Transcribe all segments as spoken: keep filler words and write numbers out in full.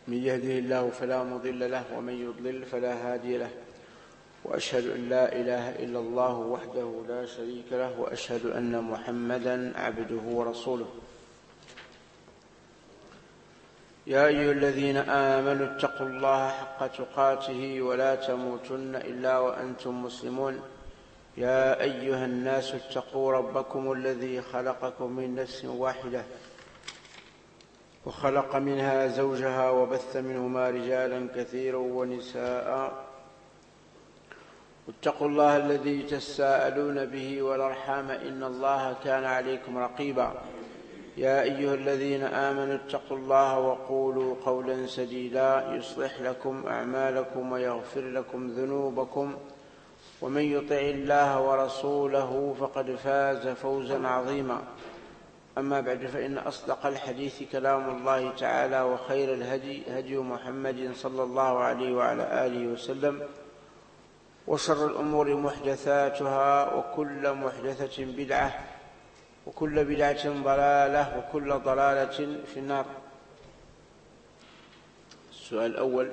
من يهده الله فلا مضل له ومن يضلل فلا هادي له، وأشهد أن لا إله إلا الله وحده لا شريك له، وأشهد أن محمدا عبده ورسوله. يا أيها الذين آمنوا اتقوا الله حق تقاته ولا تموتن إلا وأنتم مسلمون. يا أيها الناس اتقوا ربكم الذي خلقكم من نفس واحدة وخلق منها زوجها وبث منهما رجالا كثيرا ونساء، واتقوا الله الذي تساءلون به والأرحام إن الله كان عليكم رقيبا. يا أيها الذين آمنوا اتقوا الله وقولوا قولا سديدا يصلح لكم أعمالكم ويغفر لكم ذنوبكم، ومن يطع الله ورسوله فقد فاز فوزا عظيما. أما بعد، فإن أصدق الحديث كلام الله تعالى، وخير الهدي هدي محمد صلى الله عليه وعلى آله وسلم، وشر الأمور محدثاتها، وكل محدثة بدعة، وكل بدعة ضلالة، وكل ضلالة في النار. السؤال الأول: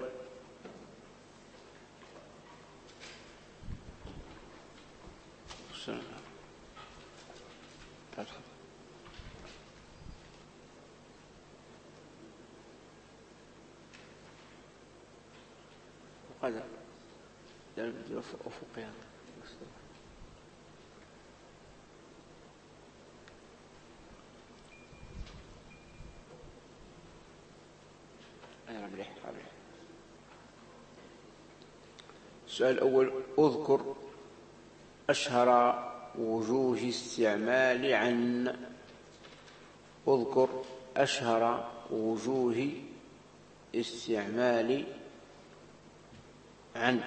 هذا أفقها السؤال الأول: أذكر أشهر وجوه استعمال عن. أذكر أشهر وجوه استعمال عن.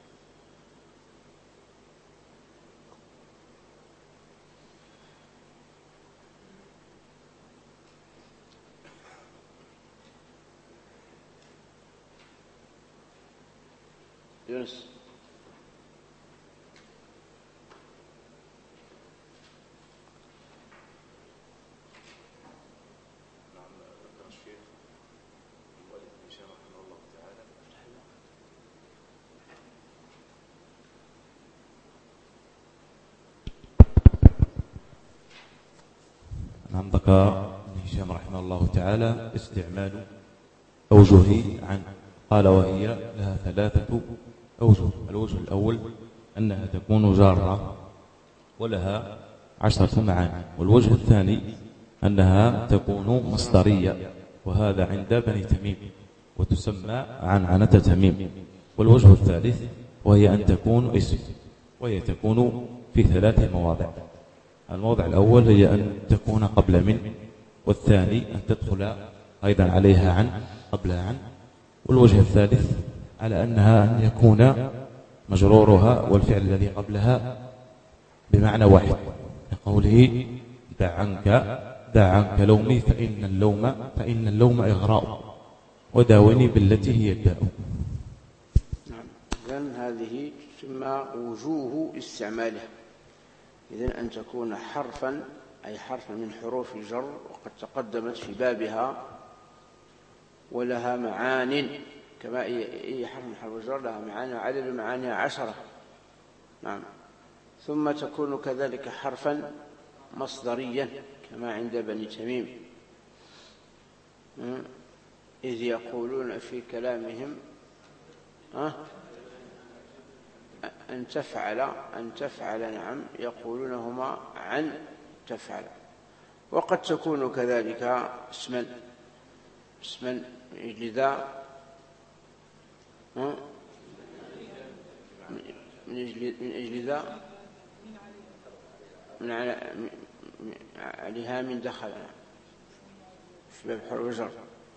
يونس. نعم، ذكر هشام رحمه الله تعالى استعمال أوجه عن، قال وهي لها ثلاثة أوجه. الوجه الأول أنها تكون جارة ولها عشرة معاني، والوجه الثاني أنها تكون مصدرية، وهذا عند بني تميم وتسمى عنعنة تميم. والوجه الثالث وهي أن تكون اسم، وهي تكون في ثلاث مواضع. الموضع الأول هي أن تكون قبل من، والثاني أن تدخل أيضا عليها عن قبلها عن، والوجه الثالث على أنها أن يكون مجرورها والفعل الذي قبلها بمعنى واحد، كقوله دع عنك دع عنك لومي فإن اللوم فإن اللوم إغراء، وداوني بالتي هي الداء. نعم، إذن هذه تسمى وجوه استعماله. إذن أن تكون حرفا، أي حرفا من حروف الجر، وقد تقدمت في بابها، ولها معان، كما أي حرف من حروف الجر لها معاني، وعدد معانيها عشرة. نعم. ثم تكون كذلك حرفا مصدريا كما عند بني تميم، إذ يقولون في كلامهم أن تفعل أن تفعل نعم، يقولون هما عن تفعل. وقد تكون كذلك اسما اسما من أجل ذا من أجل من أجل ذا من عليها من دخل في باب حروف الجر،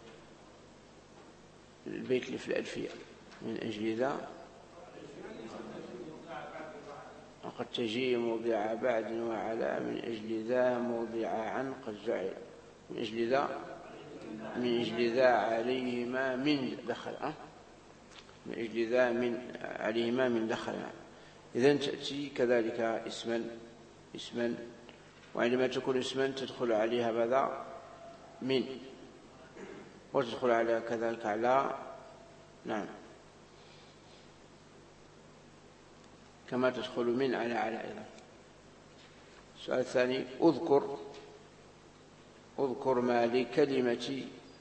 البيت اللي في الألفية: من أجل ذا وقد تجي موضع بعد وعلى، من أجل ذا موضع عن قد جعل، من أجل ذا من أجل ذا عليهما من دخل، أه؟ من أجل ذا من عليهما من دخل. إذن تأتي كذلك اسما اسما وعندما تكون اسما تدخل عليها ماذا؟ من. وتدخل على كذلك على نعم كما تدخل من على على أيضا. السؤال الثاني اذكر اذكر ما لكلمة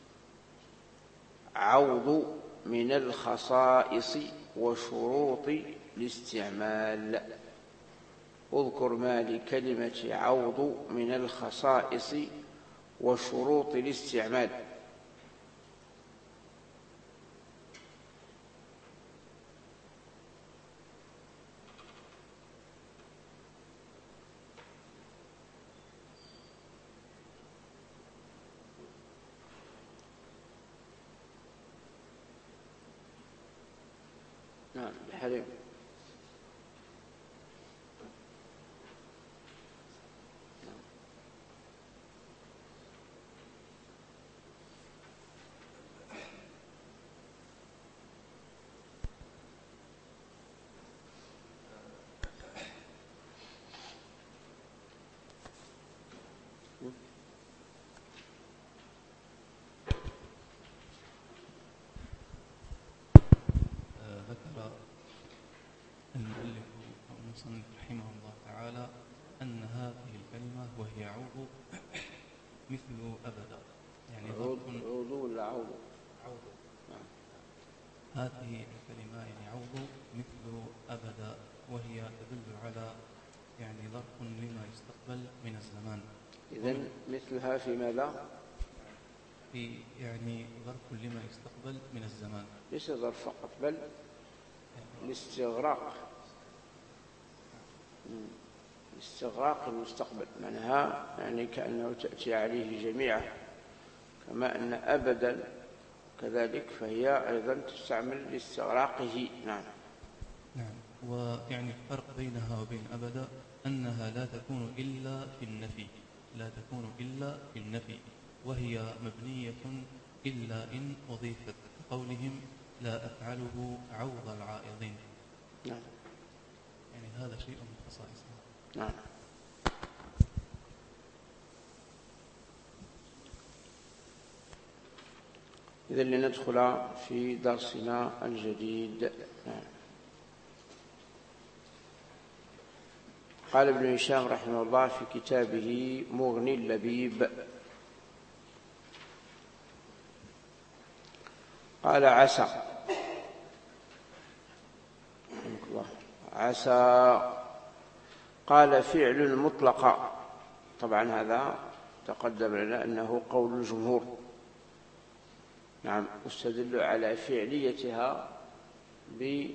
عوض من الخصائص وشروط الاستعمال. اذكر ما لكلمة عوض من الخصائص وشروط الاستعمال. نعم حليم. ذكر المؤلف أو المصنف رحمه الله تعالى أن هذه الكلمة وهي عوض مثل أبدا، يعني عوض عوض ولا عوض؟ عوض. هذه الكلمة يعني عوض مثل أبدا، وهي تدل على يعني ظرف لما يستقبل من الزمان. إذن مثلها في ماذا؟ في يعني ظرف لما يستقبل من الزمان، ليس ظرف فقط بل الاستغراق، استغراق المستقبل، معناها يعني كأنه تأتي عليه جميعا، كما أن أبدا كذلك فهي أيضا تستعمل لاستغراقه. نعم نعم. ويعني الفرق بينها وبين أبدا أنها لا تكون إلا في النفي، لا تكون إلا في النفي، وهي مبنية إلا إن أضيفت، قولهم لا أفعله عوض العائضين. نعم. يعني هذا شيء من خصائصها. نعم. إذن لندخل في درسنا الجديد. نعم. قال ابن هشام رحمه الله في كتابه مغني اللبيب، قال عسى عسى قال فعل مطلق. طبعا هذا تقدم لنا أنه قول الجمهور. نعم. استدل على فعليتها ب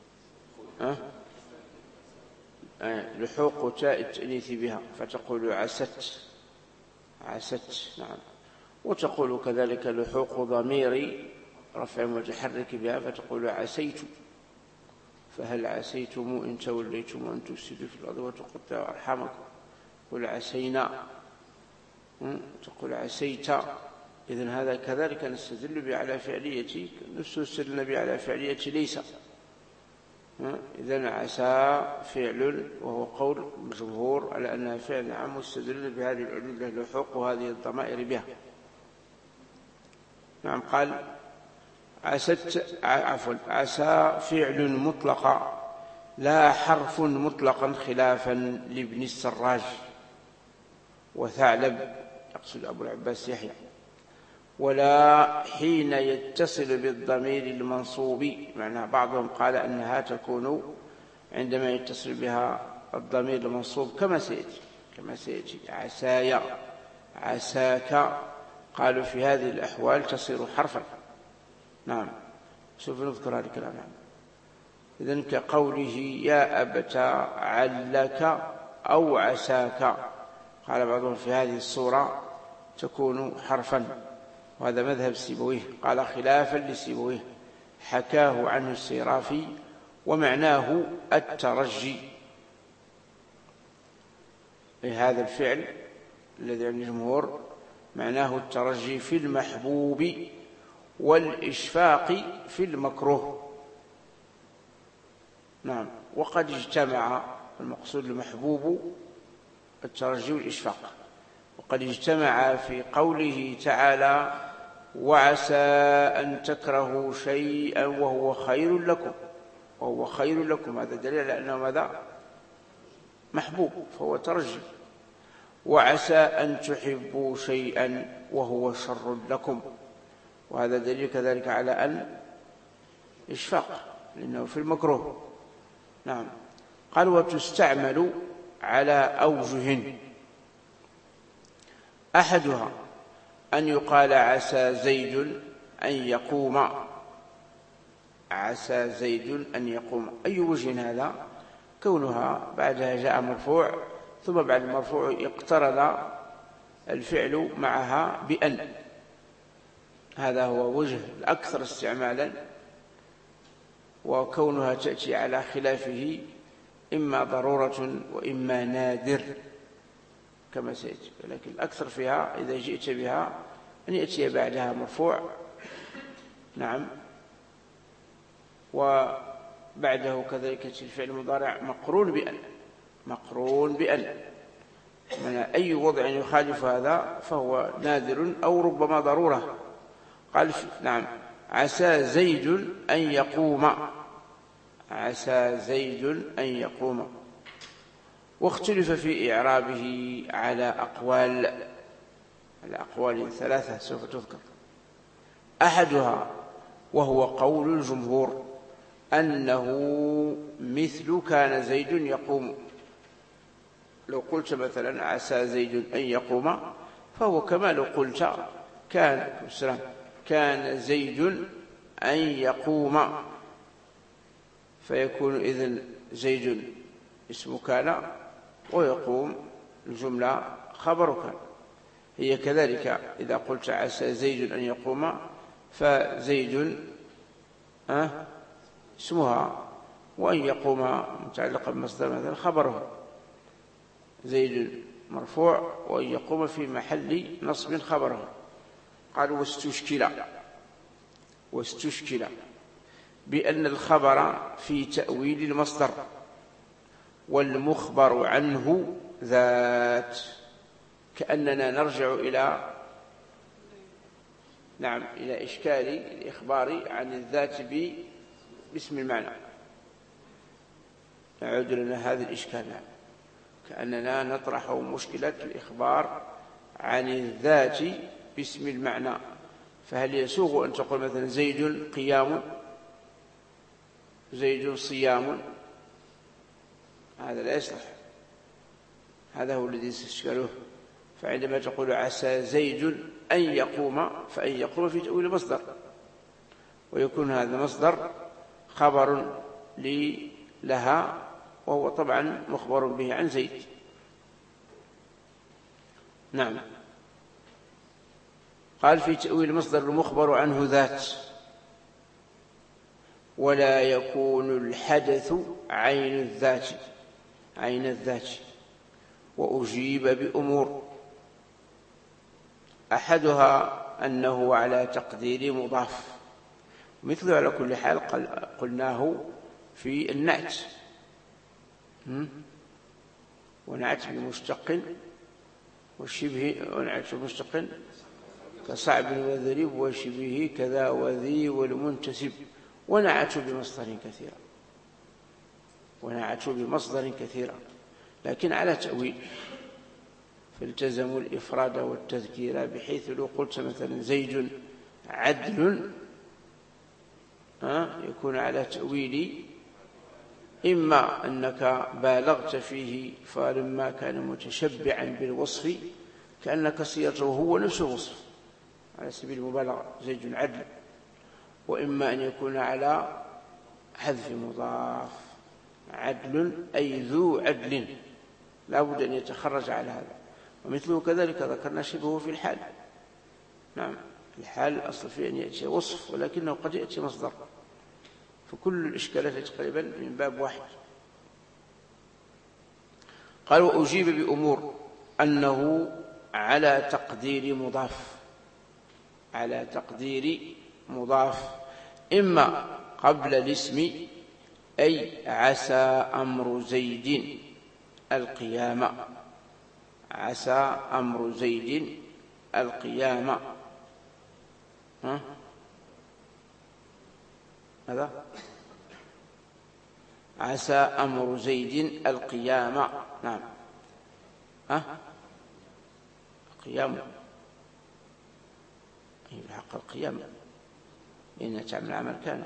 لحوق تاء التأنيث بها، فتقول عست عست. نعم. وتقول كذلك لحوق ضمير رفع متحرك بها، فتقول عسيت، فهل عسيتم إن توليتم أن تفسدوا في الأرض وتقطعوا أرحامكم. تقول عسينا، تقول عسيت. إذن هذا كذلك نستدل به على فعلية، نستدل به على فعلية ليس. إذن عسى فعل، وهو قول الجمهور على أنها فعل عام مستدل بهذه العلة لحوق هذه الضمائر بها. نعم. قال عست عفوا عسى فعل مطلق لا حرف مطلقا، خلافا لابن السراج وثعلب، يقصد أبو العباس يحيى، ولا حين يتصل بالضمير المنصوب. معنى بعضهم قال أنها تكون عندما يتصل بها الضمير المنصوب كما سيأتي كما سيأتي عسايا عساك. قالوا في هذه الأحوال تصير حرفا. نعم. سوف نذكر هذا الكلام. نعم. إذن كقوله يا أبت علك أو عساك، قال بعضهم في هذه الصورة تكون حرفا، وهذا مذهب سيبويه، قال خلافا لسيبويه، حكاه عنه السيرافي، ومعناه الترجي. هذا الفعل الذي عند الجمهور معناه الترجي في المحبوب والإشفاق في المكروه. نعم. وقد اجتمع المقصود المحبوب الترجي والإشفاق، وقد اجتمع في قوله تعالى وعسى أن تكرهوا شيئا وهو خير لكم، وهو خير لكم، هذا دليل على أنه ماذا؟ محبوب، فهو ترجي. وعسى أن تحبوا شيئا وهو شر لكم، وهذا دليل كذلك على أن إشفاق، لأنه في المكروه. نعم. قال وتستعمل على أوجه، أحدها أن يقال عسى زيد أن يقوم، عسى زيد أن يقوم. أي وجه هذا؟ كونها بعدها جاء مرفوع، ثم بعد المرفوع اقترن الفعل معها بأن، هذا هو وجه الأكثر استعمالا. وكونها تأتي على خلافه إما ضرورة وإما نادر كما سيأتي، لكن الأكثر فيها إذا جئت بها أن يأتي بعدها مرفوع. نعم. وبعده كذلك الفعل المضارع مقرون بأن، مقرون بأن، من أي وضع يخالف هذا فهو نادر أو ربما ضرورة. قال نعم عسى زيد أن يقوم، عسى زيد أن يقوم. واختلف في إعرابه على أقوال، على أقوال ثلاثة سوف تذكر. أحدها وهو قول الجمهور أنه مثل كان زيد يقوم. لو قلت مثلا عسى زيد أن يقوم فهو كما لو قلت كان السلام كان زيد أن يقوم، فيكون إذن زيد اسم كان ويقوم الجملة خبر كان. هي كذلك إذا قلت عسى زيد أن يقوم فزيد أه اسمها، وأن يقوم متعلقا بمصدر مثلا خبره، زيد مرفوع وأن يقوم في محل نصب خبره. قالوا واستشكل، واستشكل بأن الخبر في تأويل المصدر والمخبر عنه ذات، كأننا نرجع إلى نعم إلى إشكال الإخبار عن الذات باسم المعنى. نعود لنا هذا الإشكال، كأننا نطرح مشكلة الإخبار عن الذات باسم المعنى. فهل يسوغ أن تقول مثلا زيد قيام، زيد صيام؟ هذا لا يصلح، هذا هو الذي استشكلوه. فعندما تقول عسى زيد أن يقوم فأن يقوم في تأويل مصدر، ويكون هذا مصدر خبر لها، وهو طبعا مخبر به عن زيد. نعم. قال في تأويل مصدر المخبر عنه ذات، ولا يكون الحدث عين الذات، عين الذات. وأجيب بأمور، أحدها أنه على تقدير مضاف، مثل على كل حال قلناه في النعت، ونعت بمشتق وشبه، ونعت بمشتق كصعب وذريب وشبه كذا وذي والمنتسب، ونعت بمصدر كثيرا، ونعت بمصدر كثيرا، لكن على تأويل، فالتزموا الإفراد والتذكير، بحيث لو قلت مثلا زيد عدل يكون على تأويل، إما أنك بالغت فيه فلما كان متشبعا بالوصف كأنك صيغته هو نفس الوصف على سبيل المبالغة زيد عدل، وإما أن يكون على حذف مضاف، عدل أي ذو عدل، لا بد أن يتخرج على هذا. ومثله كذلك ذكرنا شبهه في الحال. نعم، الحال الأصل فيه أن يأتي وصف، ولكنه قد يأتي مصدر، فكل الإشكالات تقريبا من باب واحد. قال وأجيب بأمور أنه على تقدير مضاف، على تقدير مضاف، إما قبل الاسم أي عسى أمر زيد القيامة، عسى أمر زيد القيامة، ها هذا عسى أمر زيد القيامة. نعم ها قيام الحق القيامة إن تعمل عمل كان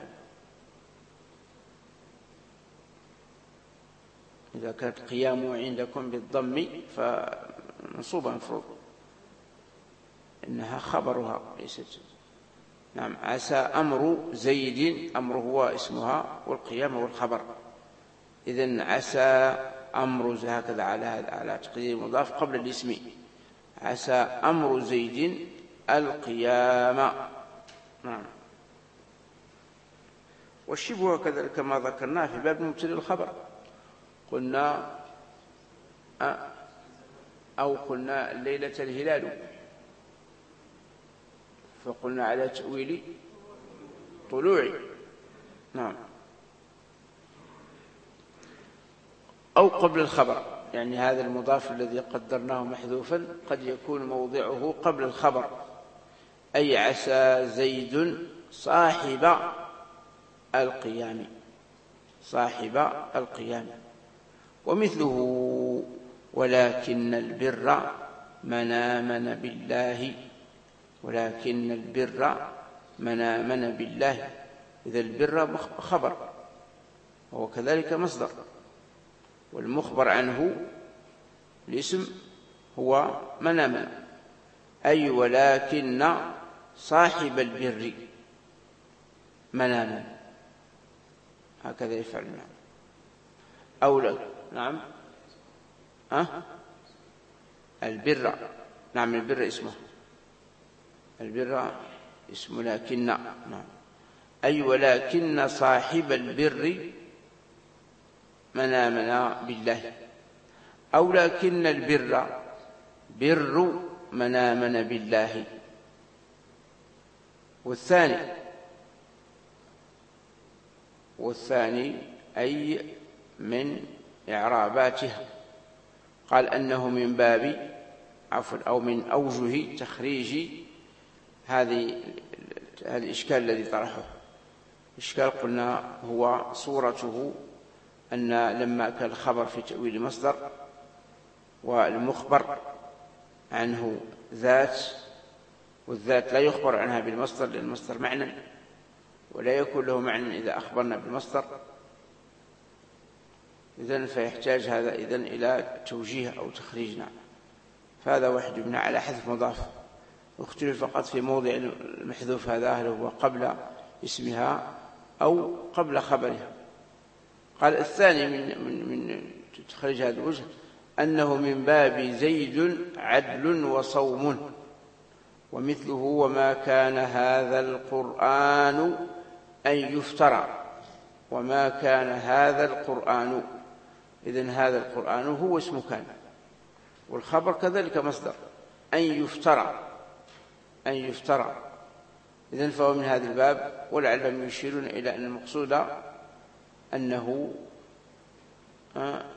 إذا كانت قيام عندكم بالضم فمنصوبة مفروض إنها خبرها ليست. نعم عسى أمر زيد أمر هو اسمها والقيام هو الخبر. إذن عسى أمر هكذا على على تقدير مضاف قبل الاسم عسى أمر زيد القيامة. نعم والشبه كذلك كما ذكرناه في باب مبتدأ الخبر قلنا أو قلنا ليلة الهلال فقلنا على تأويل طلوع. نعم أو قبل الخبر يعني هذا المضاف الذي قدرناه محذوفا قد يكون موضعه قبل الخبر أي عسى زيد صاحب القيام صاحب القيام. ومثله ولكن البر من آمن بالله ولكن البر من آمن بالله. إذا البر خبر وهو كذلك مصدر والمخبر عنه الاسم هو من آمن أي ولكن صاحب البر من آمن هكذا يفعلنا أو لا. نعم أه؟ البر نعم البر اسمه البر اسم لكن. نعم أي ولكن صاحب البر من آمن بالله أو لكن البر بر من آمن بالله. والثاني والثاني أي من إعراباتها قال أنه من باب عفوا أو من أوجه تخريج هذه هذا الإشكال الذي طرحه. إشكال قلنا هو صورته أن لما كان الخبر في تأويل مصدر والمخبر عنه ذات والذات لا يخبر عنها بالمصدر لأن المصدر معنى ولا يكون له معنى إذا أخبرنا بالمصدر. إذن فيحتاج هذا إذن إلى توجيه أو تخريج. نعم فهذا واحد يبنى على حذف مضاف واختلف فقط في موضع المحذوف هذا هل هو قبل اسمها أو قبل خبرها. قال الثاني من, من, من تخرج هذا الوجه أنه من باب زيد عدل وصوم. ومثله وما كان هذا القرآن أن يفترى وما كان هذا القرآن. إذن هذا القرآن هو اسم كان والخبر كذلك مصدر أن يفترى أن يفترى. إذن فهو من هذا الباب ولعلهم يشيرون إلى أن المقصود أنه آه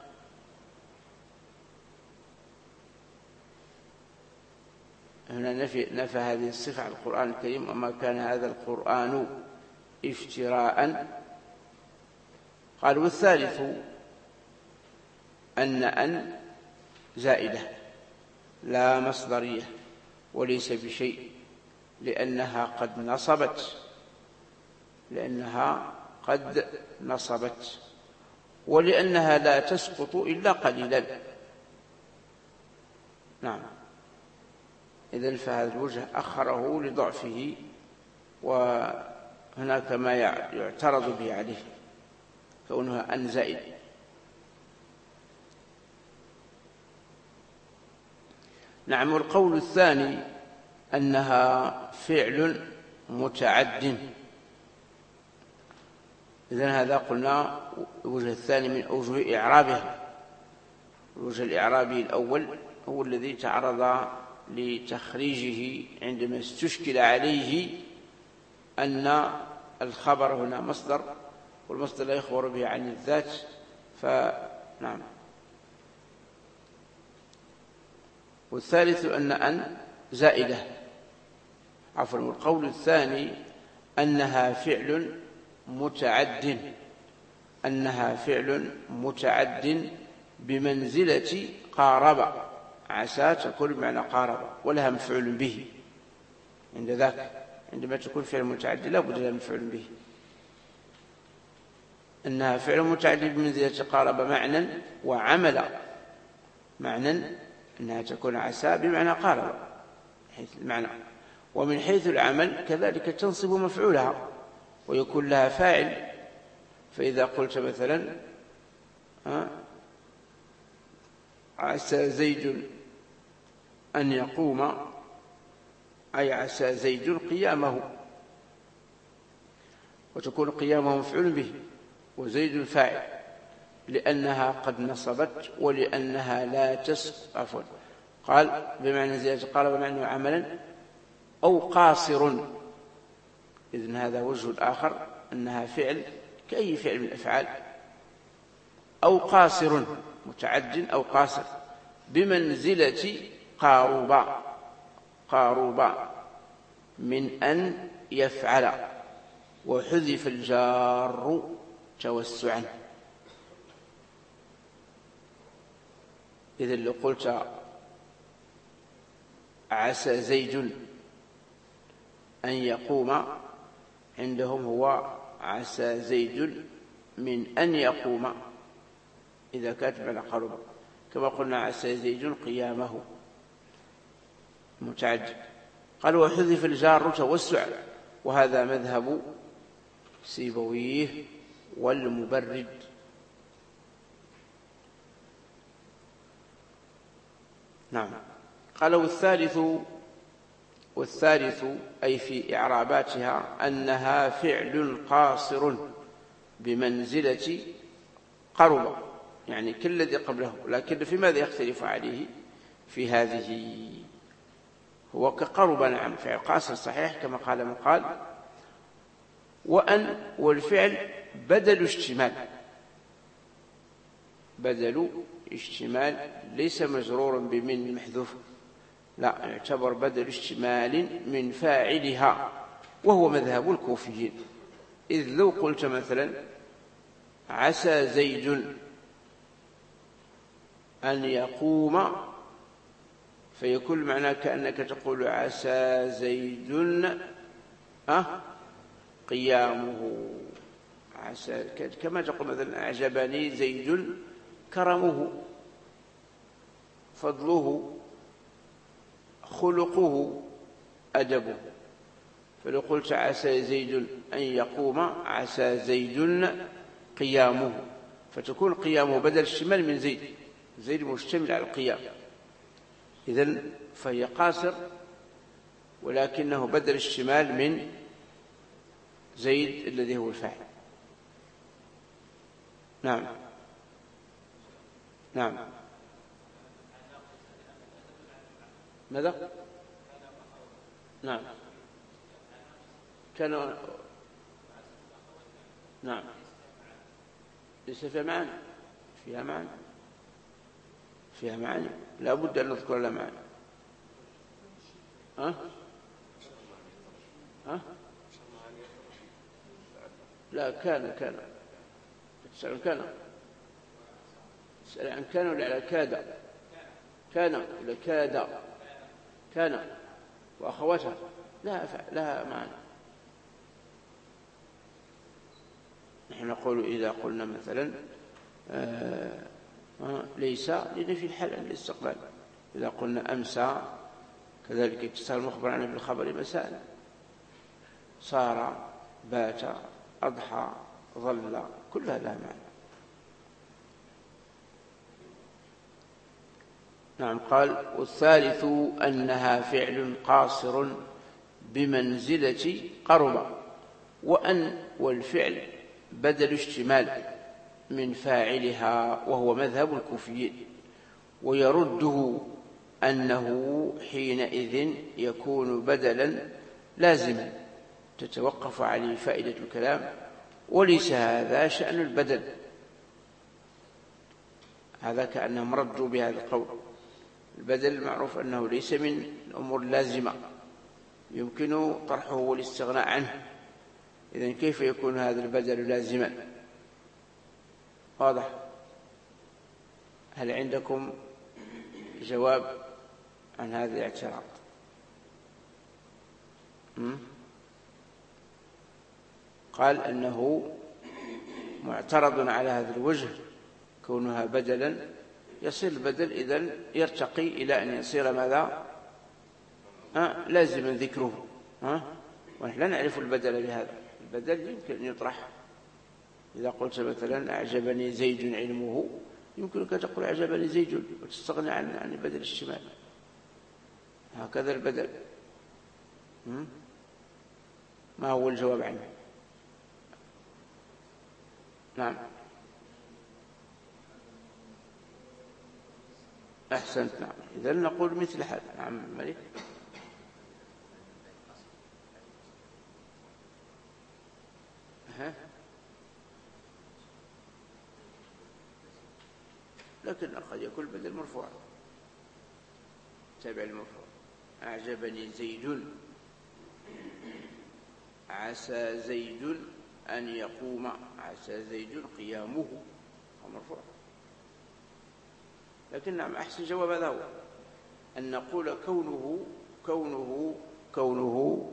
هنا نفي, نفى هذه الصفة على القرآن الكريم وما كان هذا القرآن افتراء. قال والثالث أن أن زائدة لا مصدرية وليس بشيء لأنها قد نصبت لأنها قد نصبت ولأنها لا تسقط إلا قليلا. نعم إذن فهذا الوجه أخره لضعفه وهناك ما يعترض به عليه كونها أن زائد. نعم والقول الثاني أنها فعل متعد. إذن هذا قلنا الوجه الثاني من أوجه إعرابها. الوجه الإعرابي الأول هو الذي تعرض لتخريجه عندما استشكل عليه أن الخبر هنا مصدر والمصدر لا يخبر به عن الذات. فنعم والثالث أن أن زائدة عفوا. والقول الثاني أنها فعل متعد، أنها فعل متعد بمنزلة قارب. عسى تكون بمعنى قارب ولها مفعول به عند ذاك، عندما تكون فعل متعد لا بد لها مفعول به. أنها فعل متعد بمنزلة قارب معنى وعمل. معنى أنها تكون عسى بمعنى قارب حيث المعنى، ومن حيث العمل كذلك تنصب مفعولها ويكون لها فاعل. فإذا قلت مثلا عسى زيد أن يقوم، أي عسى زيد قيامه، وتكون قيامه مفعول به وزيد فاعل، لأنها قد نصبت ولأنها لا تسقط. عفوا قال بمعنى زيادة قال بمعنى عملا أو قاصر. إذن هذا وجه الآخر أنها فعل كأي فعل من الأفعال، أو قاصر متعد أو قاصر بمنزلة قاروبا. قاروبا من أن يفعل، وحذف الجار توسعا. إذن لو قلت عسى زيد أن يقوم، عندهم هو عسى زيد من أن يقوم إذا كانت على قرب، كما قلنا عسى زيد قيامه متعد. قال وحذف الجار توسع، وهذا مذهب سيبويه والمبرد. نعم. قال والثالث والثالث أي في إعراباتها أنها فعل قاصر بمنزلة قرب، يعني كالذي قبله، لكن في ماذا يختلف عليه في هذه؟ هو كقرب نعم فعل قاصر صحيح كما قال من قال. وأن والفعل بدل اشتمال، بدل اشتمال ليس مجرورا بمن محذوف، لا يعتبر بدل اشتمال من فاعلها، وهو مذهب الكوفيين. إذ لو قلت مثلا عسى زيد أن يقوم، فيكون معناه كأنك تقول عسى زيد أه قيامه، عسى كما تقول مثلا أعجبني زيد كرمه، فضله، خلقه، أدبه. فلو قلت عسى زيد أن يقوم عسى زيد قيامه، فتكون قيامه بدل الشمال من زيد، زيد مشتمل على القيام، إذن فهي قاصر ولكنه بدل الشمال من زيد الذي هو الفاعل. نعم نعم. ماذا؟ نعم كان نعم ليس فيها معاني، فيها معاني، فيها معاني لا بد أن نذكر لها معاني. ها؟ ها؟ لا كان كان تسأل عن كان تسأل عن كان ولا على كاد؟ كان ولا كاد؟ كان وأخواتها لا لها معنى. نحن نقول إذا قلنا مثلا آه ليس لنفي الحال عن الاستقبال، إذا قلنا أمسى كذلك اتصال المخبر عنه بالخبر مساء، صار، بات، أضحى، ظل، كلها لها معنى. نعم. قال والثالث أنها فعل قاصر بمنزلة قرب، وأن والفعل بدل اشتمال من فاعلها، وهو مذهب الكوفيين. ويرده أنه حينئذ يكون بدلا لازما تتوقف عليه فائدة الكلام، وليس هذا شأن البدل. هذا كأنهم ردوا بهذا القول. البدل المعروف أنه ليس من الأمور اللازمة، يمكن طرحه والاستغناء عنه، إذن كيف يكون هذا البدل لازما؟ واضح؟ هل عندكم جواب عن هذا الاعتراض؟ قال أنه معترض على هذا الوجه كونها بدلا، يصير البدل إذن يرتقي إلى أن يصير ماذا؟ أه؟ لازما ذكره. أه؟ ونحن لا نعرف البدل بهذا. البدل يمكن أن يطرح. إذا قلت مثلا أعجبني زيد علمه، يمكنك تقول أعجبني زيد وتستغني عن عن بدل الشمال. هكذا البدل. ما هو الجواب عنه؟ نعم أحسنت. نعم إذن نقول مثل هذا. نعم ملك. ها؟ لكن قد يكون بدل مرفوع، تابع المرفوع. أعجبني زيد، عسى زيد أن يقوم، عسى زيد قيامه، مرفوع. لكن نعم أحسن جواب هذا هو أن نقول كونه كونه كونه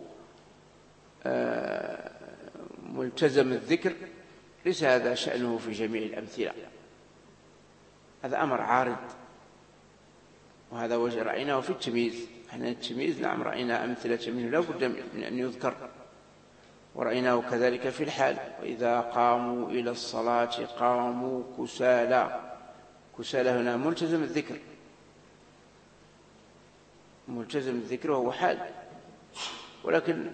آه ملتزم الذكر ليس هذا شأنه في جميع الأمثلة، هذا أمر عارض، وهذا وجه رأيناه في التمييز. احنا التمييز نعم رأينا أمثلة منه لا بد من أن يذكر، ورأيناه كذلك في الحال. وإذا قاموا إلى الصلاة قاموا كسالى، كسالى هنا ملتزم الذكر، ملتزم الذكر وهو حال، ولكن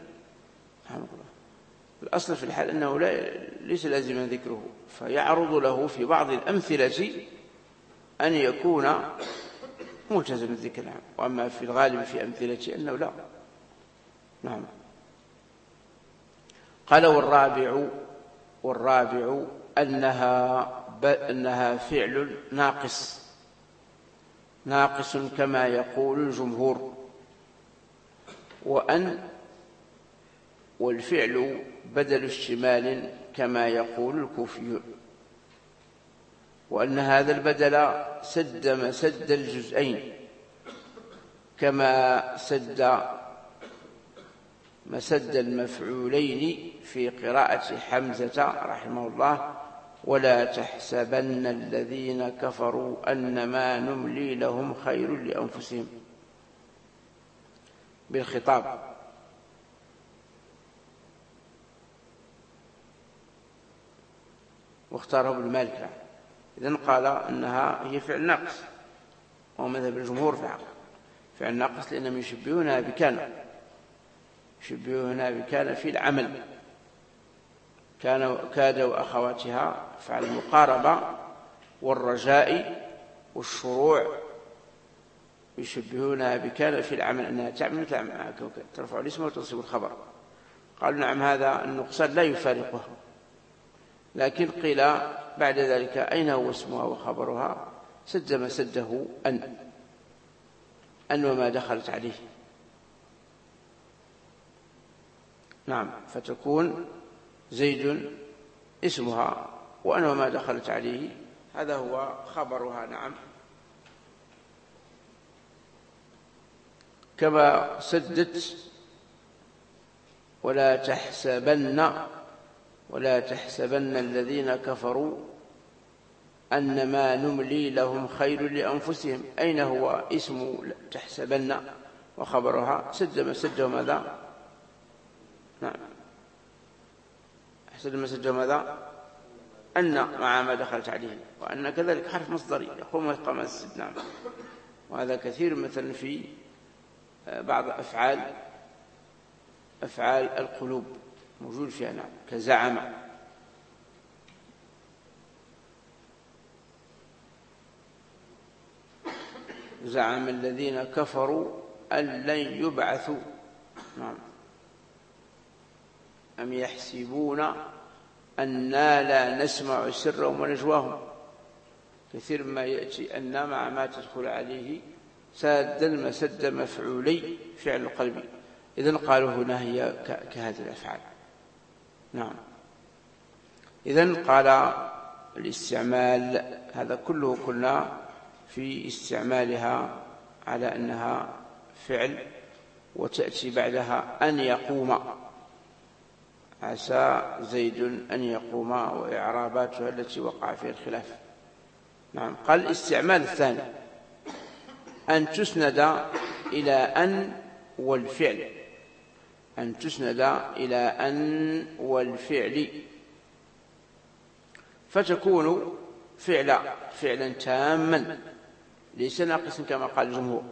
الأصل في الحال أنه لا ليس لازما ذكره، فيعرض له في بعض الأمثلة أن يكون ملتزم الذكر. نعم. وأما في الغالب في أمثلة أنه لا. نعم. قال والرابع والرابع أنها أنها فعل ناقص، ناقص كما يقول الجمهور. وأن والفعل بدل اشتمال كما يقول الكوفيون. وأن هذا البدل سد مسد الجزئين كما سد مسد المفعولين في قراءة حمزة رحمه الله: ولا تحسبن الذين كفروا أنما نملي لهم خير لأنفسهم، بالخطاب. واختاره ابن مالك. إذن قال أنها هي فعل ناقص، وهو مذهب الجمهور في حقه فعل ناقص، لأنهم يشبهونها بكان، يشبهونها بكان في العمل، كان كاد وأخواتها فعل المقاربة والرجاء والشروع، يشبهونها بكان في العمل أنها تعمل ترفع الاسم وتنصب الخبر. قالوا نعم هذا النقصان لا يفارقه، لكن قيل بعد ذلك أين هو اسمها وخبرها؟ سد مسده أن أن وما دخلت عليه. نعم، فتكون زيد اسمها وأن وما دخلت عليه هذا هو خبرها. نعم، كما سدت ولا تحسبن ولا تحسبن الذين كفروا أنما نملي لهم خير لأنفسهم. أين هو اسم تحسبن وخبرها؟ سد مسده ماذا؟ نعم، سد مسده ماذا؟ أن مع ما دخلت عليه، وأن كذلك حرف مصدري يقوم مقام السد. نعم، وهذا كثير مثلا في بعض أفعال أفعال القلوب موجود فيها. نعم، كزعم، زعم الذين كفروا أن لن يبعثوا. نعم، أم يحسبون أننا لا نسمع سرهم ونجواهم. كثير ما يأتي أن مع ما تدخل عليه ساد مسد مفعولي فعل القلب، إذن قالوا هنا هي كهذه الأفعال. نعم. إذن قال الاستعمال هذا كله قلنا في استعمالها على أنها فعل، وتأتي بعدها أن يقوم، عسى زيد أن يقوم، وإعراباتها التي وقع فيها الخلاف. نعم. قال الاستعمال الثاني أن تسند إلى أن والفعل، أن تسند إلى أن والفعل، فتكون فعلا فعلا تاما ليس ناقصا كما قال الجمهور.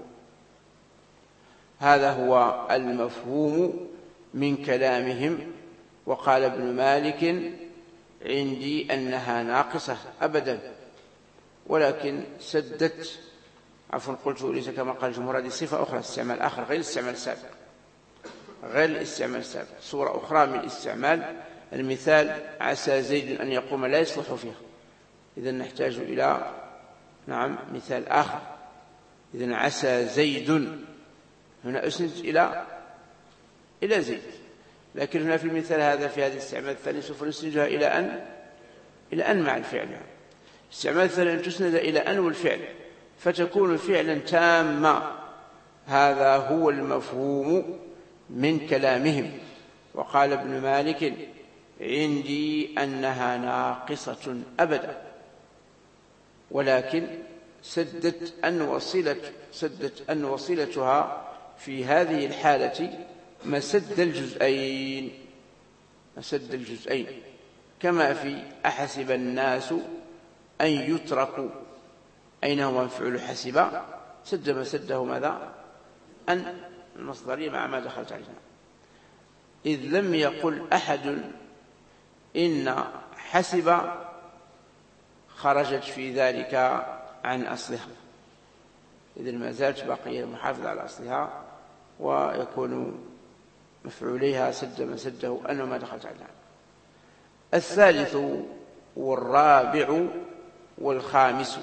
هذا هو المفهوم من كلامهم. وقال ابن مالك عندي أنها ناقصة أبدا، ولكن سدت، عفوا قلت ليس كما قال الجمهور، هذه صفة أخرى، استعمال آخر غير الاستعمال السابق، غير الاستعمال السابق، صورة أخرى من الاستعمال. المثال عسى زيد أن يقوم لا يصلح فيها، إذن نحتاج إلى نعم مثال آخر. إذن عسى زيد هنا أسند إلى إلى زيد، لكن هنا في المثال هذا في هذا الاستعمال الثاني سوف نسندها إلى أن إلى أن مع الفعل. استعمال الثاني أن تسند إلى أن والفعل فتكون فعلا تاما. هذا هو المفهوم من كلامهم. وقال ابن مالك عندي أنها ناقصة أبدا، ولكن سدت أن وصلت سدت أن وصلتها في هذه الحالة مسد الجزئين، مسد الجزئين، كما في أحسب الناس أن يتركوا. أين هو مفعول حسب؟ سد مسده ماذا؟ أن المصدرية مع ما دخلت عليها، إذ لم يقل أحد إن حسب خرجت في ذلك عن أصلها، إذن ما زالت باقية محافظة على أصلها، ويكون مفعوليها سد مسده أن ما دخلت عليها. الثالث والرابع والخامس.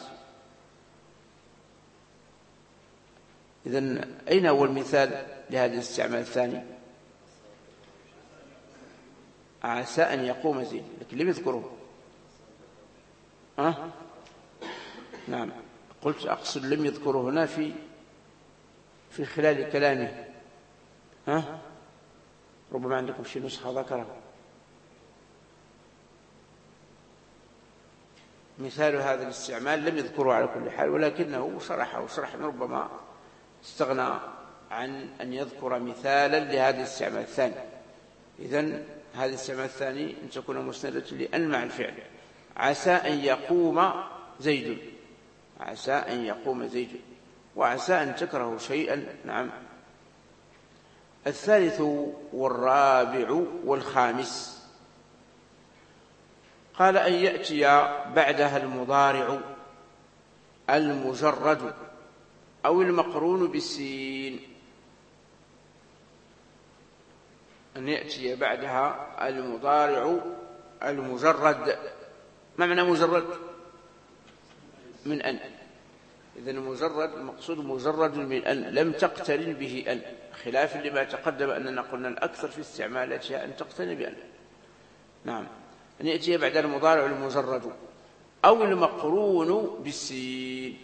إذن أين هو المثال لهذا الاستعمال الثاني؟ عسى أن يقوم زيد، لكن لم يذكره. أه؟ نعم، قلت أقصد لم يذكره هنا في في خلال كلامه. ها؟ أه؟ ربما عندكم شيء نسخة ذكره. مثال هذا الاستعمال لم يذكره على كل حال، ولكنه شرحه وشرح ربما استغنى عن أن يذكر مثالا لهذا الاستعمال الثاني. إذن هذا الاستعمال الثاني أن تكون مسندة لأن مع الفعل. عسى أن يقوم زيد، عسى أن يقوم زيد، وعسى أن تكرهوا شيئا. نعم. الثالث والرابع والخامس. قال أن يأتي بعدها المضارع المجرد أو المقرون بالسين، أن يأتي بعدها المضارع المجرد. ما معنى مجرد؟ من أن. إذن مجرد المقصود مجرد من أن، لم تقترن به أن، خلاف لما تقدم أننا قلنا الأكثر في استعمالاتها أن تقترن بأن. نعم. أن يأتي بعد المضارع المجرد أو المقرون بالسين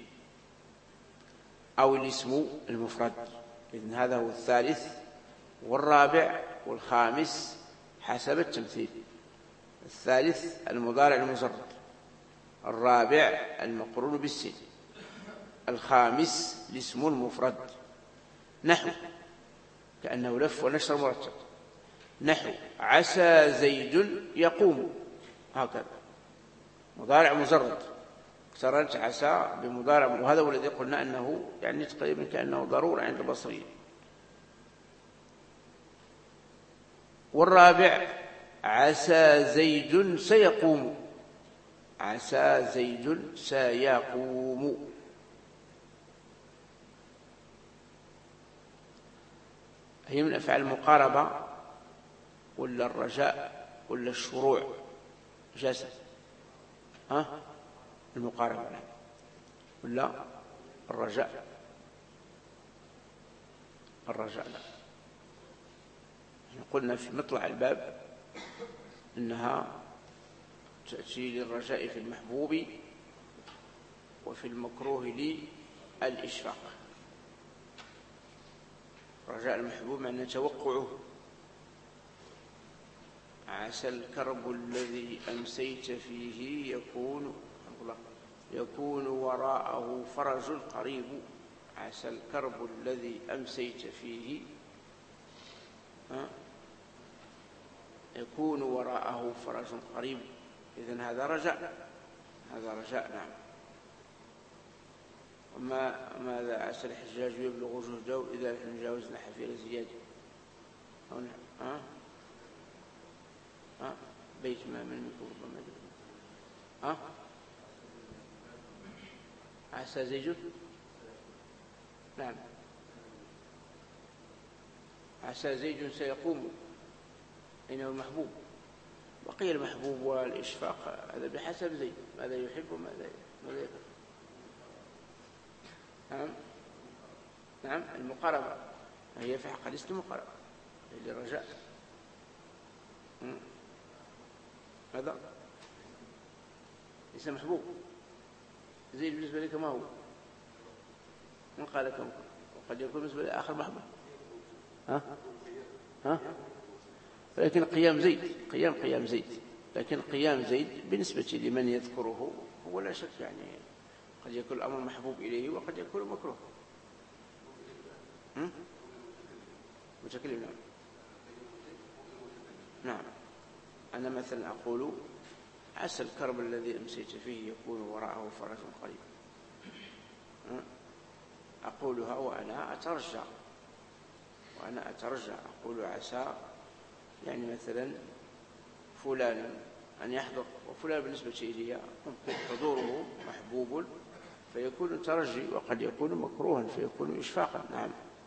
أو الاسم المفرد. إذن هذا هو الثالث والرابع والخامس حسب التمثيل. الثالث المضارع المجرد، الرابع المقرون بالسين، الخامس الاسم المفرد. نحو كأنه لف ونشر مرتب، نحو عسى زيد يقوم، هكذا مضارع مجرد اقترنت عسى بمضارع، وهذا هو الذي قلنا أنه يعني تقريبا كأنه ضرورة عند البصريين. والرابع عسى زيد سيقوم، عسى زيد سيقوم. هي من أفعال المقاربة ولا الرجاء ولا الشروع؟ جاسم ها المقاربة ولا الرجاء؟ الرجاء لا. قلنا في مطلع الباب إنها تأتي للرجاء في المحبوب وفي المكروه للإشفاق. رجاء المحبوب معنى توقعه، عسى الكرب الذي أمسيت فيه يكون يكون وراءه فرج قريب. عسى الكرب الذي أمسيت فيه يكون وراءه فرج قريب. إذن هذا رجاء، هذا رجاء. نعم. وما ماذا عسى الحجاج يبلغ جهده إذا نحن جاوزنا حفير زياد. ها ها بيت ما من ربما ها عسى زيد. نعم. عسى زيد سيقوم، إنه المحبوب. بقي المحبوب والإشفاق هذا بحسب زيد ماذا يحب وماذا ماذا يكره. نعم. نعم. المقاربة هي في حق الاسم مقاربة للرجاء. هذا ليس محبوب. زيد بالنسبة لك ما هو؟ من قال لكم؟ وقد يكون بالنسبة لآخر محبوب. ها ها لكن قيام زيد قيام قيام زيد لكن قيام زيد بالنسبة لمن يذكره هو لا شك يعني قد يكون الأمر محبوب إليه وقد يكون مكروه. متكلم. نعم. نعم. أنا مثلا أقول عسى الكرب الذي أمسيت فيه يكون وراءه فرج قريب. أقولها وأنا أترجى وأنا أترجى أقول عسى يعني مثلا فلان أن يحضر، وفلان بالنسبة إلي حضوره محبوب فيكون ترجي، وقد يكون مكروها فيكون إشفاقا. نعم.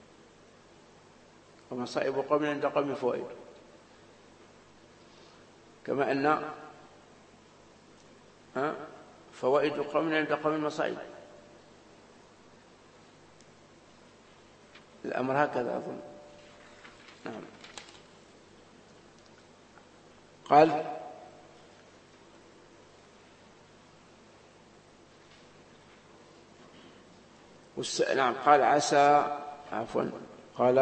ومصائب قوم عند قوم فوائد، كما أن فوائد قوم عند قوم مصائب. الأمر هكذا أظن. نعم. قال نعم قال عسى عفوا قال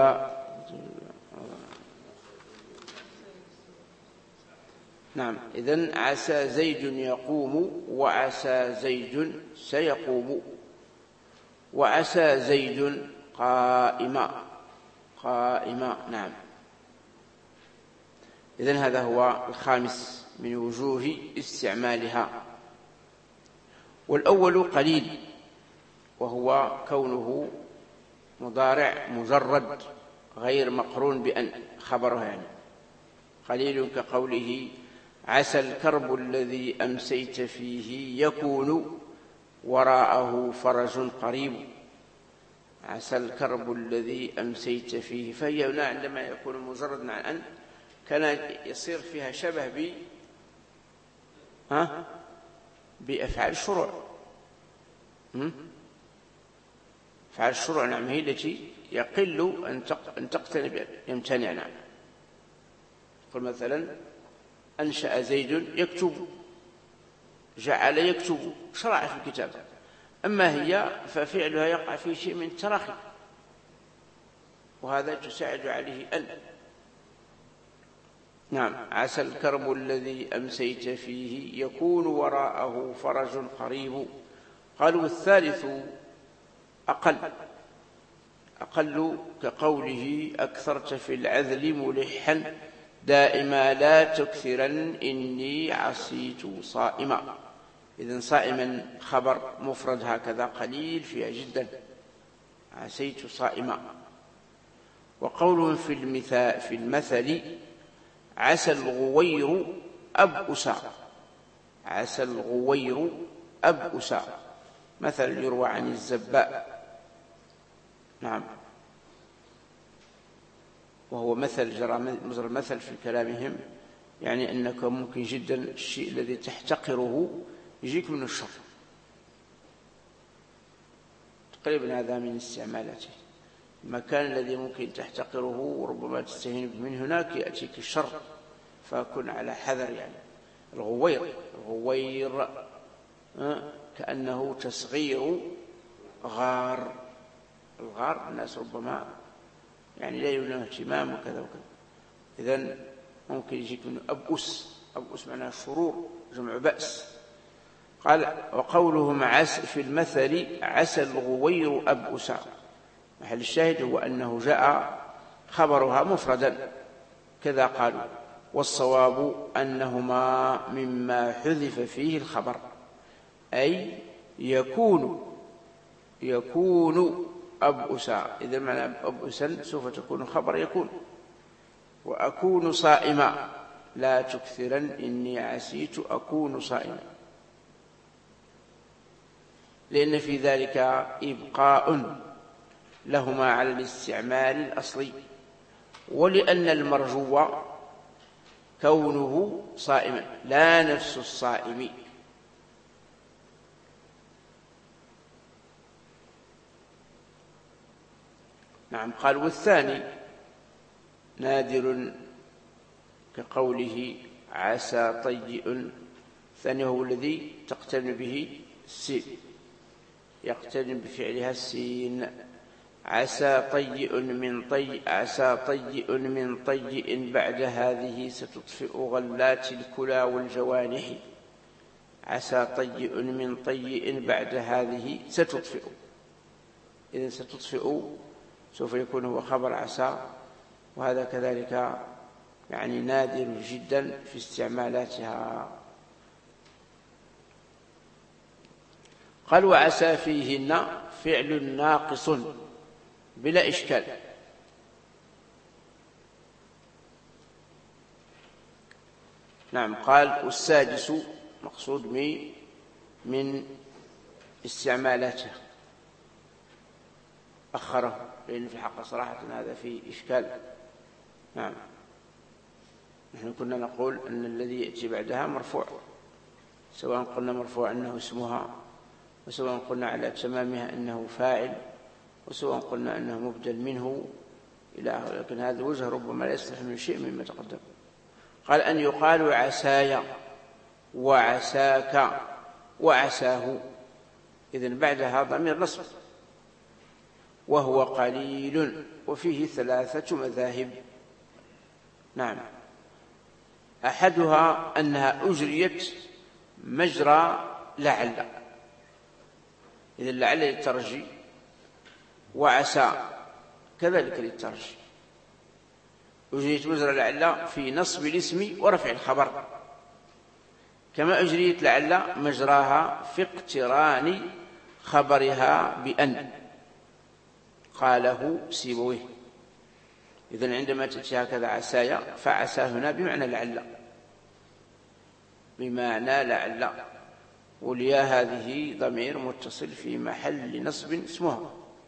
نعم إذن عسى زيد يقوم وعسى زيد سيقوم وعسى زيد قائما قائما. نعم. إذن هذا هو الخامس من وجوه استعمالها. والأول قليل، وهو كونه مضارع مجرد غير مقرون بأن خبره، يعني قليل كقوله عسى الكرب الذي أمسيت فيه يكون وراءه فرج قريب. عسى الكرب الذي أمسيت فيه، فهي هنا عندما يكون مجرد مع أن كان يصير فيها شبه ب ها بأفعال الشروع. أفعال الشروع نعم هي التي يقل أن تقتني بها يمتنع. نعم. قل مثلا أنشأ زيد يكتب، جعل يكتب، شرع في الكتاب. أما هي ففعلها يقع في شيء من التراخي، وهذا تساعد عليه أن. نعم. عسى الكرب الذي أمسيت فيه يكون وراءه فرج قريب. قالوا الثالث أقل أقل كقوله أكثرت في العذل ملحا دائما لا تكثرن إني عصيت صائما. إذن صائما خبر مفرد هكذا قليل فيها جدا، عسيت صائما. وقول في المثال في المثل عسى الغوير أبؤسا. عسى الغوير أبؤسا مثل يروى عن الزباء. نعم. وهو مثل جرى مجرى المثل في كلامهم، يعني أنك ممكن جدا الشيء الذي تحتقره يجيك من الشر. تقريبا هذا من استعمالاته. المكان الذي ممكن تحتقره وربما تستهين به من هناك يأتيك الشر، فكن على حذر. يعني الغوير الغوير كأنه تصغير غار. الغار الناس ربما يعني لا يولون اهتمام وكذا وكذا، إذن ممكن يجيك منه أبؤس. أبؤس معناه شرور، جمع بأس. قال وقولهم عس في المثل عسى الغوير أبؤسا، محل الشاهد هو أنه جاء خبرها مفردا كذا قالوا، والصواب أنهما مما حذف فيه الخبر، أي يكون يكون أبؤسا. إذا معنى أبؤسا سوف تكون خبر يكون. وأكون صائما لا تكثرن إني عسيت أكون صائما، لأن في ذلك إبقاء لهما على الاستعمال الأصلي، ولأن المرجو كونه صائما لا نفس الصائم. نعم. قال والثاني نادر كقوله عسى طيء، الثاني هو الذي تقترن به السين، يقترن بفعلها السين. عسى طيء من طيء، عسى طيء من طيء بعد هذه ستطفئ غلات الكلى والجوانح. عسى طيء من طيء بعد هذه ستطفئ. إذن ستطفئ سوف يكون هو خبر عسى، وهذا كذلك يعني نادر جدا في استعمالاتها. قال وعسى فيهن فعل ناقص بلا إشكال. نعم. قال والسادس مقصود من استعمالاته أخره، لأن في حق صراحة هذا في إشكال. نعم. نحن كنا نقول أن الذي يأتي بعدها مرفوع، سواء قلنا مرفوع أنه اسمها، وسواء قلنا على تمامها أنه فاعل، وسواء قلنا أنه مبدل منه إلى آخره، لكن هذا الوجه ربما لا يصلح من شيء مما تقدم. قال أن يقال عسايا وعساك وعساه، إذن بعدها ضمير نصب، وهو قليل، وفيه ثلاثة مذاهب. نعم. أحدها أنها أجريت مجرى لعل، إذن لعل للترجي، وعسى كذلك للترجي. أجريت مجرى لعل في نصب الاسم ورفع الخبر، كما أجريت لعل مجراها في اقتران خبرها بأن، قاله سيبويه. إذن عندما تأتي هكذا عسايا فعسى هنا بمعنى لعل، بمعنى لعل، والياء هذه ضمير متصل في محل نصب اسمها،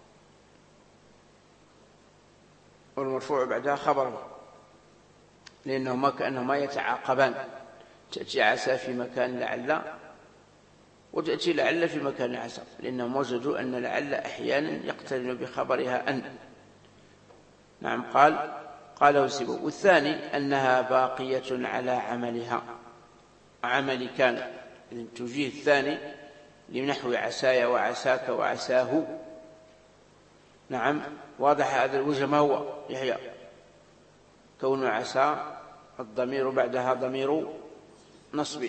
والمرفوع بعدها خبره، لأنهما كأنهما يتعاقبان. تأتي عسى في مكان لعل، وتأتي لعل في مكان عسى، لأنهم وجدوا أن لعل أحيانا يقترن بخبرها أن. نعم. قال قاله سيبو. والثاني أنها باقية على عملها، عمل كان. إذن توجيه الثاني لنحو عسايا وعساك وعساه. نعم. واضح هذا الوجه ما هو يحيى؟ كون عسى الضمير بعدها ضمير نصب.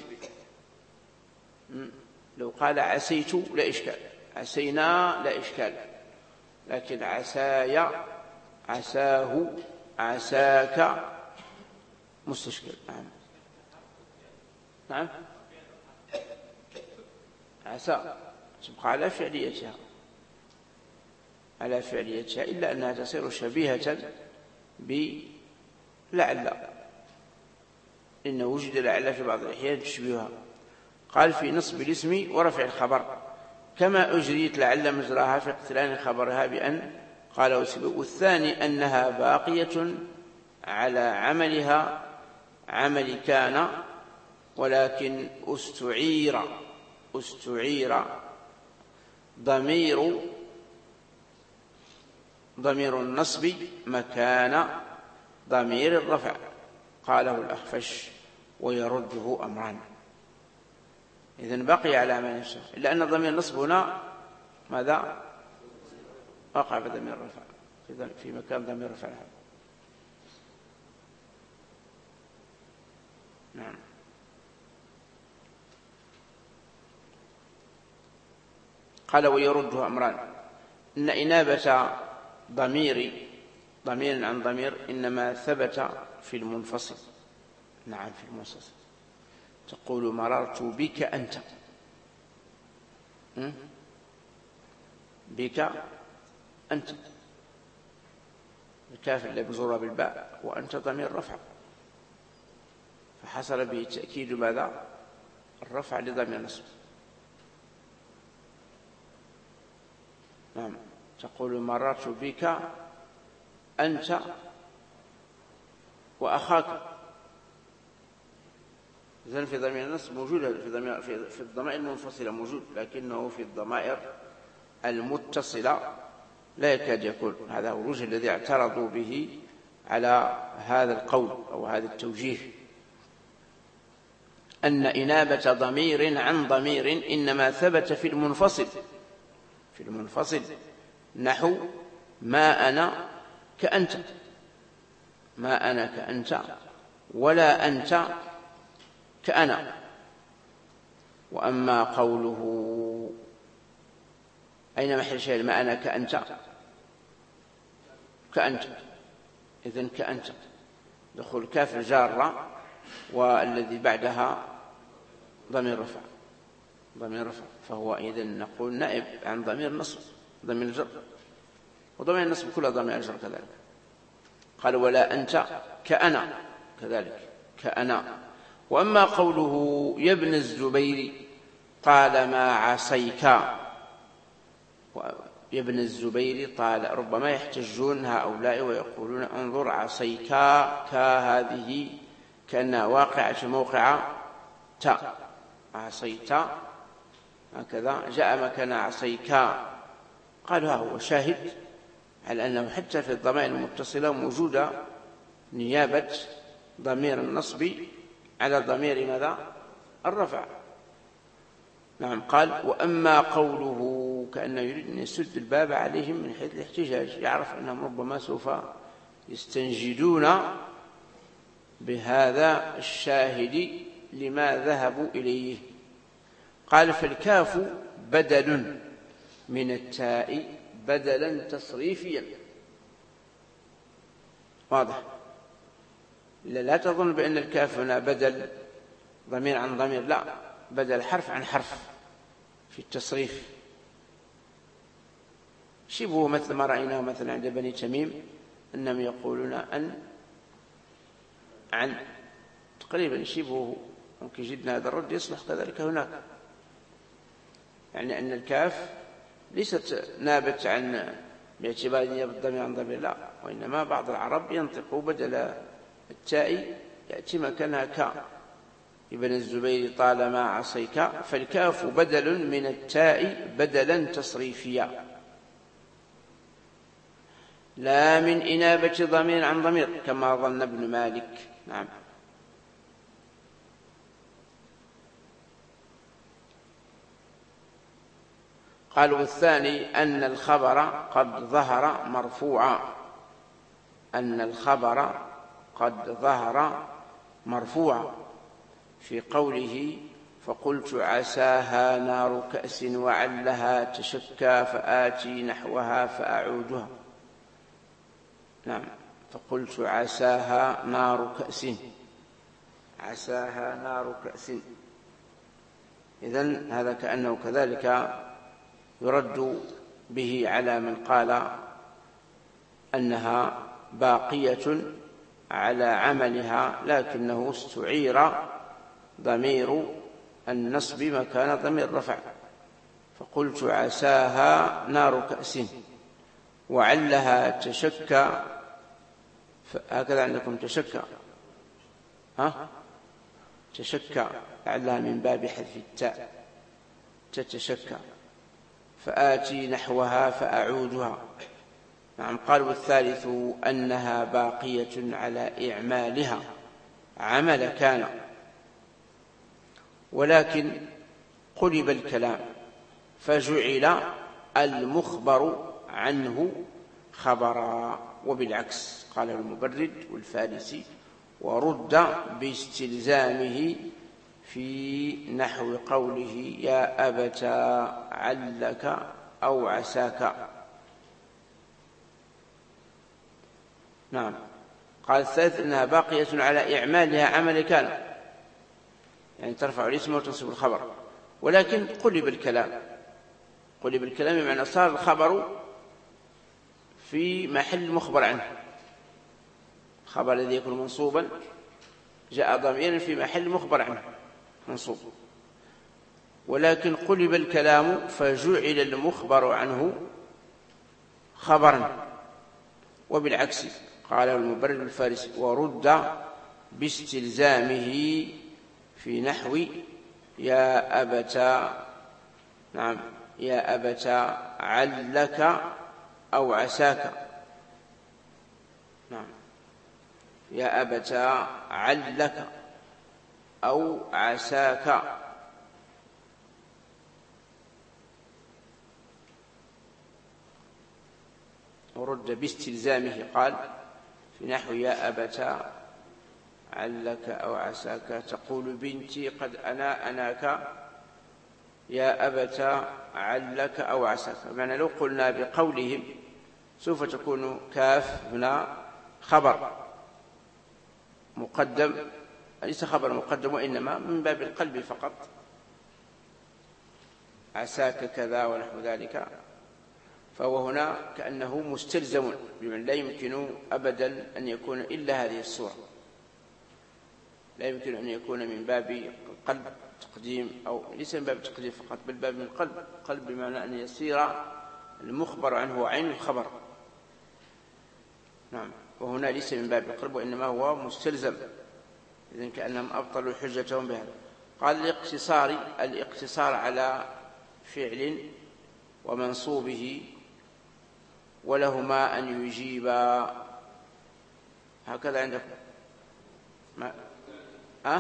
لو قال عسيت لا إشكال، عسينا لا إشكال، لكن عسايا عساه عساك مستشكل. نعم. نعم. عسى تبقى على فعليتها، على فعليتها، إلا أنها تصير شبيهة بلعل، إن وجد لعل في بعض الأحيان تشبهها. قال في نصب الاسم ورفع الخبر، كما أجريت لعل مجراها في اقتران خبرها بأن، قال وسبب. والثاني أنها باقية على عملها، عمل كان، ولكن استعير استعير ضمير ضمير النصب مكان ضمير الرفع. قاله الأخفش ويرده أمران. إذن بقي على ما يشاء، إلا أن ضمير النصب هنا ماذا؟ وقع في ضمير الرفع، في مكان ضمير الرفع. نعم. قال ويرده أمران. إن إنابة ضمير ضمير عن ضمير إنما ثبت في المنفصل. نعم في المنفصل. تقول مررت بك أنت، بك أنت، الكاف اللي مجرورة بالباء، وأنت ضمير رفع، فحصل به تأكيد ماذا؟ الرفع لضمير نصب. نعم. تقول مررت بك أنت وأخاك. إذن في ضمير النصب موجود، في ضمير في الضمائر المنفصلة موجود، لكنه في الضمائر المتصلة لا يكاد يكون. هذا هو الوجه الذي اعترضوا به على هذا القول أو هذا التوجيه، أن إنابة ضمير عن ضمير إنما ثبت في المنفصل. في المنفصل نحو ما أنا كأنت، ما أنا كأنت، ولا أنت كأنا. وأما قوله أين محل شيء؟ ما أنا كأنت، كأنت، إذن كأنت دخول كاف الجارة والذي بعدها ضمير رفع، ضمير رفع، فهو إذن نقول نائب عن ضمير النصب، ضمير الجر، وضمير النصب كلها ضمير الجر كذلك. قال ولا أنت كأنا كذلك، كأنا. وأما قوله يا ابن الزبير طالما عصيك، يا ابن الزبير طال، ربما يحتجون هؤلاء ويقولون انظر عصيك كهذه كأنها واقعة موقع تاء، عصيت هكذا جاء مكان عصيك. قالوا ها هو شاهد على أنه حتى في الضمائر المتصلة موجودة نيابة ضمير النصب على ضمير ماذا؟ الرفع. نعم. قال وأما قوله كأنه يريد أن يسد الباب عليهم من حيث الاحتجاج، يعرف أنهم ربما سوف يستنجدون بهذا الشاهد لما ذهبوا إليه. قال فالكاف بدل من التاء بدلا تصريفيا. واضح؟ لا تظن بأن الكاف هنا بدل ضمير عن ضمير، لا، بدل حرف عن حرف في التصريف، شبه مثل ما رأيناه مثلا عند بني تميم أنهم يقولون أن عن، تقريبا شبه. ممكن جدنا هذا الرد يصلح كذلك هناك، يعني أن الكاف ليست نابت عن باعتبار نيابة الضمير عن ضمير، لا، وإنما بعض العرب ينطقوا بدل التاء يأتي مكانها كا. ابن الزبير طالما عصيك، فالكاف بدل من التاء بدلا تصريفيا، لا من إنابة ضمير عن ضمير كما ظن ابن مالك. نعم. قالوا الثاني أن الخبر قد ظهر مرفوعا، أن الخبر قد ظهر مرفوعا في قوله فقلت عساها نار كأس وعلها تشكى فآتي نحوها فأعودها. نعم. فقلت عساها نار كأس، عساها نار كأس. إذن هذا كأنه كذلك يرد به على من قال أنها باقية على عملها، لكنه استعير ضمير النصب مكان ضمير رفع. فقلت عساها نار كأس وعلها تشكى، هكذا عندكم تشكى، ها تشكى، لعلها من باب حذف التاء، تتشكى، فآتي نحوها فأعودها. نعم. قال والثالث أنها باقية على إعمالها عمل كان، ولكن قلب الكلام فجعل المخبر عنه خبرا، وبالعكس. قال المبرد والفارسي ورد باستلزامه في نحو قوله يا أبتا علك أو عساك. نعم. قال الثالث أنها باقية على إعمالها عمل كان، يعني ترفع الاسم وتنصب الخبر، ولكن قلب الكلام. قلب الكلام بمعنى صار الخبر في محل مخبر عنه. الخبر الذي يكون منصوبا جاء ضميرا في محل مخبر عنه منصوب، ولكن قلب الكلام فجعل المخبر عنه خبرا، وبالعكس. قال المبرد الفارسي ورد باستلزامه في نحو يا أبتا، نعم، يا أبتا علك أو عساك. نعم. يا أبتا علك أو عساك. ورد باستلزامه قال في نحو يا أبتا علك أو عساك تقول بنتي قد أنا أناك يا أبتا علك أو عساك. معنى لو قلنا بقولهم سوف تكون كاف هنا خبر مقدم، ليس خبر مقدم وإنما من باب القلب فقط، عساك كذا ونحو ذلك، فهو هنا كأنه مستلزم بمن لا يمكن أبدا أن يكون إلا هذه الصورة، لا يمكن أن يكون من باب القلب تقديم، أو ليس من باب التقديم فقط بل باب من القلب. القلب بمعنى أن يصير المخبر عنه عين الخبر. نعم. وهنا ليس من باب القلب وإنما هو مستلزم، إذن كأنهم أبطلوا حجتهم بهذا. قال الاقتصار الاقتصار على فعل ومنصوبه ولهما أن يجيبا. هكذا عندكم ما أه؟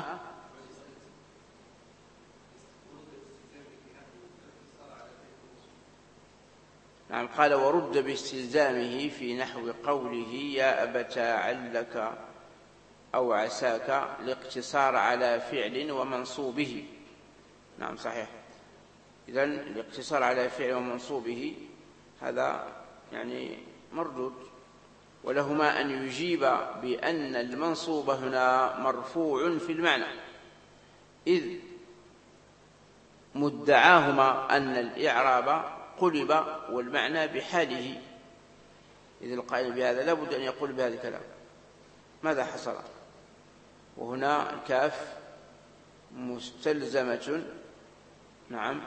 نعم. قال ورد باستلزامه في نحو قوله يا أبتا علك أو عساك الاقتصار على فعل ومنصوبه. نعم صحيح. إذن الاقتصار على فعل ومنصوبه هذا يعني مردود. ولهما أن يجيب بأن المنصوب هنا مرفوع في المعنى، إذ مدعاهما أن الإعراب قلب والمعنى بحاله. إذ القائل بهذا لابد أن يقول بهذا الكلام. ماذا حصل؟ وهنا الكاف مستلزمة، نعم،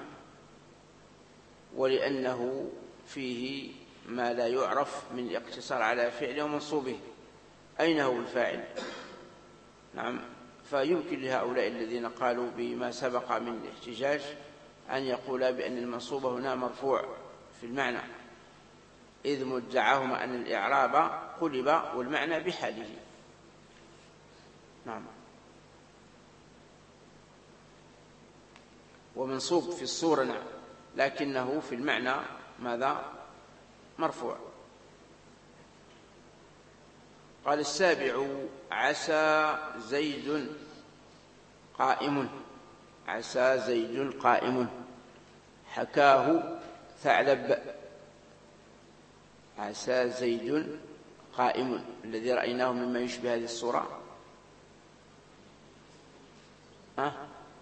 ولأنه فيه ما لا يعرف من الاقتصار على فعل ومنصوبه. أين هو الفاعل؟ نعم. فيمكن لهؤلاء الذين قالوا بما سبق من الاحتجاج أن يقولا بأن المنصوب هنا مرفوع في المعنى، إذ مدعاهما أن الإعراب قلب والمعنى بحاله. نعم. ومنصوب في الصورة نعم، لكنه في المعنى ماذا؟ مرفوع. قال السابع عسى زيد قائم. عسى زيد قائم حكاه ثعلب. عسى زيد قائم الذي رأيناه مما يشبه هذه الصورة. أه؟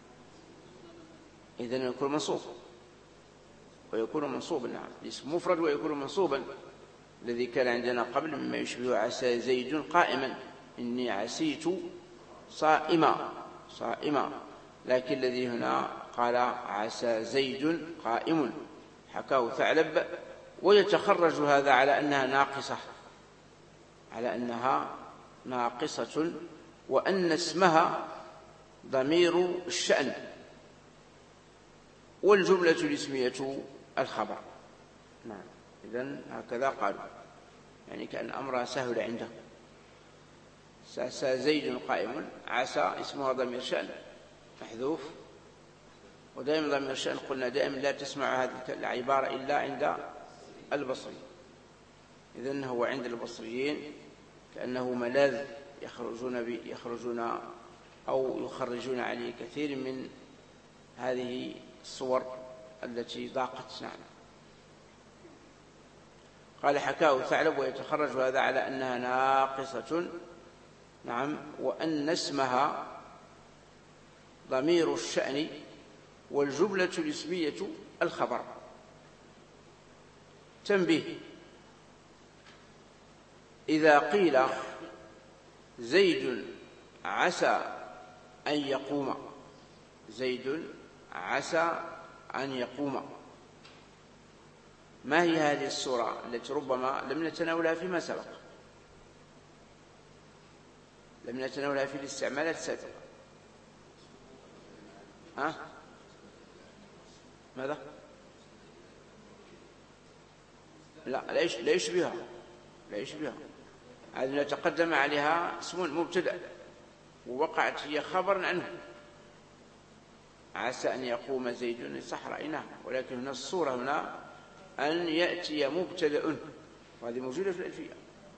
إذن يكون منصوب ويكون منصوبا. نعم. الاسم مفرد ويكون منصوبا، الذي كان عندنا قبل مما يشبه عسى زيد قائما، إني عسيت صائما صائما، لكن الذي هنا قال عسى زيد قائم حكاه ثعلب. ويتخرج هذا على أنها ناقصة، على أنها ناقصة، وأن اسمها ضمير الشأن والجملة الاسمية الخبر. نعم. إذن هكذا قالوا. يعني كأن أمرها سهل عنده. زيد قائم، عسى اسمها ضمير شأن محذوف، ودائما ضمير شأن قلنا دائما لا تسمع هذه العبارة إلا عند البصري. إذن هو عند البصريين كأنه ملاذ يخرجون يخرجون أو يخرجون عليه كثير من هذه الصور التي ضاقت. نعم. قال حكاه ثعلب ويتخرج هذا على أنها ناقصة. نعم. وأن اسمها ضمير الشأن والجملة الاسمية الخبر. تنبيه: إذا قيل زيد عسى أن يقوم، زيد عسى أن يقوم، ما هي هذه الصورة التي ربما لم نتناولها فيما سبق، لم نتناولها في الاستعمالات السابقة؟ ها؟ ماذا؟ لا لا يشبهها، لا يشبهها. هذه تقدم عليها اسم مبتدأ ووقعت هي خبر عنه. عسى أن يقوم زيد، صح رأيناه، ولكن هنا الصورة هنا أن يأتي مبتدأ، وهذه موجودة في الألفية.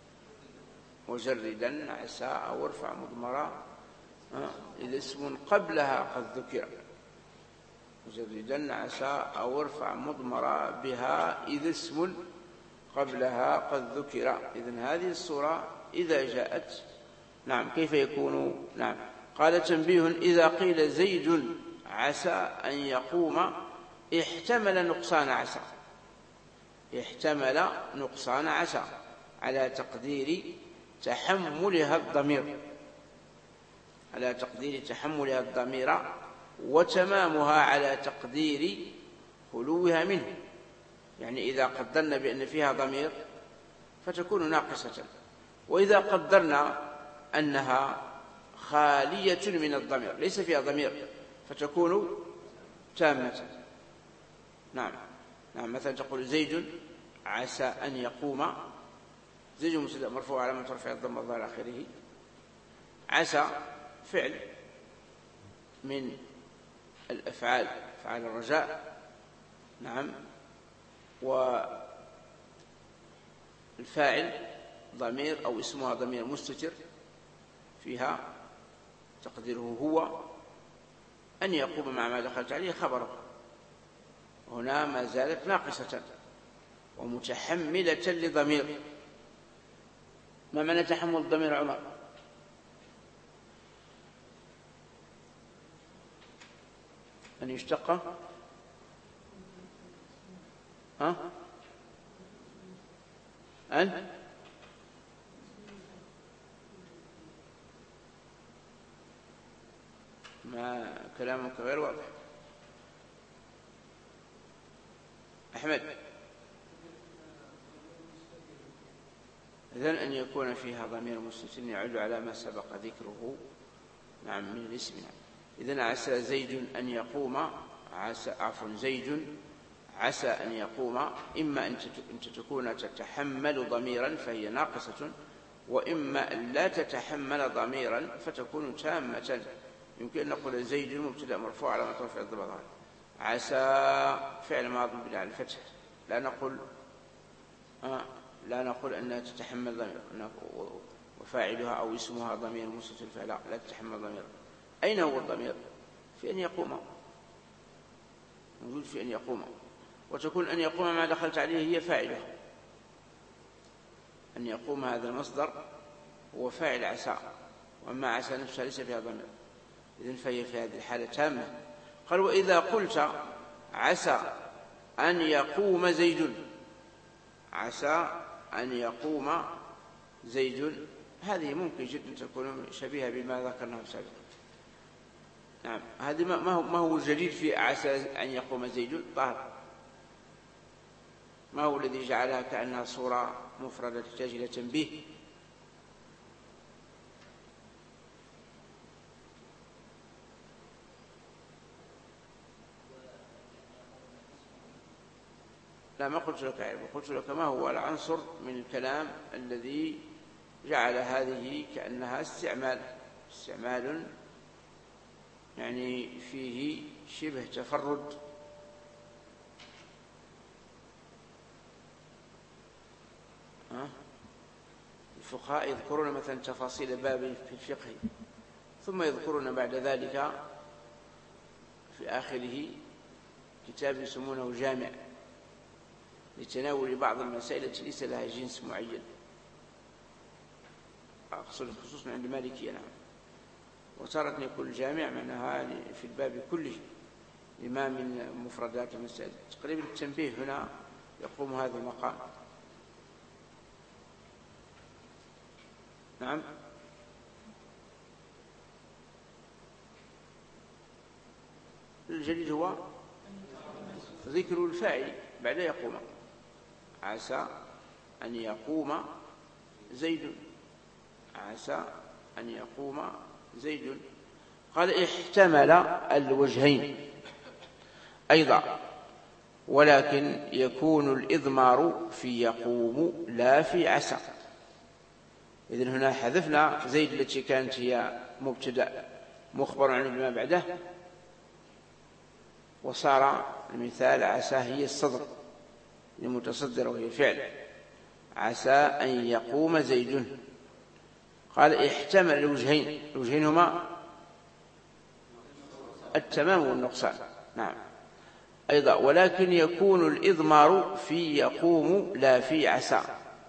مجردا عسى أو ارفع مضمرا إذا اسم قبلها قد ذكر، مجردا عسى أو ارفع مضمرا بها إذا اسم قبلها قد ذكر. إذن هذه الصورة إذا جاءت، نعم، كيف يكون؟ نعم. قال: تنبيه: إذا قيل زيد عسى أن يقوم احتمل نقصان عسى، احتمل نقصان عسى على تقدير تحملها الضمير، على تقدير تحملها الضمير، وتمامها على تقدير خلوها منه. يعني إذا قدرنا بأن فيها ضمير فتكون ناقصة، وإذا قدرنا أنها خالية من الضمير ليس فيها ضمير فتكون تامة. نعم. نعم. مثلا تقول زيد عسى أن يقوم، زيد مبتدأ مرفوع علامة رفعه الضمة الظاهرة على آخره، عسى فعل من الأفعال، أفعال الرجاء. نعم. والفاعل ضمير أو اسمها ضمير مستتر فيها تقديره هو، أن يقوم مع ما دخلت عليه خبره، هنا ما زالت ناقصة ومتحملة لضمير. ما معنى تحمل الضمير عمر؟ أن يشتق ها أن ما كلامك غير واضح. أحمد: إذن أن يكون فيها ضمير مستتر يعود على ما سبق ذكره، نعم، من الاسم. إذن عسى زيد أن يقوم، عسى عفوا زيد عسى أن يقوم، إما أن تكون تتحمل ضميرا فهي ناقصة، وإما أن لا تتحمل ضميرا فتكون تامة. يمكن أن نقول زيد مبتدأ مرفوع على رفع الضمير، عسى فعل ماضي بناء على الفتح، لا نقول آه لا نقول أنها تتحمل ضمير، وفاعلها أو اسمها ضمير مستتر فلا لا تتحمل ضمير. أين هو الضمير؟ في أن يقوم، موجود في أن يقوم، وتكون أن يقوم ما دخلت عليه هي فاعله. أن يقوم هذا المصدر هو فاعل عسى، وأما عسى نفسها ليس فيها ضمير، إذن فهي في هذه الحالة تامة. قال: وإذا قلت عسى أن يقوم زيد، عسى أن يقوم زيد، هذه ممكن جدا تكون شبيهة بما ذكرناه سابقا. نعم. هذه ما هو ما هو الجديد في عسى أن يقوم زيد؟ ظاهر ما هو الذي جعلها كأنها صورة مفردة تحتاج إلى تنبيه؟ لا، ما قلت لك علم، قلت لك ما هو العنصر من الكلام الذي جعل هذه كأنها استعمال استعمال يعني فيه شبه تفرد. الفقهاء يذكرون مثلا تفاصيل باب في الفقه، ثم يذكرون بعد ذلك في آخره كتاب يسمونه جامع لتناول بعض المسائل التي ليس لها جنس معين، أقصد خصوصا عند المالكية. نعم. وتارة يكون جامع معناها في الباب كله لما من مفردات المسائل. تقريبا التنبيه هنا يقوم هذا المقام. نعم. الجديد هو ذكر الفاعل بعد يقوم. عسى أن يقوم زيد، عسى أن يقوم زيد. قال احتمل الوجهين أيضا، ولكن يكون الإضمار في يقوم لا في عسى. إذن هنا حذفنا زيد التي كانت هي مبتدأ مخبر عنه بما بعده، وصار المثال عسى هي الصدر المتصدر وهي فعل. عسى أن يقوم زيد. قال احتمل الوجهين، الوجهين هما التمام والنقصان. نعم. أيضا ولكن يكون الإضمار في يقوم لا في عسى.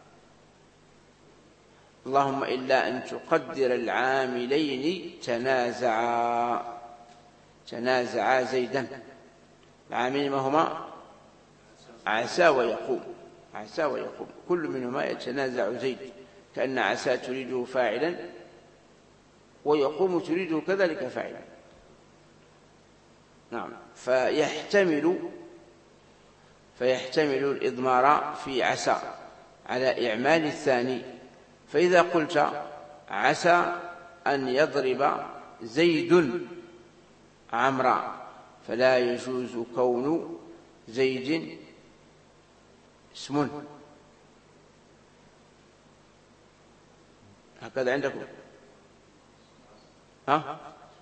اللهم إلا أن تقدر العاملين تنازعا تنازعا زيدا. العاملين ما هما؟ عسى ويقوم، عسى ويقوم، كل منهما يتنازع زيد، كأن عسى تريده فاعلا ويقوم تريده كذلك فاعلا. نعم. فيحتمل فيحتمل الإضمار في عسى على إعمال الثاني. فإذا قلت عسى أن يضرب زيد عمرا، فلا يجوز كون زيد اسم. هكذا عندكم؟ ها؟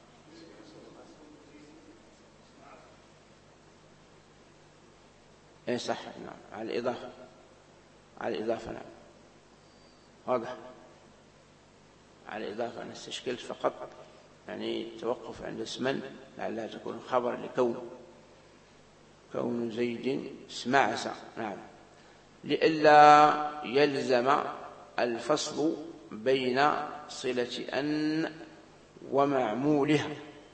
اي صح. نعم. على الإضافة، على الإضافة. نعم. واضح. على الإضافة. أنا استشكلت فقط يعني التوقف عند اسما لعلها تكون خبر لكون كون زيد اسم عسى. نعم. لئلا يلزم الفصل بين صلة أن ومعمولها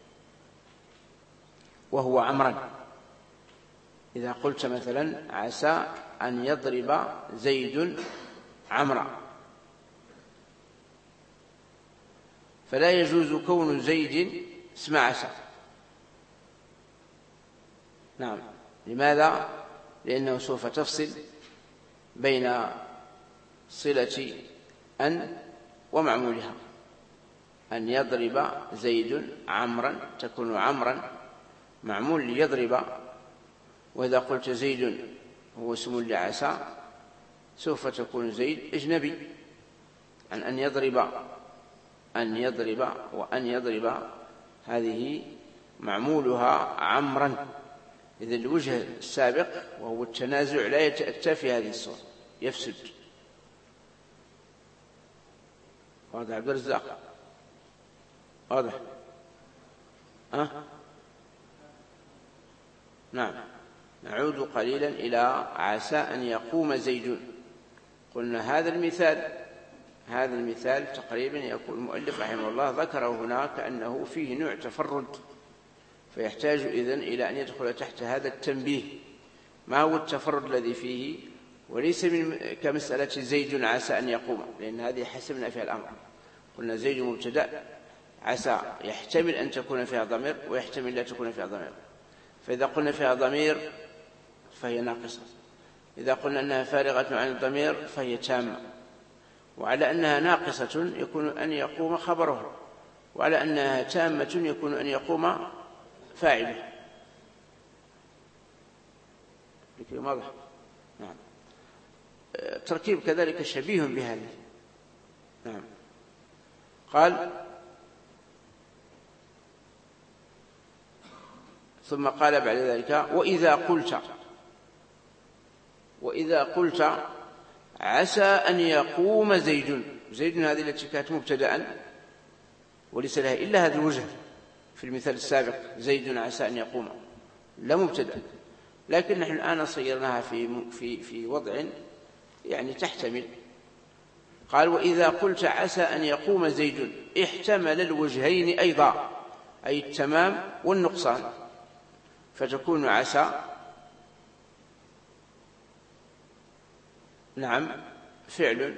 وهو عمرا. إذا قلت مثلا عسى أن يضرب زيد عمرا، فلا يجوز كون زيد اسم عسى. نعم. لماذا؟ لأنه سوف تفصل بين صلة أن ومعمولها. أن يضرب زيد عمرا تكون عمرا معمول ليضرب، وإذا قلت زيد هو اسم لعسى سوف تكون زيد أجنبي عن أن يضرب. أن يضرب وأن يضرب هذه معمولها عمرا. إذن الوجه السابق وهو التنازع لا يتأتى في هذه الصورة، يفسد. واضح عبد الرزاق؟ واضح؟ أه؟ نعم. نعود قليلا إلى عسى أن يقوم زيد. قلنا هذا المثال هذا المثال تقريبا يقول المؤلف رحمه الله ذكره هنا كأنه فيه نوع تفرد، فيحتاج إذن إلى أن يدخل تحت هذا التنبيه. ما هو التفرد الذي فيه؟ وليس من كمسألة زيد عسى أن يقوم، لأن هذه حسبنا فيها الأمر. قلنا زيد مبتدأ، عسى يحتمل أن تكون فيها ضمير ويحتمل لا تكون فيها ضمير. فإذا قلنا فيها ضمير فهي ناقصة، إذا قلنا أنها فارغة عن الضمير فهي تامة. وعلى أنها ناقصة يكون أن يقوم خبره، وعلى أنها تامة يكون أن يقوم فاعله. لكي واضح؟ نعم. تركيب كذلك شبيه بهذه. نعم. قال ثم قال بعد ذلك وإذا قلت وإذا قلت عسى أن يقوم زيد. زيد هذه التي كانت مبتدأ وليس لها إلا هذا الوجه في المثال السابق، زيد عسى أن يقوم، لا مبتدأ، لكن نحن الآن صيرناها في في في وضع يعني تحتمل. قال وإذا قلت عسى أن يقوم زيد احتمل الوجهين أيضا، أي التمام والنقصان، فتكون عسى نعم فعل،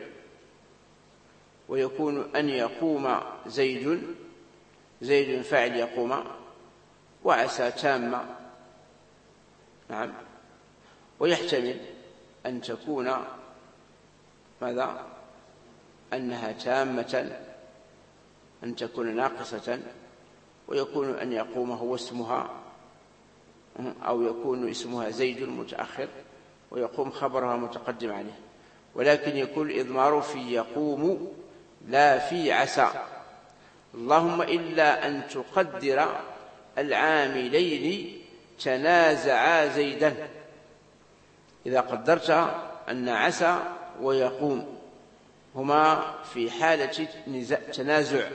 ويكون أن يقوم زيد زيد فاعل يقوم، وعسى تامة نعم. ويحتمل أن تكون ماذا أنها تامة، أن تكون ناقصة، ويكون أن يقوم هو اسمها، أو يكون اسمها زيد متأخر ويقوم خبرها متقدم عليه، ولكن يكون الإضمار في يقوم لا في عسى، اللهم إلا أن تقدر العاملين تنازعا زيدا. إذا قدرت أن عسى ويقوم هما في حالة تنازع،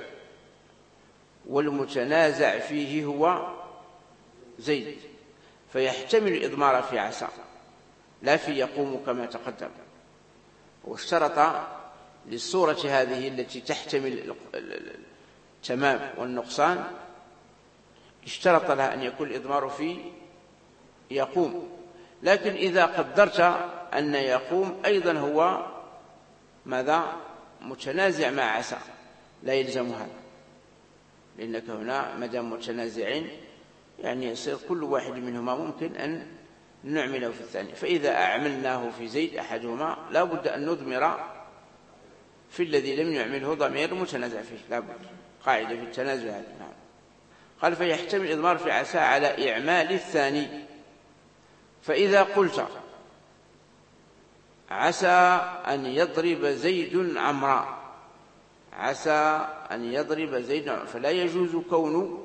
والمتنازع فيه هو زيد، فيحتمل الإضمار في عسى لا في يقوم كما تقدم. واشترط للصورة هذه التي تحتمل التمام والنقصان، اشترط لها أن يكون الإضمار في يقوم، لكن إذا قدرت أن يقوم أيضا هو ماذا متنازع مع عسى لا يلزم هذا، لأنك هنا مدام متنازعين يعني يصير كل واحد منهما ممكن أن نعمله في الثاني. فإذا أعملناه في زيد أحدهما لا بد أن نضمر في الذي لم يعمله ضمير متنازع فيه، لا بد، قاعدة في التنازع هذه. نعم. قال فيحتمل الإضمار في عسى على إعمال الثاني. فإذا قلت عسى أن يضرب زيد عمرا، عسى أن يضرب زيد عمرا، فلا يجوز كون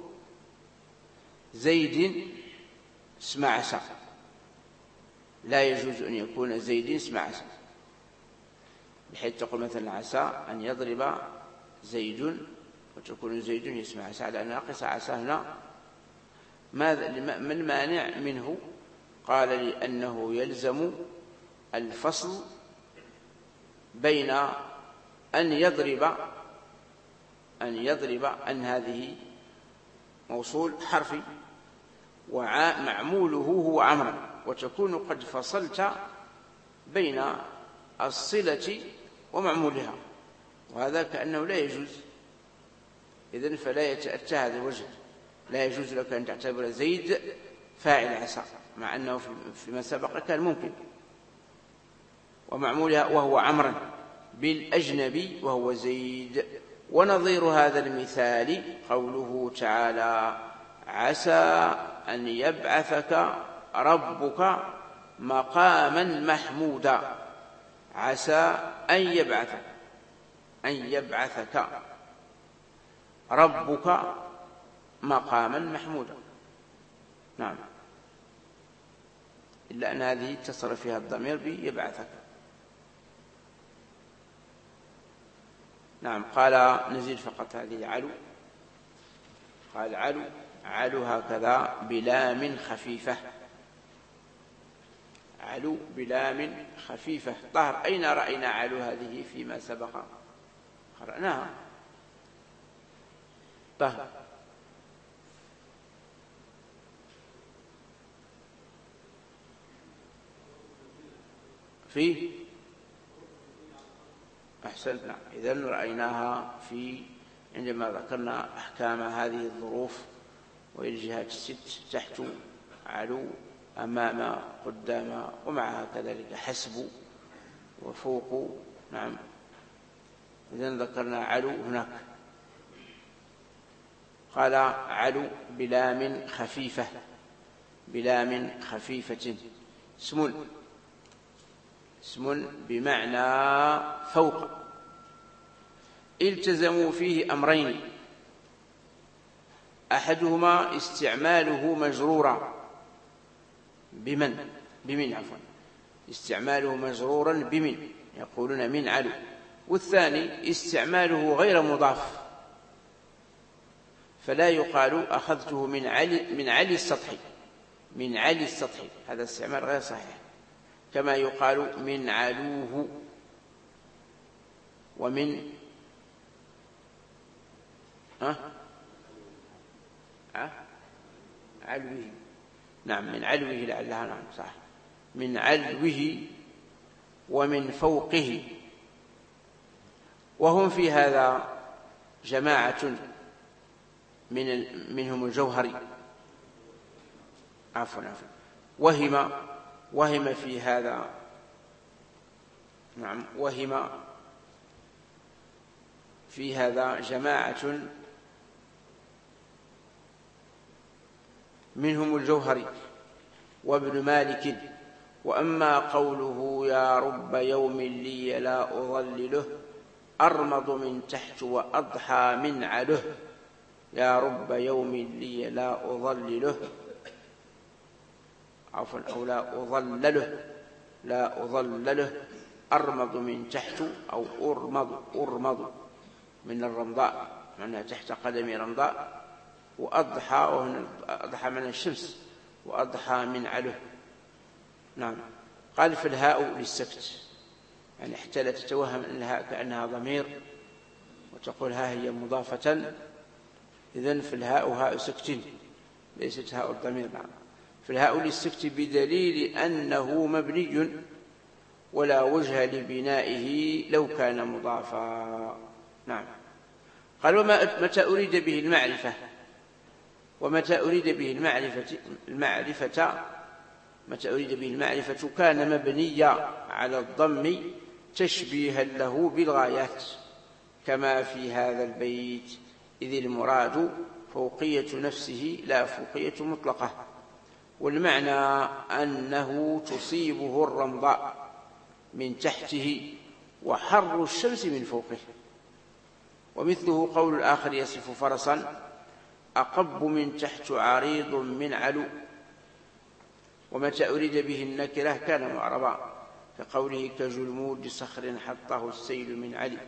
زيد اسم عسى، لا يجوز أن يكون زيد اسم عسى، بحيث تقول مثلا عسى أن يضرب زيد وتكون زيد اسم عسى على أن ناقص عسى هنا. ماذا ما المانع منه؟ قال لأنه يلزم الفصل بين أن يضرب أن يضرب أن هذه موصول حرفي ومعموله هو عمرا، وتكون قد فصلت بين الصلة ومعمولها، وهذا كأنه لا يجوز. إذن فلا يتأتى هذا الوجه، لا يجوز لك أن تعتبر زيد فاعل عسى مع أنه فيما سبق كان ممكن، ومعمولها وهو عمرا بالأجنبي وهو زيد. ونظير هذا المثال قوله تعالى عسى أن يبعثك ربك مقاما محمودا، عسى أن يبعثك أن يبعثك ربك مقاما محمودا. نعم، إلا أن هذه اتصل فيها الضمير بيبعثك. نعم. قال نزيد فقط هذه علو، قال علو علو هكذا بلام خفيفة، علو بلام خفيفة. طهر أين رأينا علو هذه فيما سبق؟ قرأناها. طهر في أحسنت. نعم. إذن رأيناها في عندما ذكرنا أحكام هذه الظروف وهي الجهات الست، تحت علو أمام قدام ومعها كذلك حسب وفوق. نعم. إذن ذكرنا علو هناك. قال علو بلام خفيفة، بلام خفيفة اسم اسم بمعنى فوق. التزموا فيه أمرين: أحدهما استعماله مجرورا بمن بمن عفوا استعماله مجرورا بمن، يقولون من علو. والثاني استعماله غير مضاف، فلا يقال أخذته من علي من علي السطحي من علي السطحي، هذا استعمال غير صحيح، كما يقال من علوه ومن أه؟ أه؟ علوه. نعم، من علوه لعلها نعم صح، من علوه ومن فوقه. وهم في هذا جماعة من منهم الجوهري عفوا عفوا وهم وهم في هذا نعم وهم في هذا جماعة منهم الجوهري وابن مالك. وأما قوله يا رب يوم لي لا أظلله أرمض من تحت وأضحى من عله، يا رب يوم لي لا أظلله عفوا أو لا أظلله لا أظلله أرمض من تحت أو أرمض أرمض من الرمضاء معناها تحت قدمي رمضاء، وأضحى وهنا أضحى من الشمس وأضحى من عله. نعم. قال في الهاء للسكت، يعني حتى لا تتوهم أن الهاء كأنها ضمير وتقول ها هي مضافة، إذن في الهاء هاء سكت ليست هاء الضمير. نعم. في الهاء للسكت بدليل أنه مبني ولا وجه لبنائه لو كان مضافا. نعم. قال ومتى أريد به المعرفة ومتى أريد به المعرفة المعرفة متى أريد به المعرفة كان مبنيا على الضم تشبيها له بالغايات، كما في هذا البيت: إذ المراد فوقية نفسه لا فوقية مطلقة، والمعنى أنه تصيبه الرمضاء من تحته وحر الشمس من فوقه. ومثله قول الآخر يصف فرسا: أقب من تحت عريض من علو. ومتى أريد به النكرة كان معربا، كقوله كجلمود صخر حطه السيل من علي.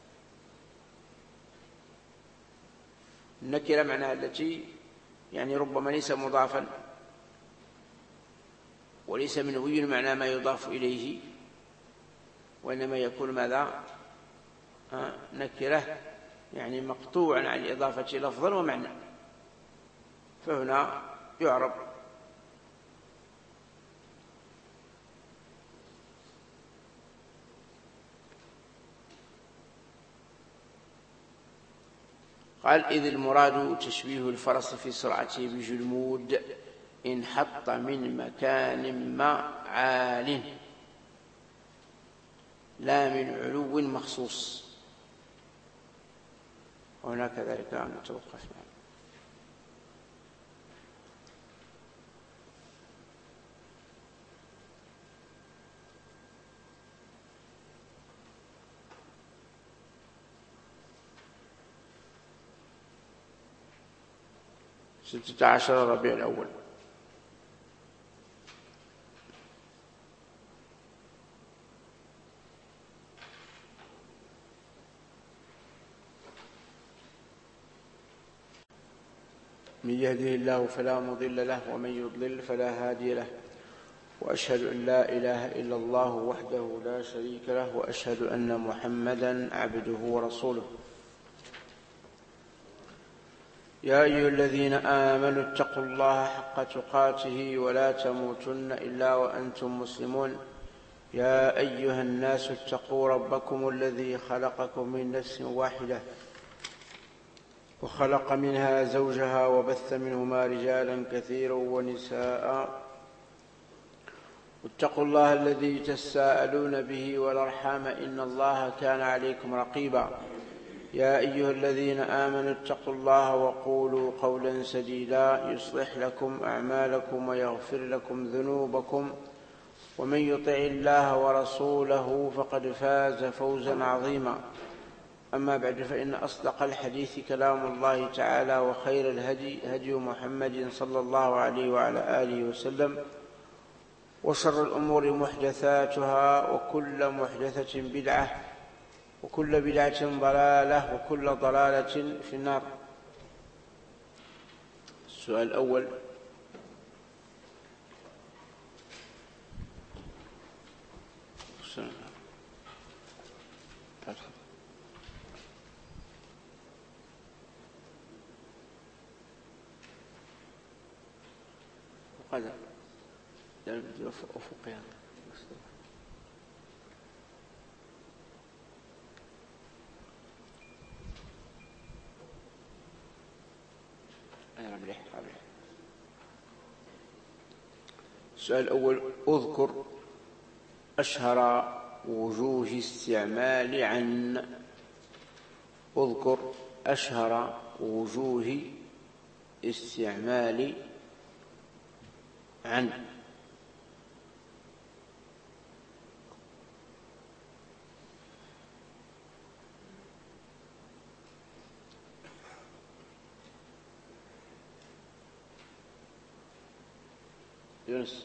النكرة معناها التي يعني ربما ليس مضافا وليس منوي معنى ما يضاف إليه، وإنما يكون ماذا آه نكرة يعني مقطوعا عن الإضافة لفظا ومعنى، فهنا يعرب. قال إذ المراد تشبيه الفرس في سرعته بجلمود إن حط من مكان ما عال لا من علو مخصوص. وهناك ذلك نتوقف. ستة عشر ربيع الأول. من يهده الله فلا مضل له ومن يضلل فلا هادي له، وأشهد أن لا إله إلا الله وحده لا شريك له، وأشهد أن محمدا عبده ورسوله. يا أيها الذين آمنوا اتقوا الله حق تقاته ولا تموتن إلا وأنتم مسلمون. يا أيها الناس اتقوا ربكم الذي خلقكم من نفس واحدة وخلق منها زوجها وبث منهما رجالا كثيرا ونساء، واتقوا الله الذي تساءلون به والأرحام إن الله كان عليكم رقيبا. يا أيها الذين آمنوا اتقوا الله وقولوا قولا سديدا يصلح لكم أعمالكم ويغفر لكم ذنوبكم ومن يطع الله ورسوله فقد فاز فوزا عظيما. أما بعد، فإن أصدق الحديث كلام الله تعالى، وخير الهدي هدي محمد صلى الله عليه وعلى آله وسلم، وشر الأمور محدثاتها، وكل محدثة بدعة، وكل بدعة ضلالة، وكل ضلالة في النار. السؤال الأول: وقدر أفقها السؤال الأول: أذكر أشهر وجوه استعمال عن. أذكر أشهر وجوه استعمال عن. يونس.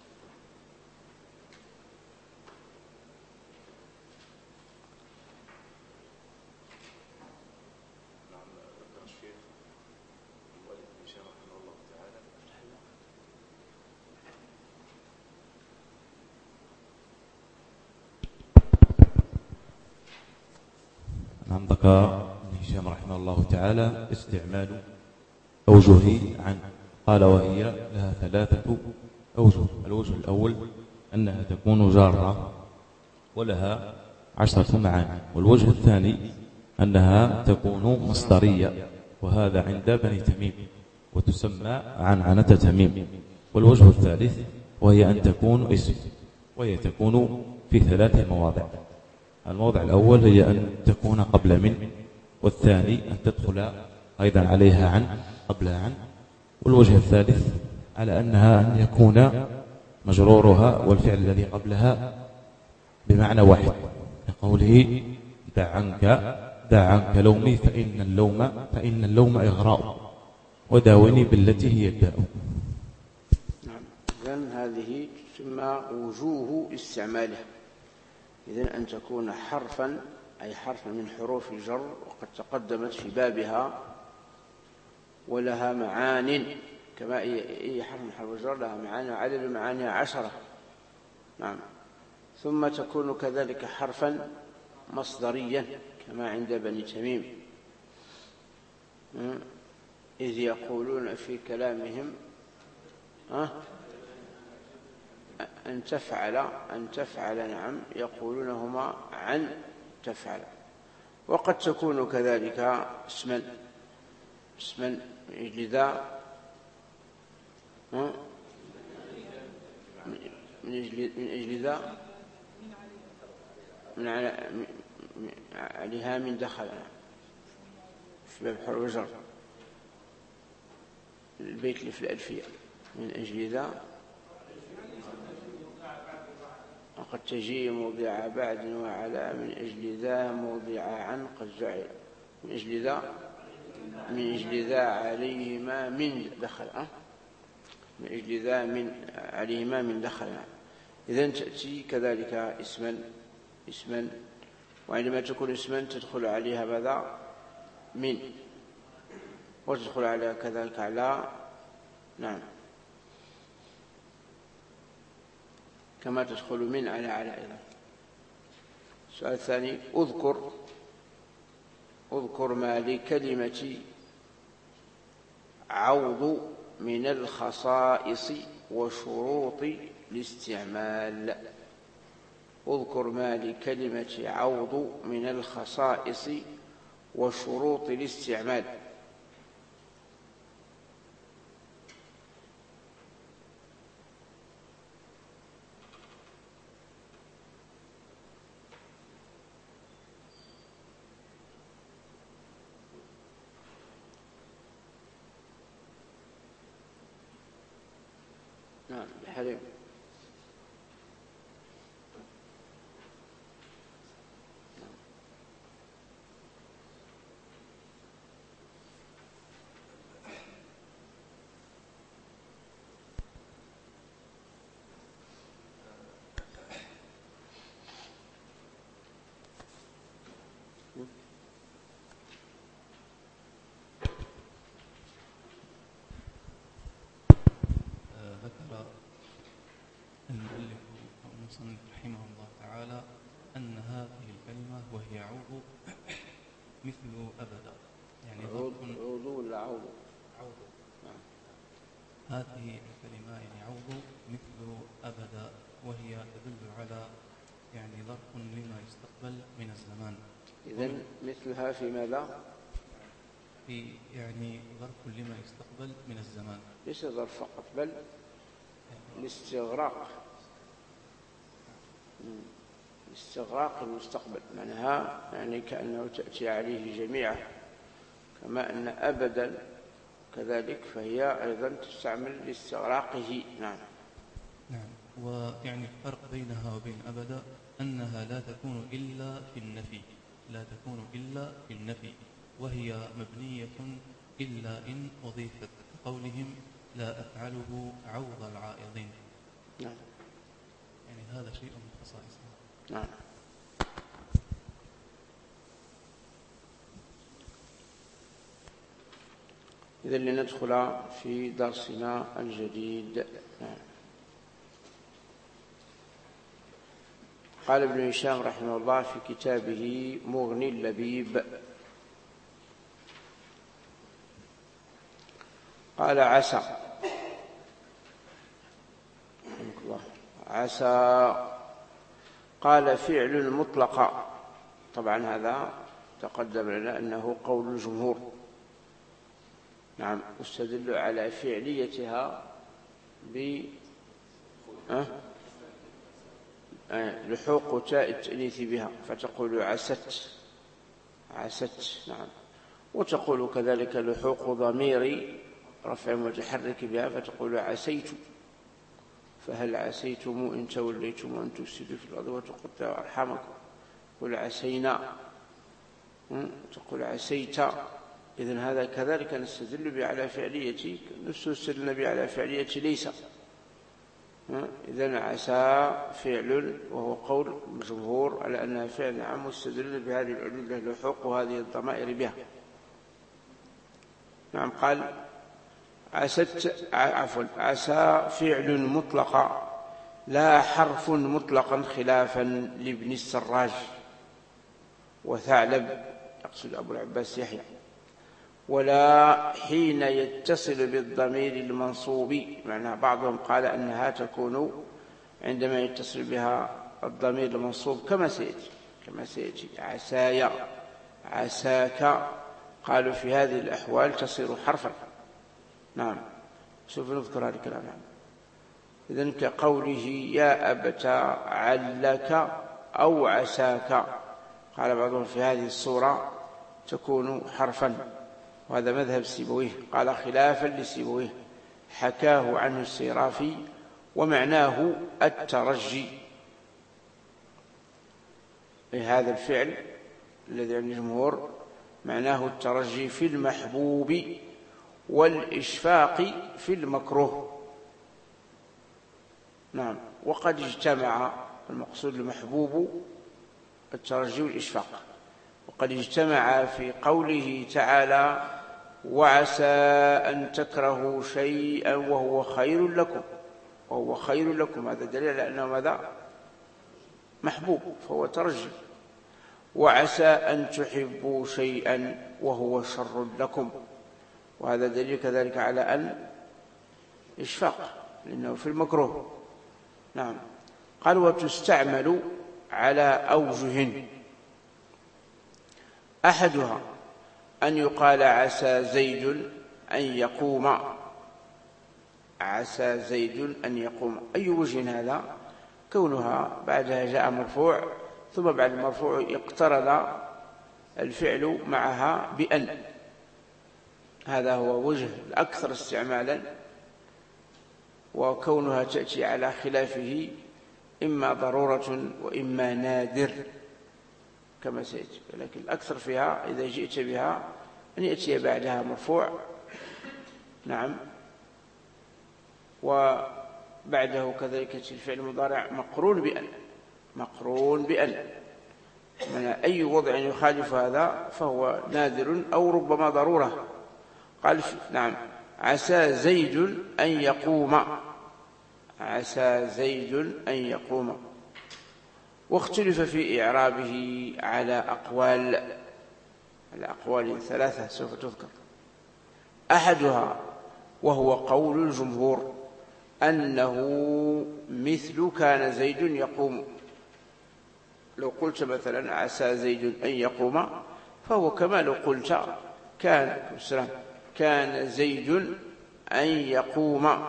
نعم، ذكر ابن هشام رحمه الله تعالى استعمال أوجه عن. قال: وهي لها ثلاثة أوجه. الوجه الأول أنها تكون جارة ولها عشرة معاني. والوجه الثاني أنها تكون مصدرية، وهذا عند بني تميم، وتسمى عنعنة تميم. والوجه الثالث وهي أن تكون اسم، وهي تكون في ثلاث مواضع. الموضع الأول هي أن تكون قبل من، والثاني أن تدخل أيضا عليها عن قبل عن. والوجه الثالث على أنها أن يكون مجرورها والفعل الذي قبلها بمعنى واحد، لقوله: دع عنك دع عنك لومي فإن اللوم فإن اللوم إغراء، وداوني بالتي هي الداء. نعم، إذن هذه تسمى وجوه استعماله. إذن أن تكون حرفا، أي حرفا من حروف الجر، وقد تقدمت في بابها، ولها معان، كما أي حرف من حروف الجر لها معاني، وعدد معانيها عشرة. نعم. ثم تكون كذلك حرفا مصدريا كما عند بني تميم، إذ يقولون في كلامهم أن تفعل أن تفعل نعم، يقولون هما عن تفعل. وقد تكون كذلك اسما اسما من أجل ذا من أجل من أجل ذا من عليها من دخل في باب حرف الجر، البيت اللي في الألفية: من أجل ذا وقد تجي موضع بعد وعلى، من أجل ذا موضع عن قد جعل، من أجل ذا من أجل ذا عليهما من دخل أه؟ من أجل ذا من عليهما من دخل. إذن تأتي كذلك اسما اسما وعندما تكون اسما تدخل عليها ماذا؟ من، وتدخل عليها كذلك على نعم كما تدخل من على على أيضا. السؤال الثاني: أذكر أذكر ما لكلمة عوض من الخصائص وشروط الاستعمال. اذكر ما لكلمة عوض من الخصائص وشروط الاستعمال. نعم، حليم. المصنف رحمه الله تعالى أن هذه الكلمة وهي عوض مثل أبدا، يعني عوض ولا عوض؟ عوض. هذه الكلمة يعني عوض مثل أبدا، وهي تدل على يعني ظرف لما يستقبل من الزمان. إذن مثلها في ماذا؟ في يعني ظرف لما يستقبل من الزمان، ليس ظرف فقط بل الاستغراق، استغراق المستقبل، معناها يعني كأنه تأتي عليه جميعا، كما أن أبدا كذلك فهي أيضا تستعمل لاستغراقه. نعم. نعم. ويعني الفرق بينها وبين أبدا أنها لا تكون إلا في النفي، لا تكون إلا في النفي، وهي مبنية إلا إن أضيفت، قولهم لا أفعله عوض العائضين. نعم. يعني هذا شيء من خصائصها. نعم. إذن لندخل في درسنا الجديد. نعم. قال ابن هشام رحمه الله في كتابه مغني اللبيب: قال عسى، عسى قال فعل مطلق. طبعا هذا تقدم لنا أنه قول الجمهور. نعم. استدل على فعليتها ب لحوق تاء التأنيث بها، فتقول عست، عست. نعم. وتقول كذلك لحوق ضمير رفع متحرك بها، فتقول عسيت، فهل عسيتم إن توليتم أن تفسدوا في الأرض وتقطعوا أرحامكم. تقول عسينا، تقول عسيت. إذن هذا كذلك نستدل به على فعلية، نستدل به على فعلية ليس. إذن عسى فعل، وهو قول الجمهور على أنها فعل عام، مستدل بهذه العلة لحوق هذه الضمائر بها. نعم. قال عست، عفوا، عسى فعل مطلق لا حرف مطلقا، خلافا لابن السراج وثعلب، يقصد أبو العباس يحيى، ولا حين يتصل بالضمير المنصوب. معنى بعضهم قال أنها تكون عندما يتصل بها الضمير المنصوب كما سيأتي، كما سيأتي عسايا، عساك. قالوا في هذه الأحوال تصير حرفا. نعم. سوف نذكر هذا الكلام. نعم. إذن كقوله يا أبت علك أو عساك، قال بعضهم في هذه الصورة تكون حرفا، وهذا مذهب سيبويه. قال خلافا لسيبويه، حكاه عنه السيرافي، ومعناه الترجي. هذا الفعل الذي عند الجمهور معناه الترجي في المحبوب والإشفاق في المكروه. نعم. وقد اجتمع، المقصود المحبوب الترجي والإشفاق، وقد اجتمع في قوله تعالى وعسى أن تكرهوا شيئا وهو خير لكم، وهو خير لكم. هذا دليل على أنه ماذا؟ محبوب، فهو ترجي. وعسى أن تحبوا شيئا وهو شر لكم، وهذا دليل كذلك على أن إشفاق، لأنه في المكروه. نعم. قال وتستعمل على أوجه، أحدها أن يقال عسى زيد أن يقوم، عسى زيد أن يقوم. أي وجه هذا؟ كونها بعدها جاء مرفوع، ثم بعد المرفوع اقترن الفعل معها بأن، هذا هو وجه الأكثر استعمالا. وكونها تأتي على خلافه إما ضرورة وإما نادر كما سيأتي، لكن الأكثر فيها إذا جئت بها أن يأتي بعدها مرفوع. نعم. وبعده كذلك الفعل المضارع مقرون بأن، مقرون بأن، من أي وضع يخالف هذا فهو نادر أو ربما ضرورة. قال نعم عسى زيد أن يقوم، عسى زيد أن يقوم. واختلف في إعرابه على أقوال على أقوال ثلاثة سوف تذكر. أحدها وهو قول الجمهور أنه مثل كان زيد يقوم. لو قلت مثلا عسى زيد أن يقوم فهو كما لو قلت كان كان زيد أن يقوم،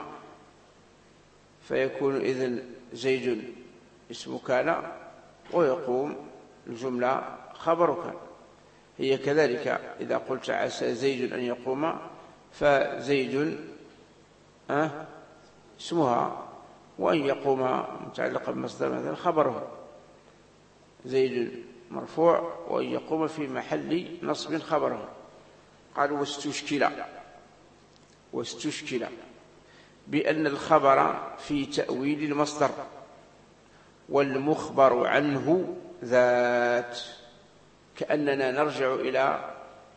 فيكون إذن زيد اسم كان ويقوم الجملة خبر كان. هي كذلك إذا قلت عسى زيد أن يقوم فزيد أه اسمها، وأن يقوم متعلقا بمصدر مثلا خبره، زيد مرفوع وأن يقوم في محل نصب خبره. قال واستشكل واستشكل بأن الخبر في تأويل المصدر والمخبر عنه ذات، كأننا نرجع إلى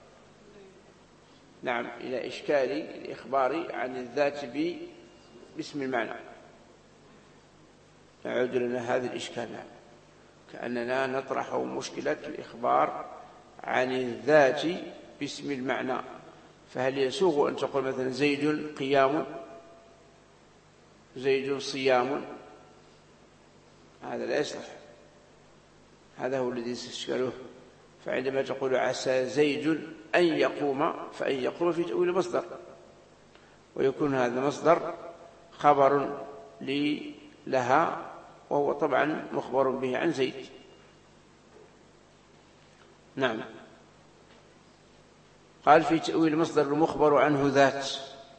نعم إلى إشكال الإخبار عن الذات باسم المعنى. نعود لنا هذا الإشكال، كأننا نطرح مشكلة الإخبار عن الذات باسم المعنى. فهل يسوغ أن تقول مثلا زيد قيام، زيد صيام؟ هذا لا يصلح، هذا هو الذي استشكلوه. فعندما تقول عسى زيد أن يقوم فأن يقوم في تأويل مصدر، ويكون هذا مصدر خبر لي لها، وهو طبعا مخبر به عن زيد. نعم. قال في تأويل مصدر المخبر عنه ذات،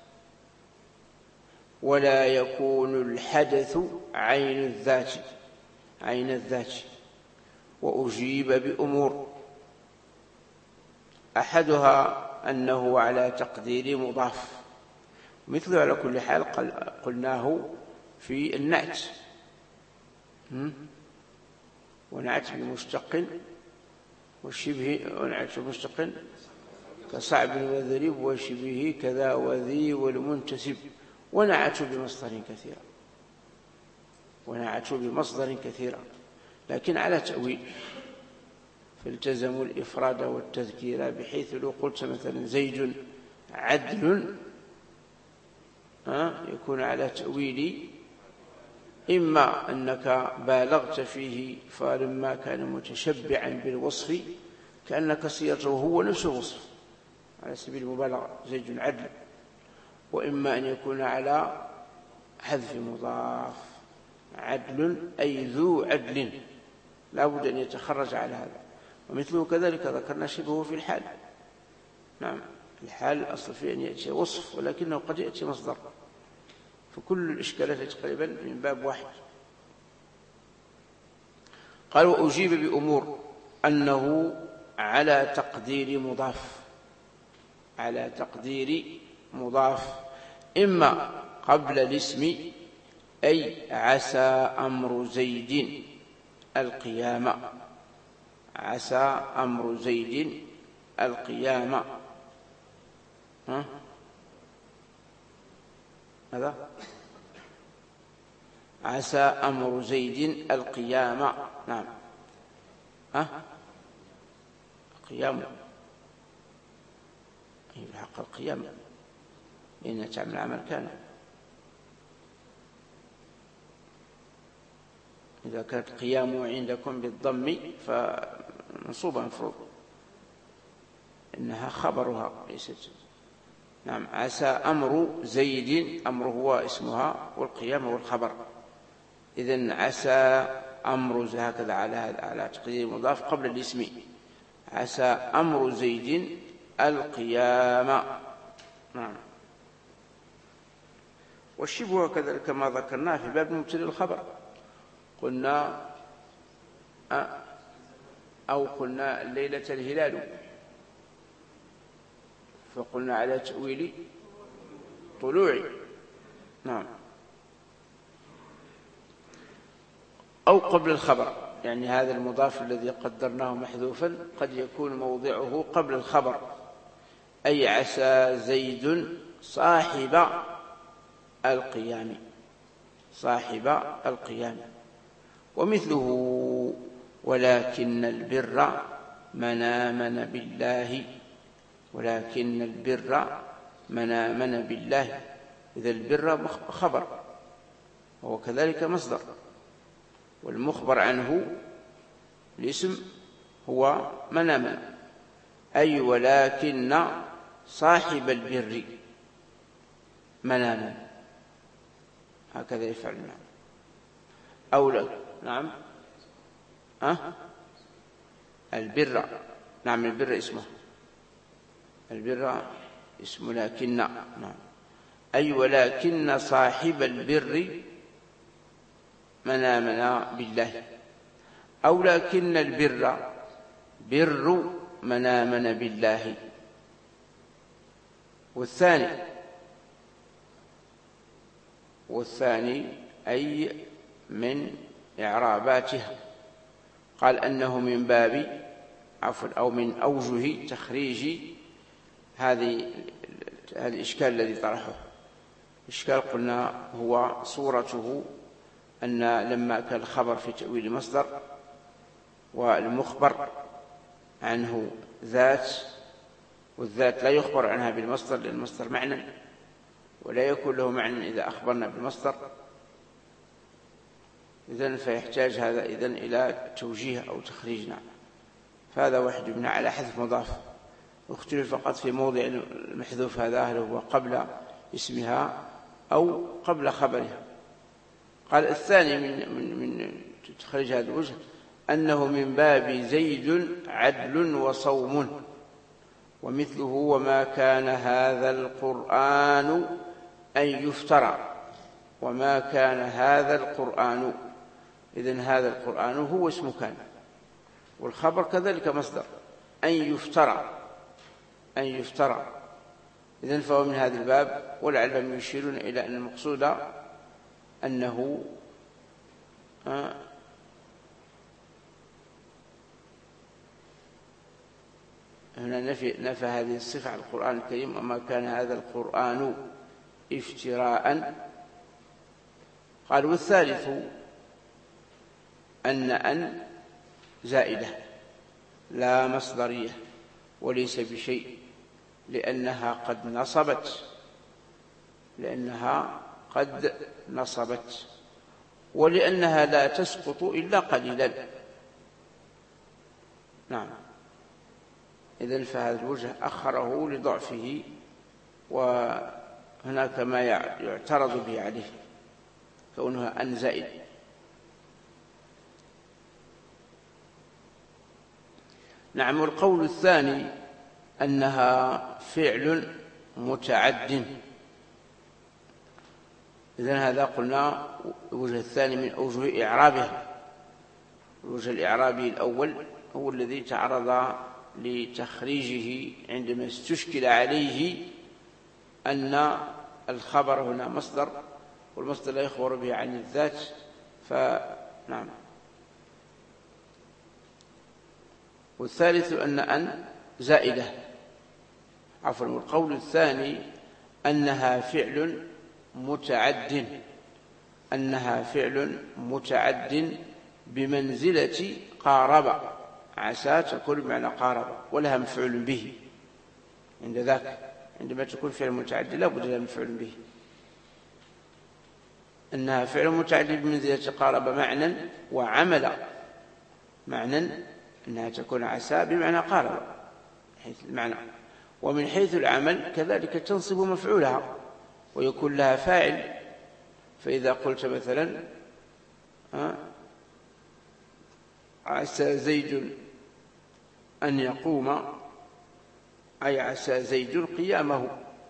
ولا يكون الحدث عين الذات عين الذات وأجيب بأمور. أحدها أنه على تقدير مضاف، مثله على كل حال قلناه في النعت، ونعت بمشتق والشبه، ونعت بمشتق كصعب وذريب وشبه كذا وذي والمنتسب، ونعت بمصدر كثيرا ونعت بمصدر كثيرا لكن على تأويل، فالتزموا الإفراد والتذكير، بحيث لو قلت مثلا زيد عدل يكون على تأويل، إما أنك بالغت فيه فلما كان متشبعا بالوصف كأنك صيرته هو نفس الوصف على سبيل المبالغة زيد عدل، وإما أن يكون على حذف مضاف، عدل أي ذو عدل، لا بد أن يتخرج على هذا. ومثله كذلك ذكرنا شبهه في الحال. نعم، الحال أصل فيه أن يأتي وصف ولكنه قد يأتي مصدر، فكل الإشكالات تقريبا من باب واحد. قال وأجيب بأمور أنه على تقدير مضاف على تقدير مضاف إما قبل الاسم، أي عسى أمر زيد القيامة، عسى أمر زيد القيامة. ها؟ هذا عسى أمر زيد القيامة. نعم. ها؟ قيام هي بحق القيامة، لأنها تعمل عمل كان. إذا كانت قيام عندكم بالضم فمنصوبة مفروض، إنها خبرها ليست. نعم، عسى أمر زيد، أمر هو اسمها والقيام هو الخبر. إذن عسى أمر هكذا على على تقدير مضاف قبل الاسم، عسى أمر زيد القيامة. نعم. والشبه كذلك كما ذكرناه في باب مبتدأ الخبر، قلنا أو قلنا الليلة الهلال، فقلنا على تأويل طلوعي. نعم. أو قبل الخبر، يعني هذا المضاف الذي قدرناه محذوفا قد يكون موضعه قبل الخبر، أي عسى زيد صاحب القيام صاحب القيام ومثله ولكن البر من آمن بالله، ولكن البر من آمن بالله. إذا البر خبر وهو كذلك مصدر، والمخبر عنه الاسم هو من آمن، أي ولكن صاحب البر من آمن، هكذا يفعل المعنى. أو لا نعم أه؟ البر، نعم البر اسمه، البر اسم لكن، نعم أي ولكن صاحب البر من آمن بالله، أو لكن البر بر من آمن بالله. والثاني والثاني أي من إعراباتها، قال أنه من باب عفوا أو من أوجه تخريج هذه هذا الإشكال الذي طرحه. الإشكال قلنا هو صورته أن لما كان الخبر في تأويل المصدر والمخبر عنه ذات، والذات لا يخبر عنها بالمصدر لأن المصدر معنى، ولا يكون له معنى إذا أخبرنا بالمصدر، إذن فيحتاج هذا إذن إلى توجيه أو تخريجنا. فهذا واحد يبنى على حذف مضاف، واختلف فقط في موضع المحذوف هذا هل هو قبل اسمها أو قبل خبرها. قال الثاني من, من, من تخريج هذا الوجه أنه من باب زيد عدل وصوم، ومثله وما كان هذا القرآن أن يفترى، وما كان هذا القرآن. إذن هذا القرآن هو اسم كان، والخبر كذلك مصدر أن يفترى، أن يفترى. إذن فهو من هذا الباب، ولعلهم يشيرون إلى أن المقصود أنه آه هنا نفي, نفى هذه الصفة على القرآن الكريم، وما كان هذا القرآن افتراء. قال والثالث أن أن زائدة لا مصدرية وليس بشيء، لأنها قد نصبت لأنها قد نصبت ولأنها لا تسقط إلا قليلا. نعم. إذن فهذا الوجه أخره لضعفه، وهناك ما يعترض به عليه كونها أن زائد. نعم. والقول الثاني أنها فعل متعد. إذن هذا قلنا الوجه الثاني من أوجه إعرابها. الوجه الإعرابي الأول هو الذي تعرض لتخريجه عندما استشكل عليه أن الخبر هنا مصدر، والمصدر لا يخبر به عن الذات. فنعم. والثالث أن أن زائدة عفوا. والقول الثاني أنها فعل متعد، أنها فعل متعد بمنزلة قارب، عسى تكون بمعنى قارب، ولها مفعول به عند ذاك. عندما تكون فعل متعد لا بد لها مفعول به. أنها فعل متعد بمنزلة قارب معنى وعمل. معنى أنها تكون عسى بمعنى قارب حيث المعنى، ومن حيث العمل كذلك تنصب مفعولها ويكون لها فاعل. فإذا قلت مثلا عسى زيد أن يقوم، أي عسى زيد قيامه،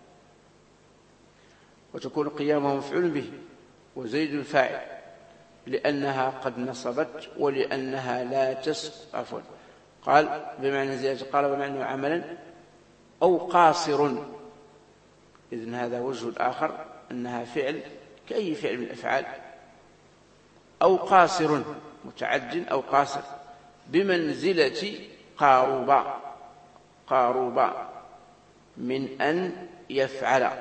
وتكون قيامه مفعول به وزيد فاعل، لأنها قد نصبت ولأنها لا تسقط. عفوا. قال بمعنى زيادة قال بمعنى عملا أو قاصر. إذن هذا وجه الآخر أنها فعل كأي فعل من الأفعال، أو قاصر متعد أو قاصر بمنزلة قاروبا. قاروبا من أن يفعل،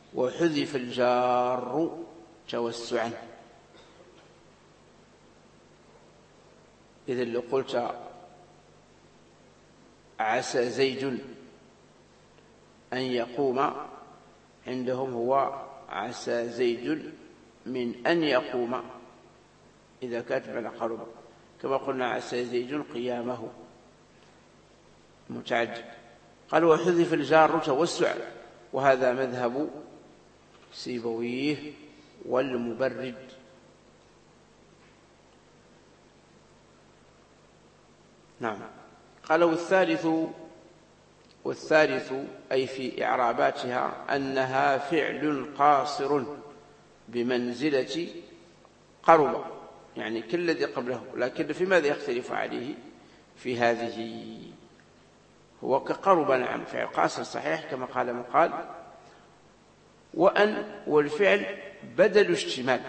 وحذف الجار توسعا. إذا لو قلت عسى زيد أن يقوم، عندهم هو عسى زيد من أن يقوم إذا كانت بمعنى قرب، كما قلنا عسى زيد قيامه متعدد. قال وحذف الجار توسع، وهذا مذهب سيبويه والمبرد. نعم. قال والثالث والثالث أي في إعراباتها أنها فعل قاصر بمنزلة قرب، يعني كالذي قبله، لكن في ماذا يختلف عليه؟ في هذه هو كقرب، نعم فعل قاصر صحيح كما قال من قال. وأن والفعل بدل اشتمال،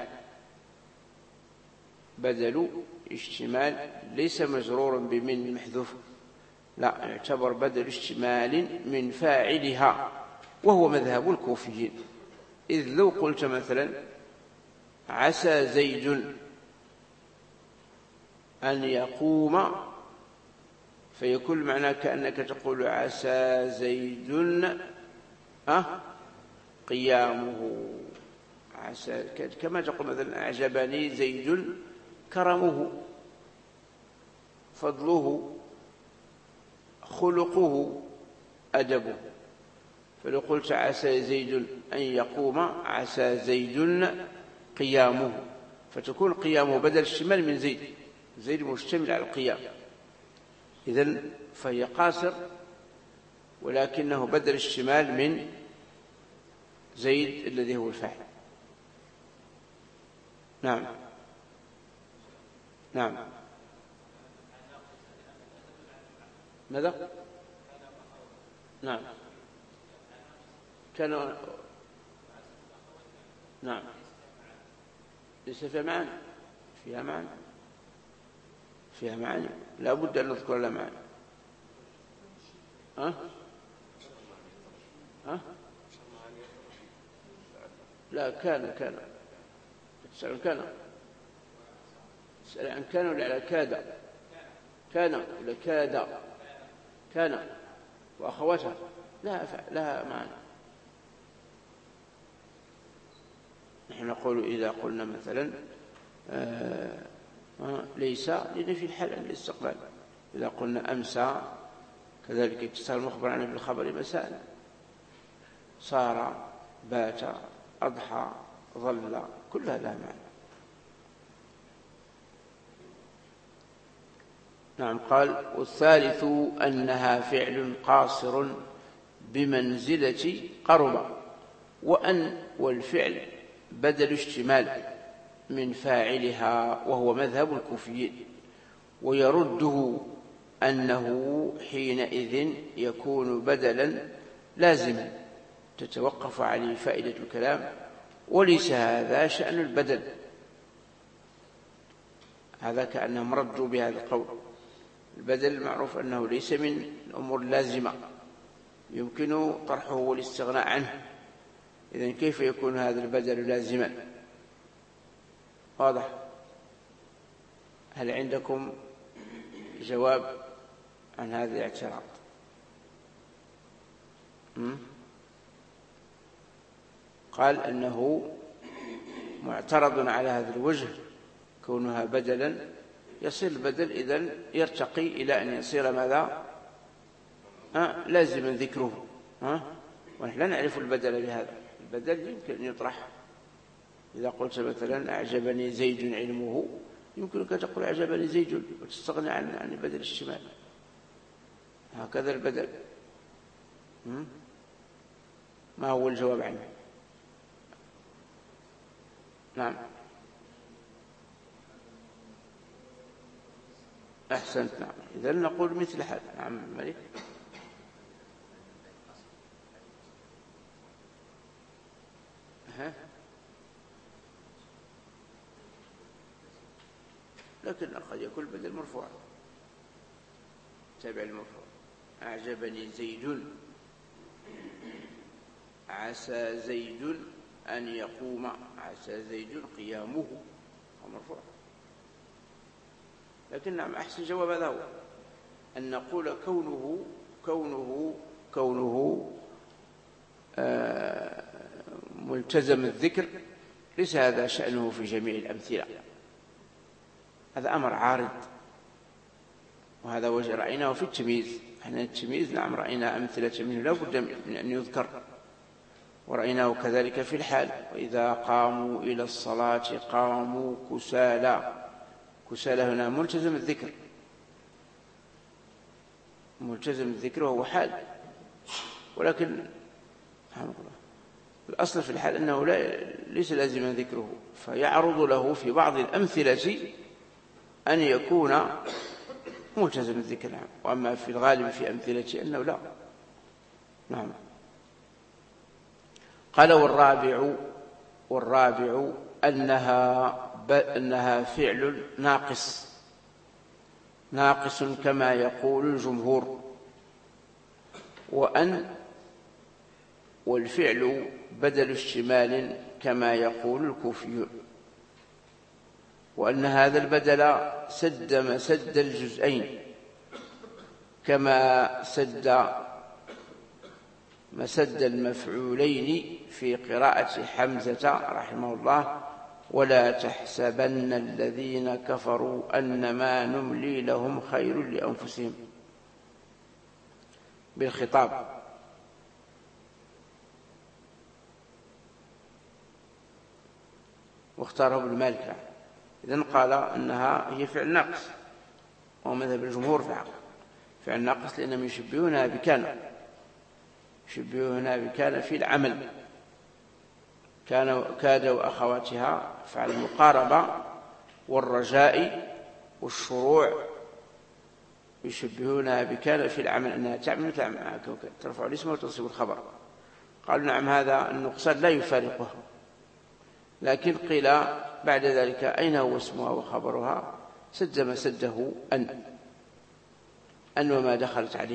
بدل اشتمال ليس مجرورا بمن محذوف، لا، يعتبر بدل اشتمال من فاعلها، وهو مذهب الكوفيين. إذ لو قلت مثلا عسى زيد أن يقوم، فيكون معناه كأنك تقول عسى زيد أه قيامه، عسى كما تقول مثلا أعجبني زيد كرمه، فضله، خلقه، أدبه. فلو قلت عسى زيد أن يقوم، عسى زيد قيامه، فتكون قيامه بدل الشمال من زيد، زيد مشتمل على القيام، إذن فهي قاصر ولكنه بدل الشمال من زيد الذي هو الفاعل. نعم نعم. ماذا؟ نعم كان نعم ليس فيها معاني، فيها معاني، فيها معاني لا بد أن نذكر لها معاني. ها؟ ها؟ لا كان كان تسأل كان تسأل عن كان ولا على كاد؟ كان ولا كاد؟ كان وأخواتها لا لها معنى. نحن نقول إذا قلنا مثلا آه ليس لنفي الحال عن الاستقبال، إذا قلنا أمسى كذلك اتصال المخبر عنه بالخبر مساء، صار، بات، أضحى، ظل، كلها لها معنى. نعم. قال والثالث أنها فعل قاصر بمنزلة قرب، وأن والفعل بدل اشتمال من فاعلها، وهو مذهب الكوفيين. ويرده أنه حينئذ يكون بدلا لازما تتوقف عليه فائدة الكلام، وليس هذا شأن البدل. هذا كأنهم ردوا بهذا القول. البدل معروف أنه ليس من الأمور اللازمة يمكن طرحه والاستغناء عنه، إذن كيف يكون هذا البدل لازما؟ واضح؟ هل عندكم جواب عن هذا الاعتراض؟ قال أنه معترض على هذا الوجه، كونها بدلا يصير البدل إذن يرتقي إلى أن يصير ماذا؟ أه؟ لازما ذكره. أه؟ ونحن لا نعرف البدل بهذا. البدل يمكن أن يطرح. إذا قلت مثلا أعجبني زيد علمه، يمكنك تقول أعجبني زيد وتستغني عن عن بدل الشمال. هكذا البدل. ما هو الجواب عنه؟ نعم أحسنت. نعم إذن نقول مثل هذا. نعم ملك. ها؟ لكن قد يكون بدل مرفوع، تابع المرفوع. أعجبني زيد، عسى زيد أن يقوم، عسى زيد قيامه، مرفوع. لكن نعم أحسن جواب هذا هو أن نقول كونه كونه كونه آه ملتزم الذكر ليس هذا شأنه في جميع الأمثلة، هذا أمر عارض، وهذا وجه رأيناه في التمييز. احنا التمييز نعم رأينا أمثلة منه لا بد من أن يذكر، ورأيناه كذلك في الحال، وإذا قاموا إلى الصلاة قاموا كسالى. كسالى هنا ملتزم الذكر، ملتزم الذكر وهو حال، ولكن الأصل في الحال أنه لا ليس لازما ذكره، فيعرض له في بعض الأمثلة أن يكون ملتزم الذكر، وأما في الغالب في أمثلة أنه لا. نعم. قال والرابع والرابع أنها أنها فعل ناقص ناقص كما يقول الجمهور، وأن والفعل بدل اشتمال كما يقول الكوفيون، وأن هذا البدل سد مسد الجزئين كما سد مسد المفعولين في قراءة حمزة رحمه الله: ولا تحسبن الذين كفروا أنما نملي لهم خير لأنفسهم، بالخطاب. واختاره ابن مالك، إذن قال أنها هي فعل ناقص، ومذهب الجمهور فعل فعل ناقص، لأنهم يشبهونها بكان يشبهونها بكان في العمل، كان كاد وأخواتها فعل المقاربة والرجاء والشروع، يشبهونها بكان في العمل أنها تعمل ترفع الاسم وتنصب الخبر. قالوا نعم هذا النقصان لا يفارقها، لكن قيل بعد ذلك أين هو اسمها وخبرها؟ سد مسده أن أن وما دخلت عليه.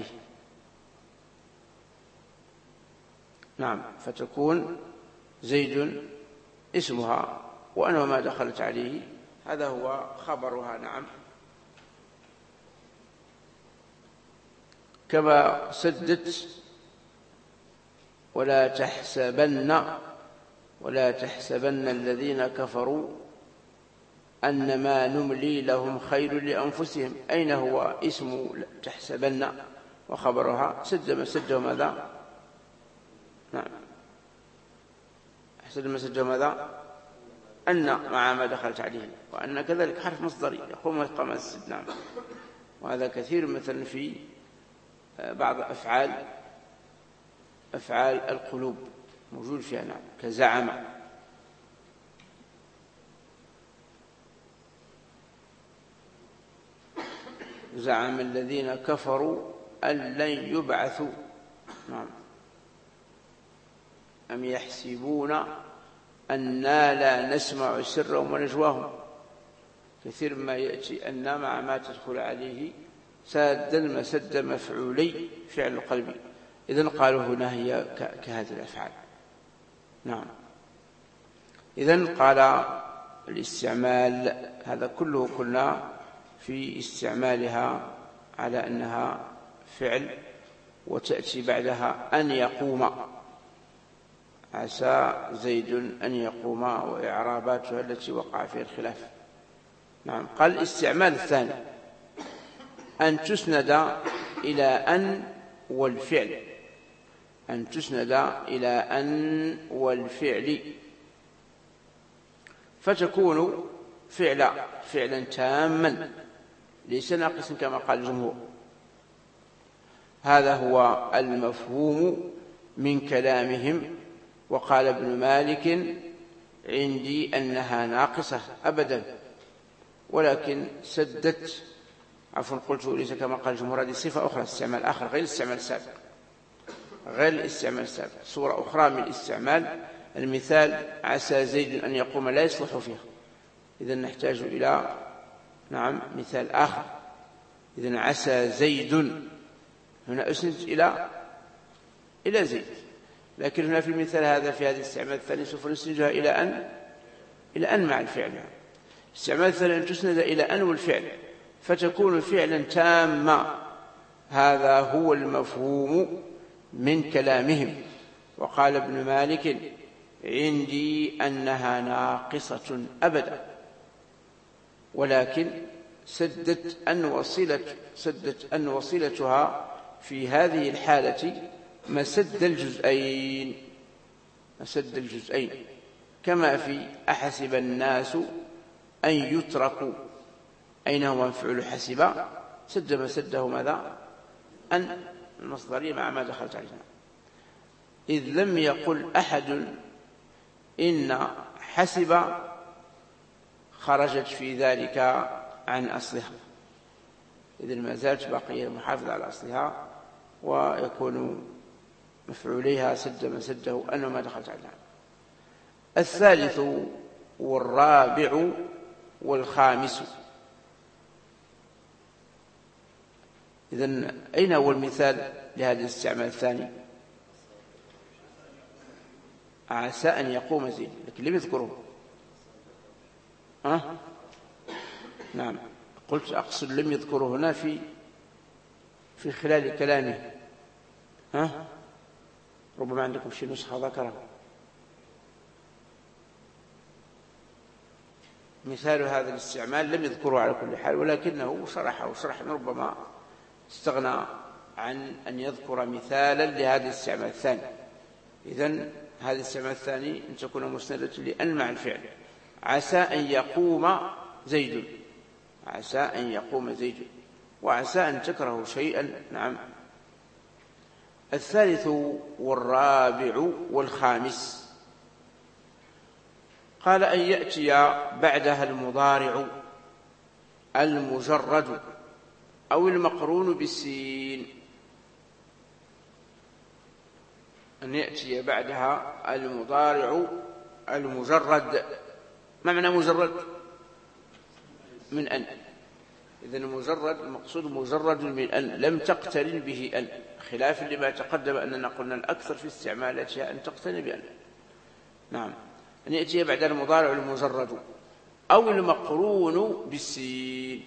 نعم، فتكون زيد اسمها وأن وما دخلت عليه هذا هو خبرها. نعم، كما سدت ولا تحسبن ولا تحسبن الذين كفروا أنما نملي لهم خير لأنفسهم. أين هو اسم تحسبن وخبرها؟ سد مسده ماذا؟ نعم، سد مسده ماذا؟ أن مع ما دخلت عليه، وأن كذلك حرف مصدري يقوم مقام السد. نعم، وهذا كثير مثلا في بعض أفعال أفعال القلوب موجود فيها. نعم، كزعم، زعم الذين كفروا أن لن يبعثوا. نعم، أم يحسبون أننا لا نسمع سرهم ونجواهم. كثير ما يأتي أن مع ما تدخل عليه سادا مسد مفعولي فعل القلب، إذن قالوا هنا هي كهذه الأفعال. نعم، إذن قال الاستعمال هذا كله قلنا في استعمالها على أنها فعل، وتأتي بعدها أن يقوم، عسى زيد أن يقوم، وإعراباتها التي وقع فيها الخلاف. نعم، قال الاستعمال الثاني أن تسند إلى أن والفعل أن تسند إلى أن والفعل فتكون فعلا فعلا تاما ليس ناقصا كما قال الجمهور. هذا هو المفهوم من كلامهم. وقال ابن مالك عندي أنها ناقصة أبدا، ولكن سدت عفوا قلت ليس كما قال الجمهور، هذه صفة أخرى، استعمال آخر غير الاستعمال السابق غير الاستعمال السابق صورة أخرى من الاستعمال. المثال عسى زيد أن يقوم لا يصلح فيها، إذن نحتاج إلى نعم مثال آخر. إذن عسى زيد هنا أسند إلى إلى زيد، لكن هنا في المثال هذا في هذا الاستعمال الثاني سوف نسندها إلى أن إلى أن مع الفعل. استعمال الثاني أن تسند إلى أن والفعل، فتكون فعلا تامة. هذا هو المفهوم من كلامهم. وقال ابن مالك: عندي أنها ناقصة أبدا، ولكن سدت أن وصلت سدت أن وصلتها في هذه الحالة مسد الجزئين مسد الجزئين كما في أحسب الناس أن يتركوا. أين هو مفعول حسب؟ سد مسده ماذا؟ أن المصدرية مع ما دخلت عليها، إذ لم يقل أحد إن حسب خرجت في ذلك عن أصلها، إذن ما زالت باقية محافظة على أصلها، ويكون مفعوليها سد مسده أنه ما دخلت عليها. الثالث والرابع والخامس. إذن أين هو المثال لهذا الاستعمال الثاني؟ عسى أن يقوم زيد، لكن لم يذكره. أه؟ نعم، قلت أقصد لم يذكره هنا في في خلال كلامه. أه؟ ربما عندكم شيء نسخة ذكره. مثال هذا الاستعمال لم يذكره على كل حال، ولكنه شرحه شرحا ربما استغنى عن أن يذكر مثالا لهذا الاستعمال الثاني. إذن هذا الاستعمال الثاني أن تكون مسندة لأن مع الفعل. عسى أن يقوم زيد، عسى أن يقوم زيد، وعسى أن تكرهوا شيئا. نعم. الثالث والرابع والخامس. قال أن يأتي بعدها المضارع المجرد أو المقرون بالسين. أن يأتي بعدها المضارع المجرد. ما معنى مجرد؟ من أن. إذن المجرد المقصود مجرد من أن، لم تقترن به أن، خلاف لما تقدم أننا قلنا الأكثر في استعمالاتها أن تقترن بأن. نعم. أن يأتي بعد المضارع المجرد أو المقرون بالسين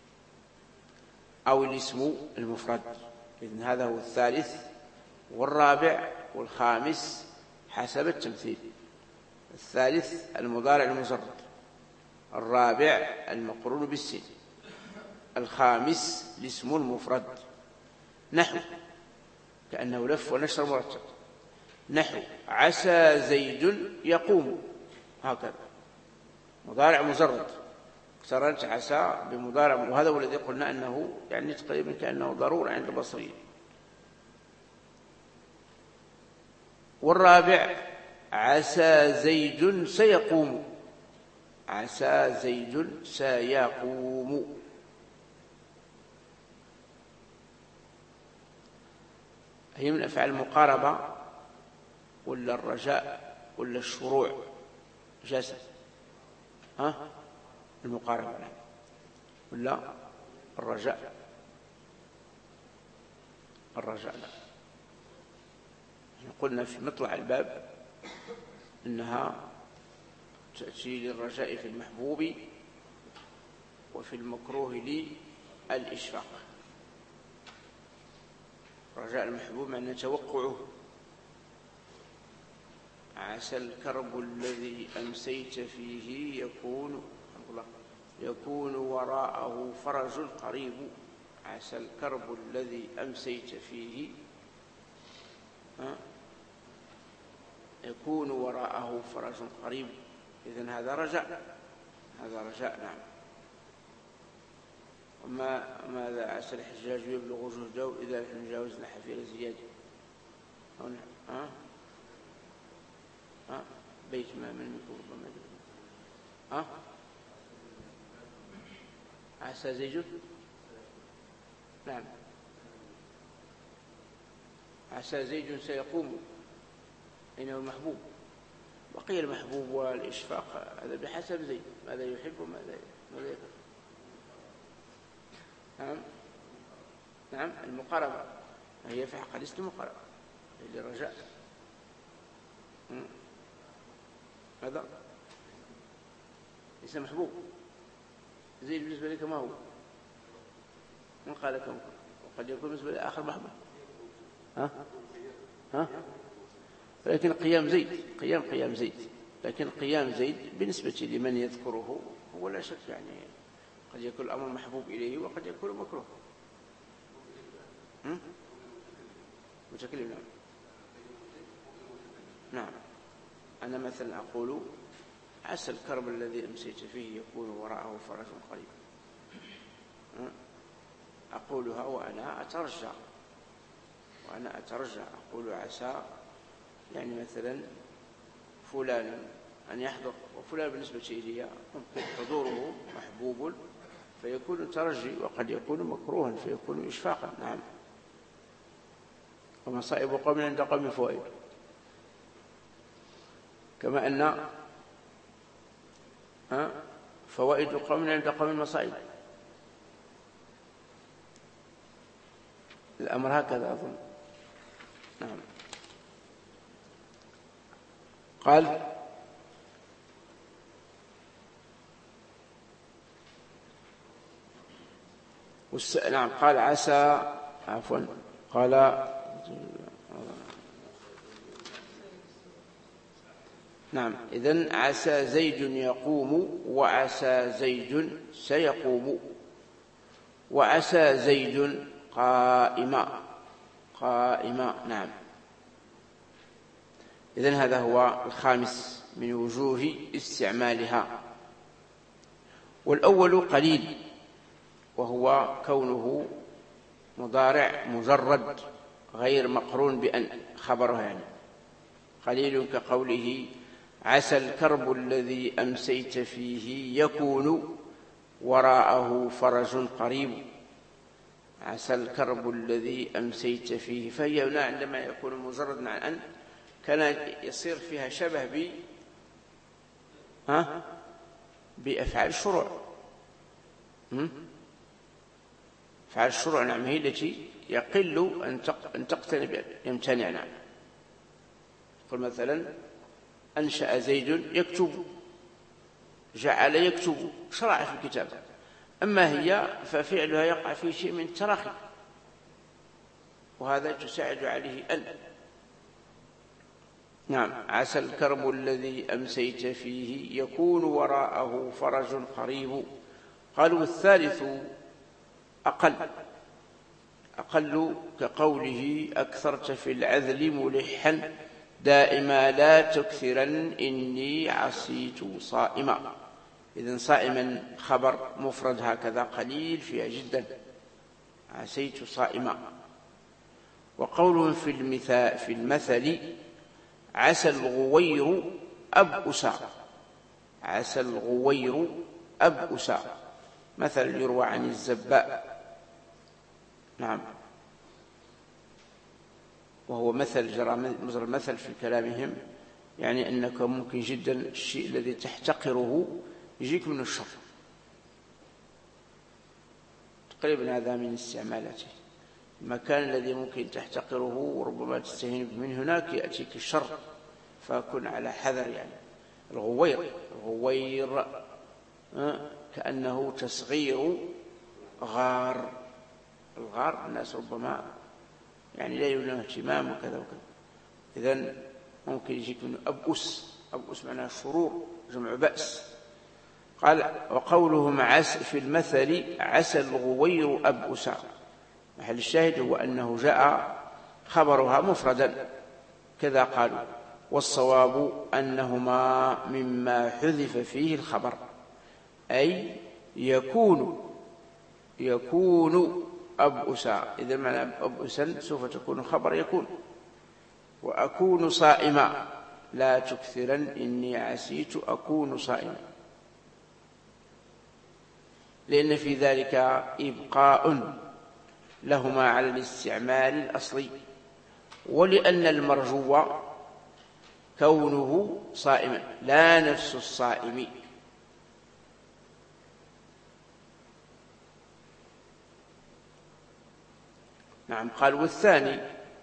أو الاسم المفرد. إذن هذا هو الثالث والرابع والخامس حسب التمثيل. الثالث المضارع المجرد، الرابع المقرون بالسين، الخامس الاسم المفرد. نحو كأنه لف ونشر مرتب. نحو عسى زيد يقوم، هكذا مضارع مجرد اقترنت عسى بمضارع، وهذا هو الذي قلنا أنه يعني تقريبا كأنه ضرورة عند البصريين. والرابع عسى زيد سيقوم، عسى زيد سيقوم. هي من أفعال المقاربة ولا الرجاء ولا الشروع؟ جاسم ها المقاربة ولا الرجاء؟ الرجاء. لا، قلنا في مطلع الباب إنها تأتي للرجاء في المحبوب وفي المكروه للإشفاق. رجاء المحبوب معنى توقعه. عسى الكرب الذي أمسيت فيه يكون يكون وراءه فرج قريب. عسى الكرب الذي أمسيت فيه يكون وراءه فرج قريب. إذن هذا رجاء، هذا رجاء. نعم. وما ماذا عسى الحجاج يبلغ جهده إذا نحن جاوزنا حفير زياد. ها ها بيت ما من ربما. ها عسى زيد. نعم. عسى زيد سيقوم، إنه المحبوب. بقي المحبوب والإشفاق هذا بحسب زيد، ماذا يحب وماذا ماذا يكره. نعم. نعم. المقاربة هي في حق الاسم المقاربة للرجاء. هذا ليس محبوب. زيد بالنسبة لك ما هو؟ من قال لك مكروه؟ وقد يكون بالنسبة لآخر محبوب. ها ها لكن قيام زيد قيام قيام زيد لكن قيام زيد بالنسبة لمن يذكره هو لا شك يعني قد يكون الأمر محبوب إليه وقد يكون مكروه. متكلم. نعم نعم أنا مثلا أقول عسى الكرب الذي أمسيت فيه يكون وراءه فرج قريب. أقولها وأنا أترجى وأنا أترجى أقول عسى يعني مثلا فلان أن يحضر، وفلان بالنسبة إلي ممكن حضوره محبوب فيكون ترجي وقد يكون مكروها فيكون إشفاقا. نعم. ومصائب قوم عند قوم فوائد، كما أن فوائد قوم عند قوم مصائب. الأمر هكذا أظن. نعم. قال والس... نعم قال عسى عفوا قال نعم إذن عسى زيد يقوم وعسى زيد سيقوم وعسى زيد قائما قائما. نعم. إذن هذا هو الخامس من وجوه استعمالها. والأول قليل وهو كونه مضارع مجرد غير مقرون بأن خبرها يعني قليل كقوله عسى الكرب الذي أمسيت فيه يكون وراءه فرج قريب. عسى الكرب الذي أمسيت فيه فهي هنا عندما يكون مجرد مع أن كان يصير فيها شبه ب ها بأفعال الشروع. أفعال الشروع نعم هي التي يقل أن تقتني بها يمتنع. نعم. قل مثلا أنشأ زيد يكتب جعل يكتب شرع في الكتاب. أما هي ففعلها يقع في شيء من التراخي وهذا تساعد عليه أن. نعم. عسى الكرب الذي أمسيت فيه يكون وراءه فرج قريب. قالوا الثالث أقل أقل كقوله أكثرت في العذل ملحا دائما لا تكثرن إني عصيت صائما. إذن صائما خبر مفرد هكذا قليل فيها جدا عصيت صائما. وقوله في المثال في المثل عسى الغوير أبؤس عسى الغوير أبؤس مثل يروى عن الزباء. نعم. وهو مثل جرى مجرى مثل في كلامهم يعني أنك ممكن جدا الشيء الذي تحتقره يجيك من الشر تقريبا. هذا من استعمالاته. المكان الذي ممكن تحتقره وربما تستهين من هناك يأتيك الشر فكن على حذر. يعني الغوير الغوير كأنه تصغير غار. الغار الناس ربما يعني لا يولون اهتمام وكذا وكذا. إذن ممكن يجيك منه أبؤس. أبؤس معناه شرور جمع بأس. قال وقولهم عس في المثل عسى الغوير أبؤس محل الشاهد هو أنه جاء خبرها مفردا كذا قالوا. والصواب أنهما مما حذف فيه الخبر أي يكون يكون أبؤسا. إذا معنى أبؤسا سوف تكون خبر يكون. وأكون صائما لا تكثرن إني عسيت أكون صائما لأن في ذلك إبقاء لهما على الاستعمال الأصلي ولأن المرجو كونه صائما لا نفس الصائم. نعم. قال والثاني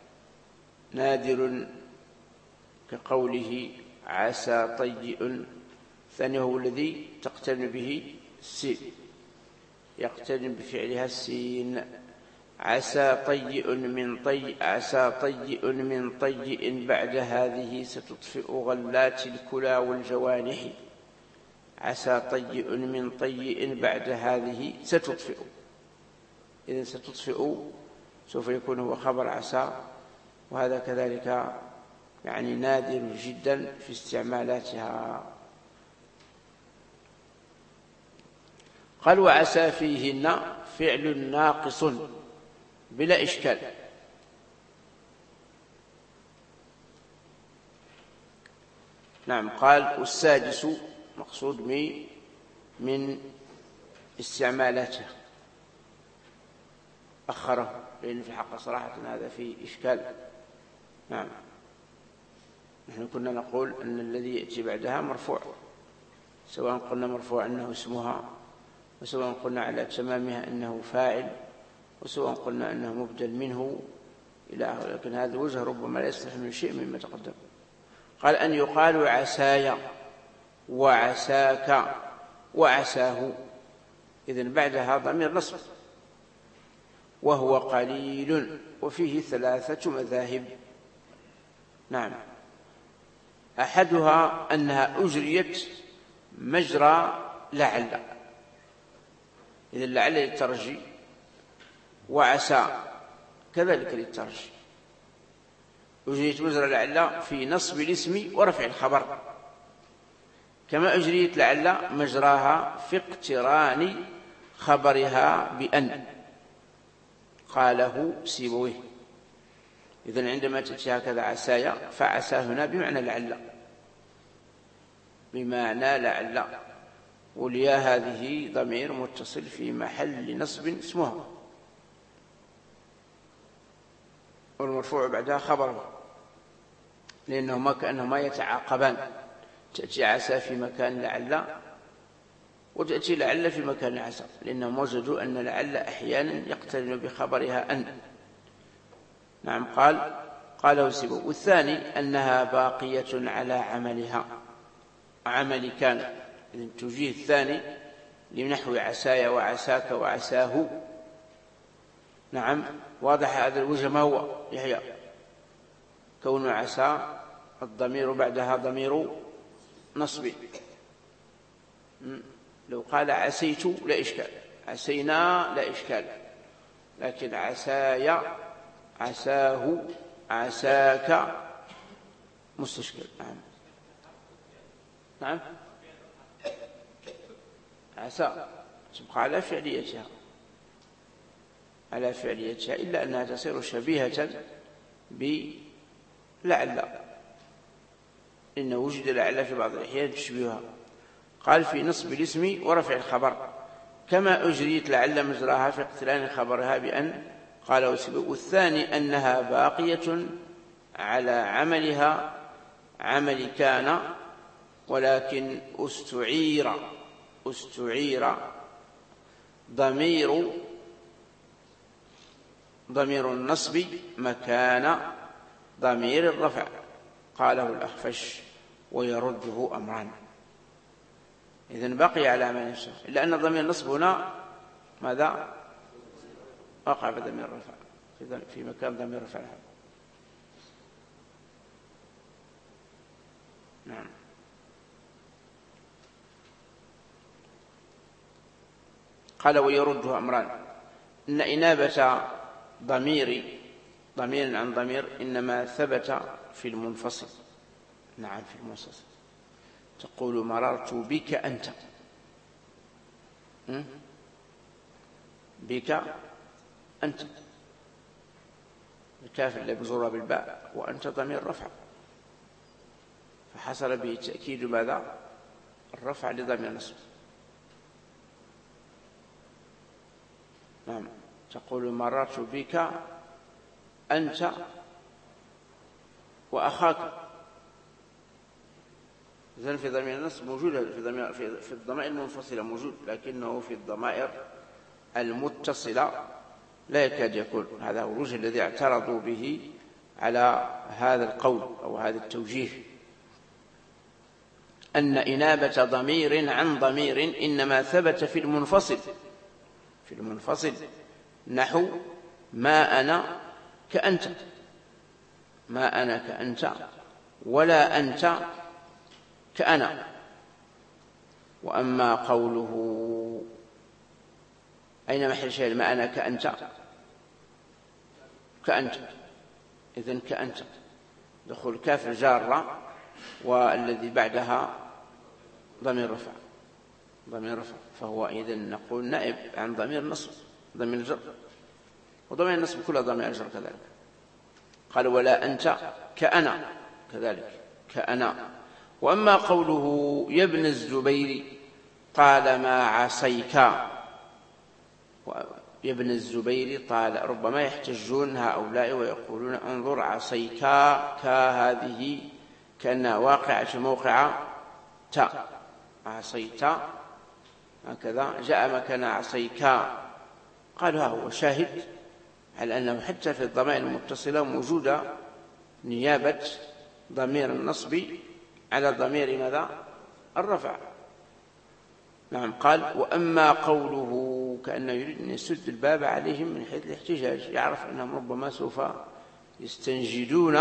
نادر كقوله عسى طيء. الثاني هو الذي تقترن به السين يقترن بفعلها السين. عسى طيء من طيء عسى طيء من طيء بعد هذه ستطفئ غلات الكلى والجوانح. عسى طيء من طيء بعد هذه ستطفئ. إذن ستطفئ سوف يكون هو خبر عسى، وهذا كذلك يعني نادر جدا في استعمالاتها. قال وعسى فيهن فعل ناقص بلا إشكال. نعم. قال والسادس مقصود من استعمالاتها أخره، لأن في الحق صراحة هذا فيه إشكال. نعم. نحن كنا نقول أن الذي يأتي بعدها مرفوع، سواء قلنا مرفوع أنه اسمها، وسواء قلنا على تمامها أنه فاعل، وسواء قلنا أنه مبدل منه إلى آخره. لكن هذا الوجه ربما لا يصلح من شيء مما تقدم. قال أن يقال عساي وعساك وعساه. إذن بعدها ضمير نصب، وهو قليل، وفيه ثلاثة مذاهب. نعم. أحدها أنها أجريت مجرى لعل، إذن لعل للترجي، وعسى كذلك للترجي. أجريت مجرى لعل في نصب الاسم ورفع الخبر، كما أجريت لعل مجراها في اقتران خبرها بأن. قاله سيبويه. إذن عندما تأتي هكذا عسايا فعسى هنا بمعنى لعل، بمعنى لعل. والياء هذه ضمير متصل في محل نصب اسمها، والمرفوع بعدها خبره، لأنهما كأنهما يتعاقبان. تأتي عسى في مكان لعل، وتأتي لعل في مكان عسى، لأنهم وجدوا أن لعل أحيانا يقترن بخبرها أن. نعم. قال قاله سيبويه. والثاني أنها باقية على عملها، عمل كان. إذن توجيه الثاني لنحو عسايا وعساك وعساه. نعم. واضح هذا الوجه ما هو يحيى؟ كون عسى الضمير بعدها ضمير نصب. لو قال عسيت لا إشكال، عسينا لا إشكال، لكن عسايا عساه عساك مستشكل. نعم. نعم. عسى تبقى على فعليتها، على فعليتها، إلا أنها تصير شبيهة بلعل، إن وجد لعل في بعض الأحيان تشبهها. قال في نصب الاسم ورفع الخبر، كما أجريت لعل مجراها في اقتران خبرها بأن. قال وسبب. والثاني أنها باقية على عملها، عمل كان، ولكن استعير استعير ضمير ضمير النصب مكان ضمير الرفع. قاله الأخفش ويرده أمران. إذن بقي على عمل نفسه، إلا أن ضمير النصب هنا ماذا؟ وقع بضمير الرفع في مكان ضمير الرفع. نعم. قال ويرده أمران. إن إنابة ضمير ضمير عن ضمير إنما ثبت في المنفصل. نعم. في المنفصل تقول مررت بك أنت، بك أنت، الكاف اللي مجرورة بالباء، وأنت ضمير رفع، فحصل به تأكيد ماذا؟ الرفع لضمير نصب. نعم. تقول مررت بك أنت وأخاك. إذن في ضمير النصب موجود، في ضمير في الضمائر المنفصلة موجود، لكنه في الضمائر المتصلة لا يكاد يكون. هذا هو الوجه الذي اعترضوا به على هذا القول أو هذا التوجيه، أن إنابة ضمير عن ضمير إنما ثبت في المنفصل في المنفصل نحو ما أنا كأنت، ما أنا كأنت ولا أنت كأنا. وأما قوله أين محل شيء ما أنا كأنت كأنت، إذن كأنت دخول كاف الجارة والذي بعدها ضمير رفع، ضمير رفع، فهو إذن نقول نائب عن ضمير نصب، ضمير الجر، وضمير النصب كلها ضمير الجر كذلك. قال ولا أنت كأنا كذلك كأنا. وأما قوله يا ابن الزبير طالما عصيك، يا ابن الزبير طال، ربما يحتجون هؤلاء ويقولون انظر عصيك كهذه كأنها واقعة موقع تا، عصيت هكذا جاء مكان عصيك. قالوا هو شاهد على أنه حتى في الضمائر المتصلة موجودة نيابة ضمير النصب على ضمير ماذا الرفع. نعم. قال وأما قوله كأنه يريد أن يسد الباب عليهم من حيث الاحتجاج، يعرف أنهم ربما سوف يستنجدون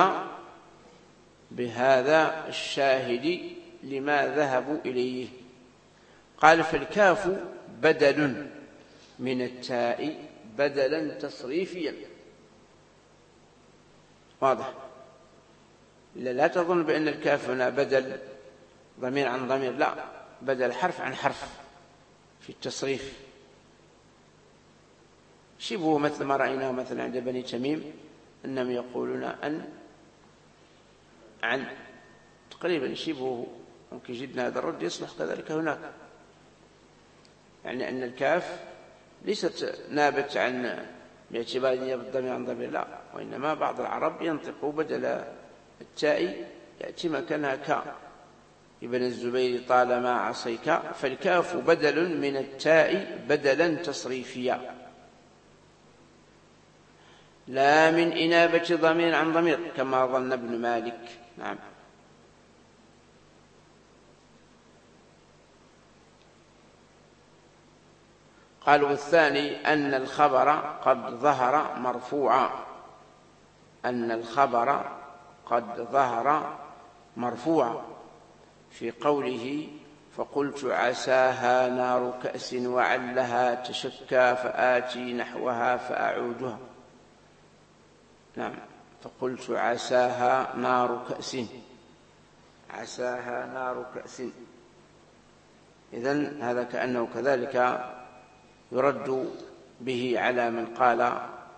بهذا الشاهد لما ذهبوا إليه. قال فالكاف بدل من التاء بدلا تصريفيا. واضح؟ لا تظن بأن الكاف هنا بدل ضمير عن ضمير، لا، بدل حرف عن حرف في التصريف، شبه مثل ما رأيناه مثلا عند بني تميم أنهم يقولون أن عن، تقريبا شبه، ممكن جدنا هذا الرد يصلح كذلك هناك، يعني أن الكاف ليست نابت عن باعتبار نيابة الضمير عن ضمير، لا، وإنما بعض العرب ينطقوا بدل التاء يأتي مكانها كاء. ابن الزبير طالما عصيك، فالكاف بدل من التاء بدلا تصريفيا لا من إنابة ضمير عن ضمير كما ظن ابن مالك. نعم. قالوا الثاني أن الخبر قد ظهر مرفوعا، أن الخبر قد ظهر مرفوعا في قوله فقلت عساها نار كأس وعلها تشكى فآتي نحوها فأعودها. نعم. فقلت عساها نار كأس، عساها نار كأس. إذن هذا كأنه كذلك يرد به على من قال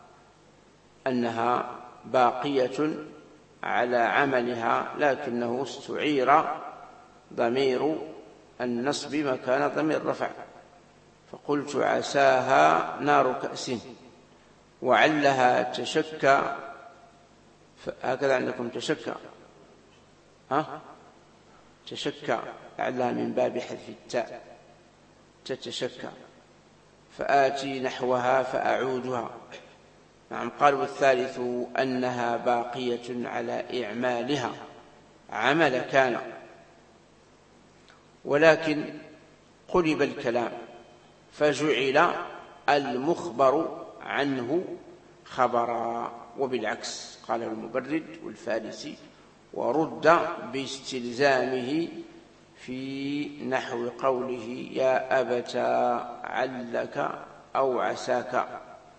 أنها باقية على عملها لكنه استعير ضمير النصب مكان ضمير الرفع. فقلت عساها نار كأس وعلها تشكى، هكذا عندكم تشكى، ها تشكى لعلها من باب حذف التاء تتشكى، فآتي نحوها فأعودها. نعم. قال والثالث أنها باقية على إعمالها عمل كان، ولكن قلب الكلام فجعل المخبر عنه خبرا، وبالعكس قال المبرد والفارسي ورد باستلزامه في نحو قوله يا أبتا علك أو عساك.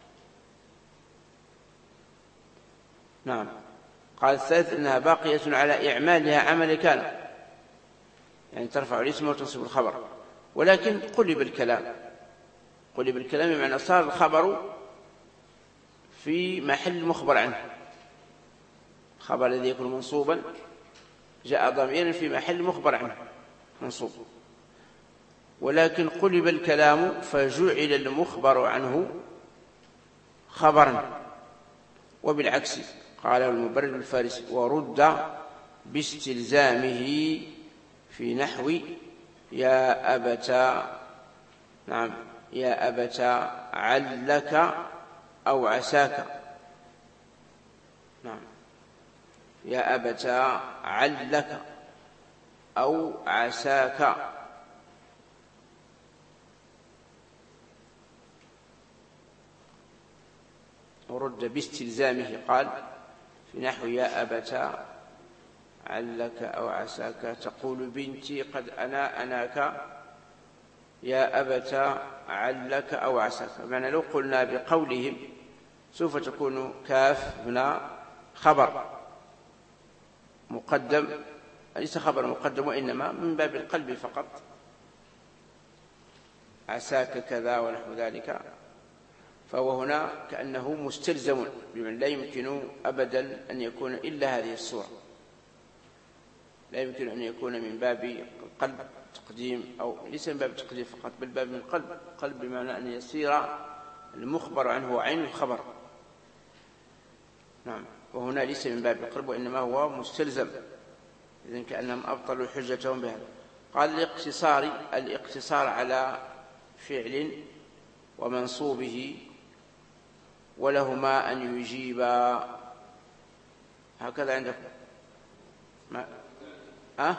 نعم. قال الثالث أنها باقية على إعمالها عمل كان، يعني ترفع الاسم وتنصب الخبر، ولكن قلب الكلام، قلب الكلام بمعنى صار الخبر في محل مخبر عنه، الخبر الذي يكون منصوبا جاء ضميرا في محل مخبر عنه منصوب، ولكن قلب الكلام فجعل المخبر عنه خبرا، وبالعكس قال المبرد الفارسي ورد باستلزامه في نحو يا أبتا، نعم، يا أبتا علك أو عساك. نعم. يا أبتا علك أو عساك. ورد باستلزامه قال في نحو يا أبتا علك أو عساك تقول بنتي قد أنا أناك يا أبتا علك أو عساك. معنى لو قلنا بقولهم سوف تكون كاف هنا خبر مقدم، ليس خبر مقدم وإنما من باب القلب فقط، عساك كذا ونحو ذلك، فهو هنا كأنه مستلزم بمن لا يمكن أبدا أن يكون إلا هذه الصورة، لا يمكن أن يكون من باب القلب تقديم، أو ليس من باب التقديم فقط بل باب من القلب، القلب بمعنى أن يصير المخبر عنه عين الخبر. نعم، وهنا ليس من باب القلب وإنما هو مستلزم، إذن كأنهم أبطلوا حجتهم بهذا. قال الاقتصار، الاقتصار على فعل ومنصوبه ولهما أن يجيبا، هكذا عندكم ما أه؟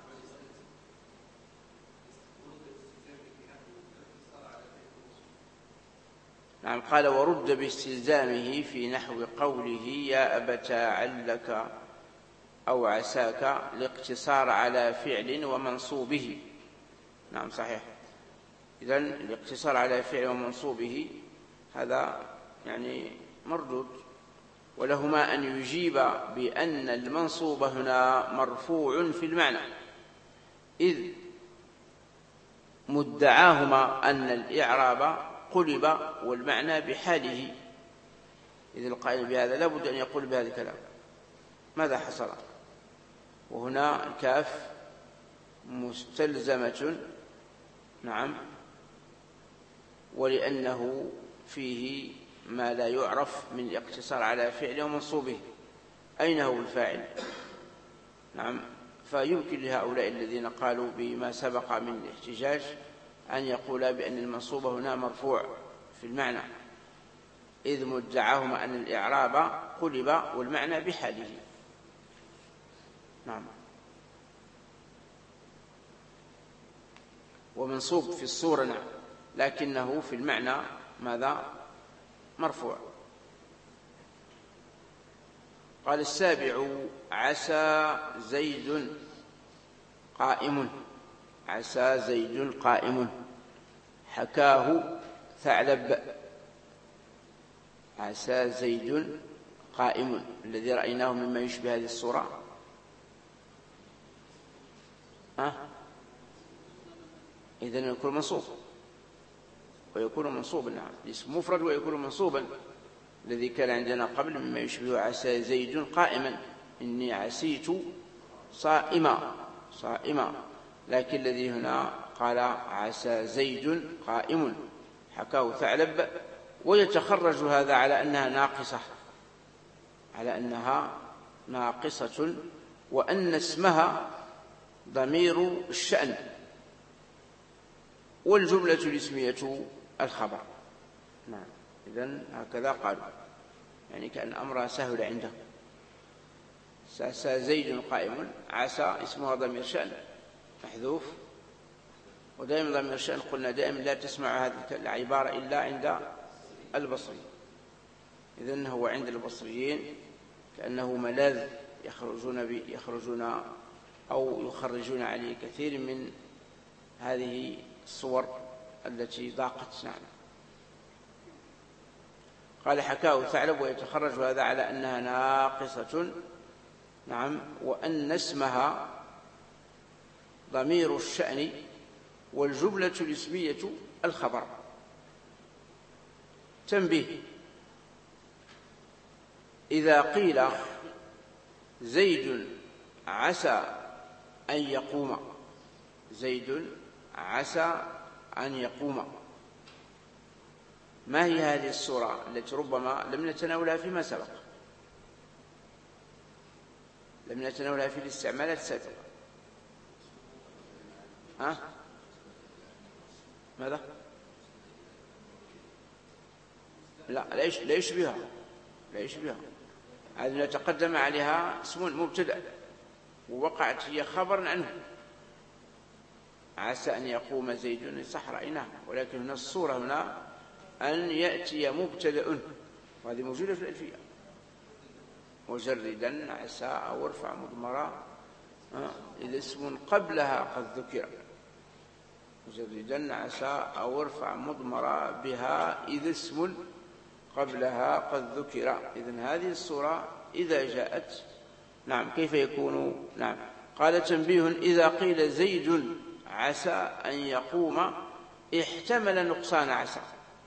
نعم. قال ورد باستلزامه في نحو قوله يا أبتا علك أو عساك الاقتصار على فعل ومنصوبه. نعم صحيح. إذن الاقتصار على فعل ومنصوبه هذا يعني مردود، ولهما أن يجيب بأن المنصوب هنا مرفوع في المعنى، إذ مدعاهما أن الإعراب قلب والمعنى بحاله، إذ القائل بهذا لا بد أن يقول بهذا الكلام. ماذا حصل؟ وهنا الكاف مستلزمة، نعم، ولأنه فيه ما لا يعرف من الاقتصار على فعل ومنصوبه، أين هو الفاعل؟ نعم، فيمكن لهؤلاء الذين قالوا بما سبق من الاحتجاج أن يقولا بأن المنصوب هنا مرفوع في المعنى، إذ مدعاهما أن الإعراب قلب والمعنى بحاله. نعم. ومنصوب في الصورة نعم، لكنه في المعنى ماذا؟ مرفوع. قال السابع عسى زيد قائم، عسى زيد قائم، حكاه ثعلب. عسى زيد قائم الذي رأيناه مما يشبه هذه الصورة أه؟ إذن يكون منصوب ويكون منصوبا، نعم، اسم مفرد ويكون منصوبا، الذي كان عندنا قبل مما يشبه عسى زيد قائما، إني عسيت صائما صائما، لكن الذي هنا قال عسى زيد قائم حكاه ثعلب، ويتخرج هذا على أنها ناقصة، على أنها ناقصة، وأن اسمها ضمير الشأن والجملة الاسمية الخبر. نعم، إذن هكذا قالوا، يعني كأن أمرها سهل عنده. عسى زيد قائم، عسى اسمها ضمير شأن محذوف، ودائما ضمير الشأن قلنا دائما لا تسمع هذه العبارة إلا عند البصري، إذن هو عند البصريين كأنه ملاذ يخرجون, يخرجون أو يخرجون عليه كثير من هذه الصور التي ضاقت. نعم. قال حكاه ثعلب، ويتخرج هذا على أنها ناقصة، نعم، وأن اسمها ضمير الشأن والجملة الاسمية الخبر. تنبيه: إذا قيل زيد عسى أن يقوم، زيد عسى أن يقوم، ما هي هذه الصورة التي ربما لم نتناولها فيما سبق، لم نتناولها في الاستعمالات السابقة؟ ها؟ ماذا؟ لا لا يشبهها، لا يشبهها، هذه تقدم عليها اسم مبتدأ ووقعت هي خبرا عنه. عسى أن يقوم زيد صح رأيناه، ولكن هنا الصورة هنا أن يأتي مبتدأ وهذه موجودة في الألفية. وجردا عسى أو ارفع مضمرا إذا اسم قبلها قد ذكر. وجردا عسى أو ارفع مضمرا بها إذا اسم قبلها قد ذكر. إذن هذه الصورة إذا جاءت نعم كيف يكون؟ نعم قال تنبيه: إذا قيل زيد عسى أن يقوم احتمل نقصان عسى،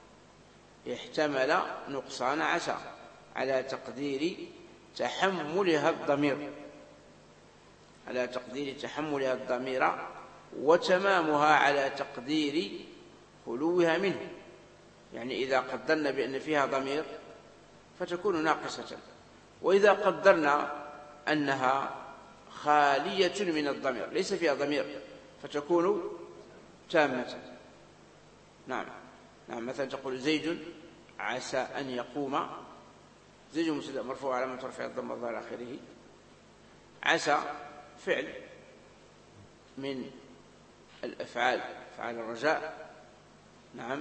احتمل نقصان عسى على تقدير تحملها الضمير، على تقدير تحملها الضمير، وتمامها على تقدير خلوها منه. يعني إذا قدرنا بأن فيها ضمير فتكون ناقصة، وإذا قدرنا أنها خالية من الضمير ليس فيها ضمير فتكون تامة. نعم نعم مثلا تقول زيد عسى أن يقوم، زيد مبتدأ مرفوع علامة رفعه الضمة الظاهرة على آخره، عسى فعل من الأفعال أفعال الرجاء. نعم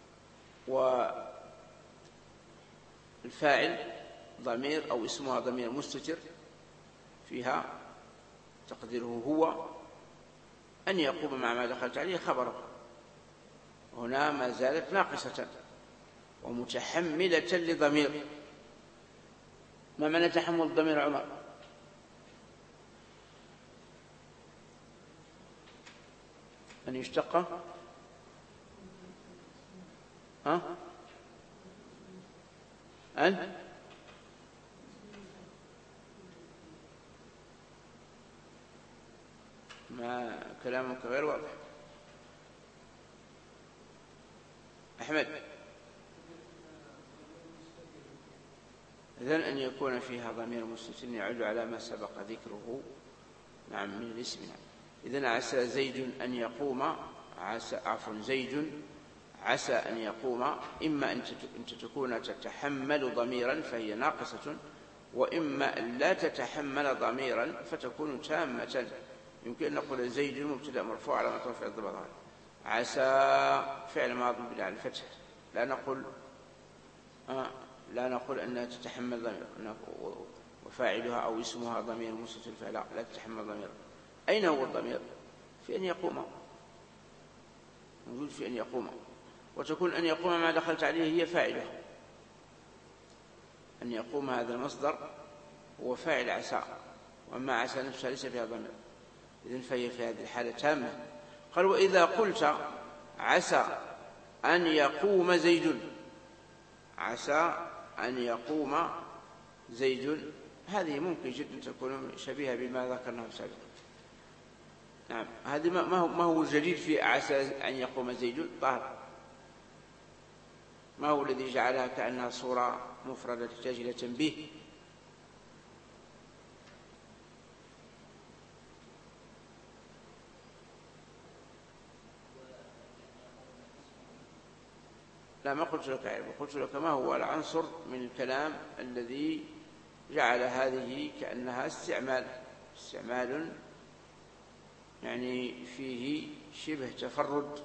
والفاعل ضمير أو اسمها ضمير مستتر فيها تقديره هو، أن يقوم مع ما دخلت عليه خبره. هنا ما زالت ناقصة ومتحملة لضمير. ما معنى تحمل الضمير عمر؟ أن يشتق ها أن ما كلامك غير واضح. أحمد، إذن أن يكون فيها ضمير مستتر يعود على ما سبق ذكره نعم من الاسم. إذن عسى زيد أن يقوم، عسى عفوا زيد عسى أن يقوم، إما أن تكون تتحمل ضميرا فهي ناقصة، وإما أن لا تتحمل ضميرا فتكون تامة. يمكن أن نقول زيد مبتدأ مرفوع على رفع الضمير، عسى فعل ماض مبني على الفتح، لا نقول آه لا نقول أنها تتحمل ضمير، وفاعلها أو اسمها ضمير مستتر فلا لا تتحمل ضمير. أين هو الضمير؟ في أن يقوم، موجود في أن يقوم، وتكون أن يقوم ما دخلت عليه هي فاعلها. أن يقوم هذا المصدر هو فاعل عسى، وأما عسى نفسها ليس فيها ضمير، إذن فهي في هذه الحالة تامة. قال: وإذا قلت عسى أن يقوم زيد، عسى أن يقوم زيد، هذه ممكن جدا تكون شبيهة بما ذكرناه سابقا. نعم هذه ما هو ما هو الجديد في عسى أن يقوم زيد ظاهر، ما هو الذي جعلها كأنها صورة مفردة تحتاج إلى تنبيه. لا ما قلت لك عيب، قلت لك ما هو العنصر من الكلام الذي جعل هذه كأنها استعمال استعمال يعني فيه شبه تفرد.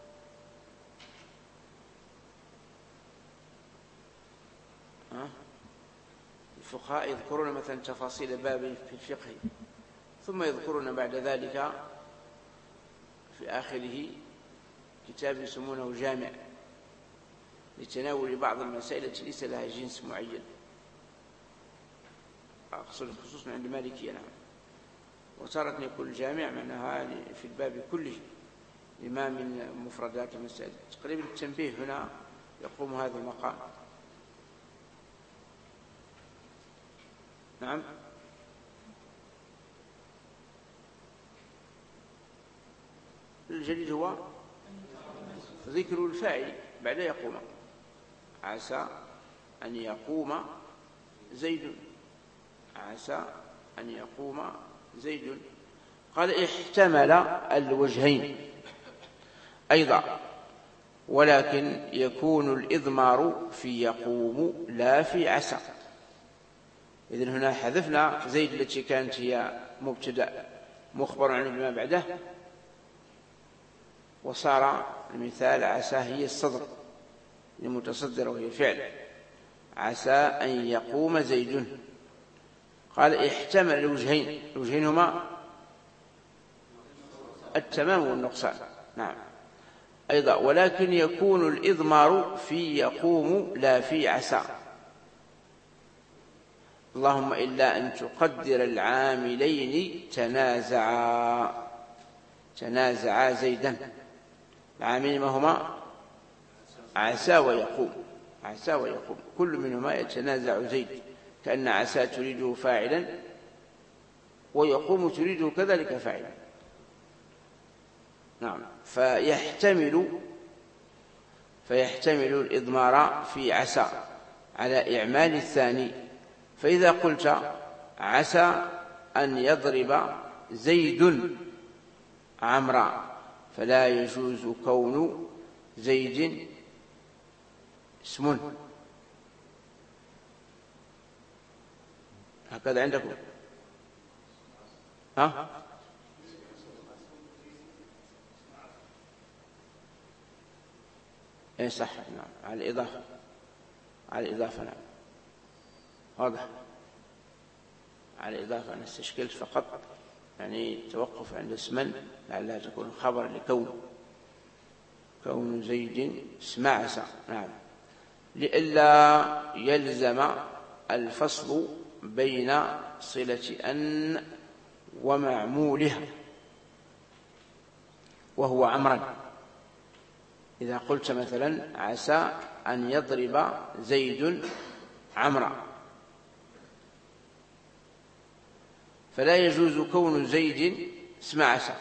الفقهاء يذكرون مثلا تفاصيل باب في الفقه، ثم يذكرون بعد ذلك في آخره كتاب يسمونه جامع لتناول بعض المسائل التي ليس لها جنس معين، أقصد خصوصا عند المالكية. نعم وتارة يكون الجامع معناها في الباب كله لما من مفردات المسائل. تقريبا التنبيه هنا يقوم هذا المقام. نعم الجديد هو ذكر الفاعل بعد يقوم، عسى أن يقوم زيد، عسى أن يقوم زيد. قال: احتمل الوجهين أيضا، ولكن يكون الإضمار في يقوم لا في عسى. إذن هنا حذفنا زيد التي كانت هي مبتدأ مخبر عنه بما بعده، وصار المثال عسى هي الصدر المتصدر وهي فعل. عسى أن يقوم زيد. قال احتمل الوجهين، الوجهين هما التمام والنقصان. نعم أيضا، ولكن يكون الإضمار في يقوم لا في عسى. اللهم إلا أن تقدر العاملين تنازعا، تنازعا زيدا. العاملين ما هما؟ عسى ويقوم، عسى ويقوم، كل منهما يتنازع زيد، كأن عسى تريده فاعلا ويقوم تريده كذلك فاعلا. نعم، فيحتمل فيحتمل الإضمار في عسى على إعمال الثاني. فإذا قلت عسى أن يضرب زيد عمرا، فلا يجوز كون زيد اسم. هكذا عندكم؟ ها؟ اي صح، نعم، على الإضافة، على الإضافة، نعم، واضح، على الإضافة. أنا استشكلت فقط يعني توقف عند اسما لعلها تكون خبر لكون، كون زيد اسم عسى. نعم، لئلا يلزم الفصل بين صلة أن ومعمولها وهو عمرا. إذا قلت مثلا عسى أن يضرب زيد عمرا، فلا يجوز كون زيد اسم عسى.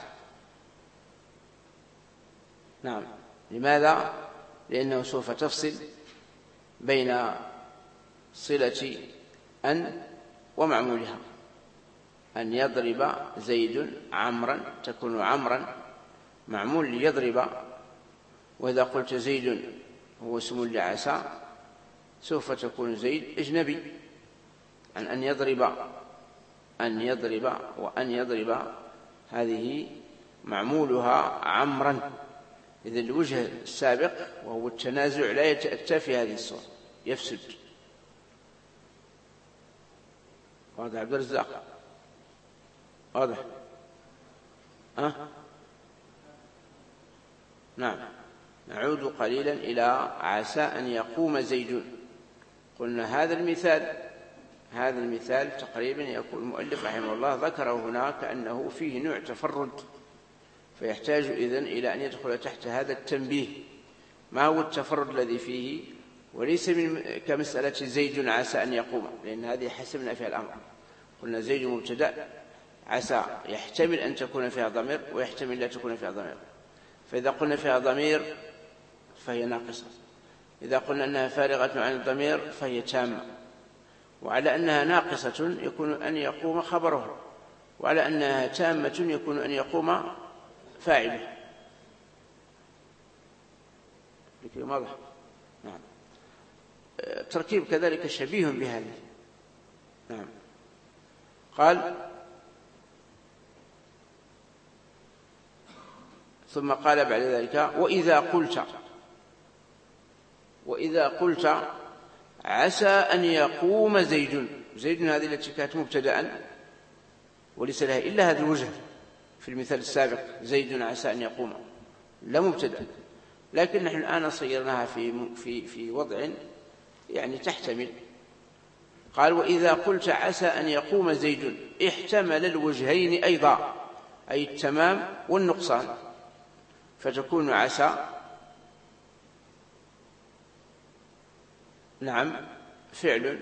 نعم، لماذا؟ لأنه سوف تفصل بين صلة أن ومعمولها. أن يضرب زيد عمرا تكون عمرا معمول ليضرب، وإذا قلت زيد هو اسم لعسى سوف تكون زيد أجنبي عن أن يضرب. أن يضرب وأن يضرب هذه معمولها عمرا. إذا الوجه السابق وهو التنازع لا يتأتى في هذه الصورة، يفسد. واضح عبد الرزاق؟ واضح؟ أه؟ نعم، نعود قليلا إلى عسى أن يقوم زيد. قلنا هذا المثال هذا المثال تقريبا يكون المؤلف رحمه الله ذكره هنا كأنه فيه نوع تفرد، فيحتاج إذن إلى أن يدخل تحت هذا التنبيه. ما هو التفرد الذي فيه؟ وليس من كمسألة زيد عسى أن يقوم، لأن هذه حسبنا فيها الأمر. قلنا زيد مبتدأ، عسى يحتمل أن تكون فيها ضمير ويحتمل لا تكون فيها ضمير. فإذا قلنا فيها ضمير فهي ناقصة، إذا قلنا أنها فارغة عن الضمير فهي تامة. وعلى أنها ناقصة يكون أن يقوم خبرها، وعلى أنها تامة يكون أن يقوم فاعله. لكي واضح؟ نعم، تركيب كذلك شبيه بهذا. نعم، قال ثم قال بعد ذلك وإذا قلت وإذا قلت عسى أن يقوم زيد. زيد هذه التي كانت مبتدأ وليس لها إلا هذا الوجه في المثال السابق، زيد عسى أن يقوم، لا مبتدأ، لكن نحن الآن صيرناها في في في وضع يعني تحتمل. قال وإذا قلت عسى أن يقوم زيد احتمل الوجهين أيضا، أي التمام والنقصان، فتكون عسى نعم فعل،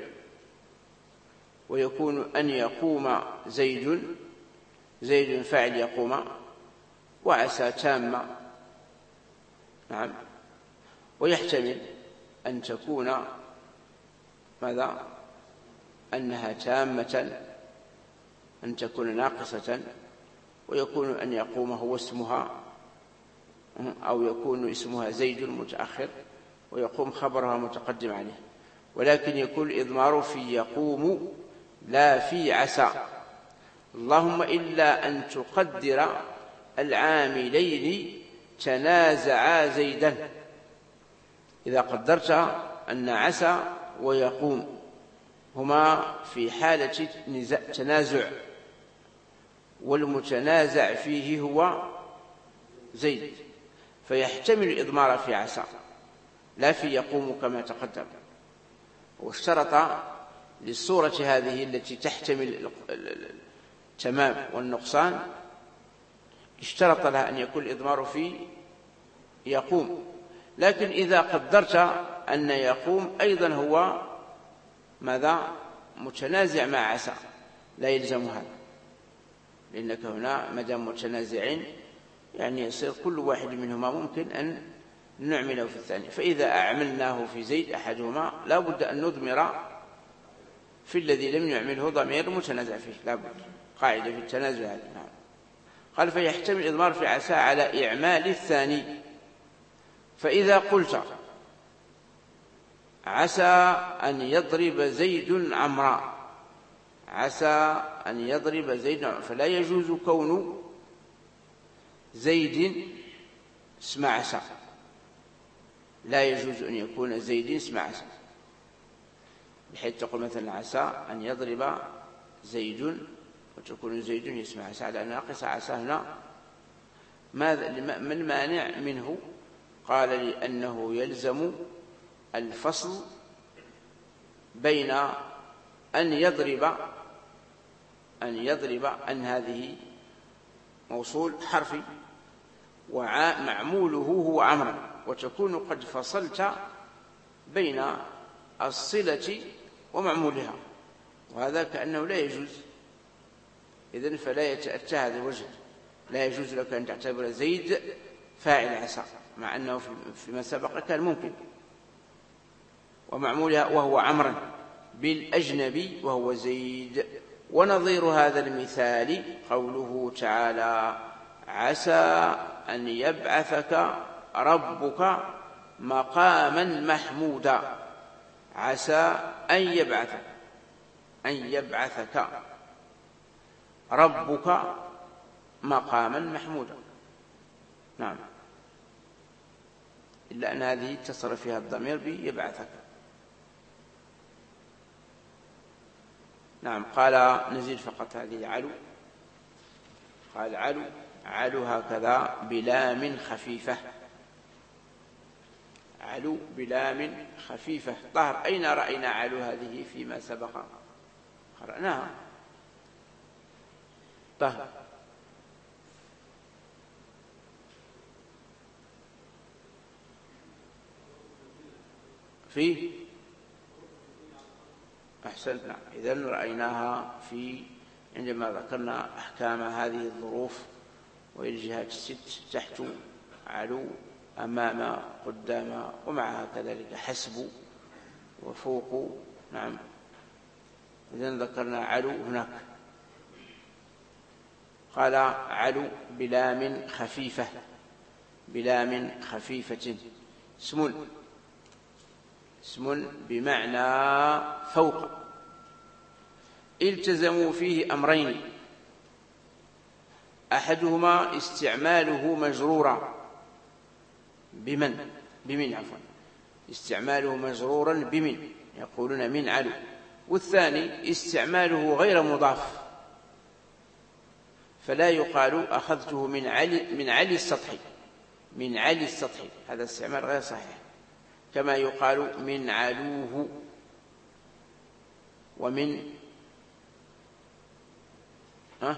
ويكون أن يقوم زيد زيد فاعل يقوم، وعسى تامة. نعم، ويحتمل أن تكون ماذا؟ أنها تامة، أن تكون ناقصة، ويكون أن يقوم هو اسمها، أو يكون اسمها زيد متأخر ويقوم خبرها متقدم عليه. ولكن يكون الإضمار في يقوم لا في عسى. اللهم إلا أن تقدر العاملين تنازعا زيدا. إذا قدرت أن عسى ويقوم هما في حالة تنازع، والمتنازع فيه هو زيد، فيحتمل الإضمار في عسى لا في يقوم كما تقدم. واشترط للصورة هذه التي تحتمل التمام والنقصان، اشترط لها أن يكون الإضمار في يقوم. لكن إذا قدرت أن يقوم أيضا هو ماذا متنازع مع عسى لا يلزم هذا، لأنك هنا مدام متنازعين يعني يصير كل واحد منهما ممكن أن نعمله في الثاني. فإذا أعملناه في زيد أحدهما لا بد أن نضمر في الذي لم يعمله ضمير متنازع فيه، لا بد، قاعدة في التنازع هذه. نعم. قال فيحتمل الإضمار في عسى على إعمال الثاني. فإذا قلت عسى أن يضرب زيد عمرا، عسى أن يضرب زيد عمرا، فلا يجوز كون زيد اسم عسى، لا يجوز أن يكون زيد اسم عسى، بحيث تقول مثلا عسى أن يضرب زيد وتكون زيد اسم عسى، على أن ناقص عسى هنا ما المانع منه؟ قال لأنه يلزم الفصل بين أن يضرب أن يضرب أن هذه موصول حرفي ومعموله هو عمرا، وتكون قد فصلت بين الصلة ومعمولها، وهذا كأنه لا يجوز. إذن فلا يتأتى هذا الوجه، لا يجوز لك أن تعتبر زيد فاعل عسى مع أنه فيما سبق كان ممكن، ومعمولها وهو عمرا بالأجنبي وهو زيد. ونظير هذا المثال قوله تعالى عسى أن يبعثك ربك مقاما محمودا، عسى أن يبعثك أن يبعثك ربك مقاما محمودا. نعم، إلا أن هذه اتصل فيها الضمير بيبعثك. نعم. قال نزيد فقط هذه علو، قال علو علو هكذا بلام خفيفة، علو بلام خفيفة. طهر أين رأينا علو هذه فيما سبق؟ قرأناها. طهر في أحسنت. نعم. إذن رأيناها في عندما ذكرنا أحكام هذه الظروف وهي الجهات الست، تحت، علو، أمام، قدام، ومعها كذلك حسب وفوق. نعم. إذن ذكرنا علو هناك. قال علو بلام خفيفة، بلام خفيفة اسم، اسم بمعنى فوق. التزموا فيه أمرين، أحدهما استعماله مجرورا بمن بمن عفوا استعماله مجرورا بمن، يقولون من علو. والثاني استعماله غير مضاف، فلا يقال أخذته من علي من علي السطحي، من علي السطحي، هذا استعمال غير صحيح، كما يقال من علوه ومن ها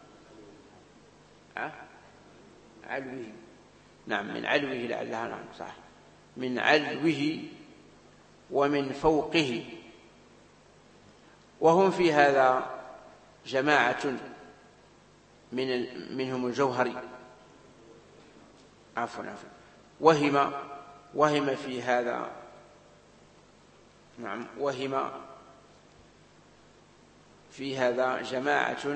أه؟ علوه. نعم، من علوه لعلها. نعم صح، من علوه ومن فوقه. وهم في هذا جماعة من منهم الجوهري، عفوا عفوا وهم وهم في هذا. نعم، وهم في هذا جماعة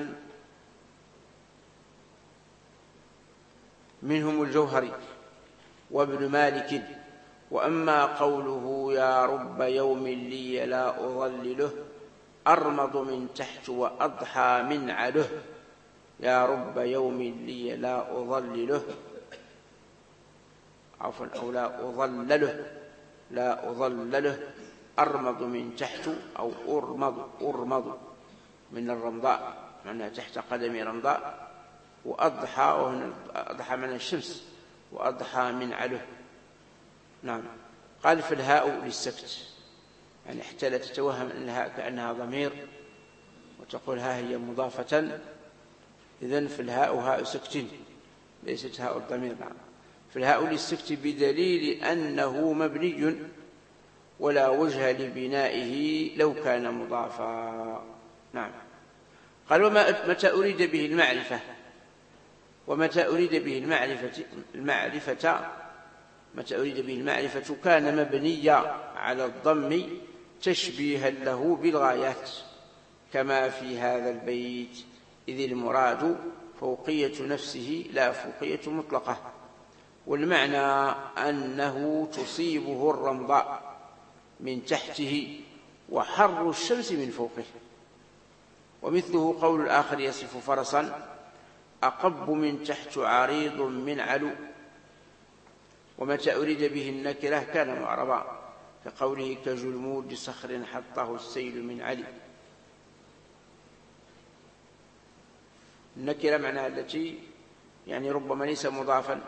منهم الجوهري وابن مالك. وأما قوله يا رب يوم لي لا أظلله أرمض من تحت وأضحى من عله، يا رب يوم لي لا أظلله عفوا أو لا أظلله لا أظلله أرمض من تحت أو أرمض أرمض من الرمضاء، معناها تحت قدمي رمضاء. وأضحى، وهنا أضحى من الشمس، وأضحى من علو. نعم. قال فالهاء للسكت، يعني حتى لا تتوهم أنها كأنها ضمير وتقول ها هي مضافة، إذن فالهاء هاء سكت ليست هاء الضمير. نعم. فالهاء للسكت بدليل أنه مبني ولا وجه لبنائه لو كان مضافا. نعم. قال ومتى أريد به المعرفة، ومتى أريد به المعرفة المعرفة متى أريد به المعرفة كان مبنيا على الضم تشبيها له بالغايات، كما في هذا البيت، إذ المراد فوقية نفسه لا فوقية مطلقة، والمعنى أنه تصيبه الرمضاء من تحته وحر الشمس من فوقه. ومثله قول الآخر يصف فرسا أقب من تحت عريض من علو. ومتى أريد به النكرة كان معربا، كقوله كجلمود صخر حطه السيل من علي. النكرة معناها التي يعني ربما ليس مضافا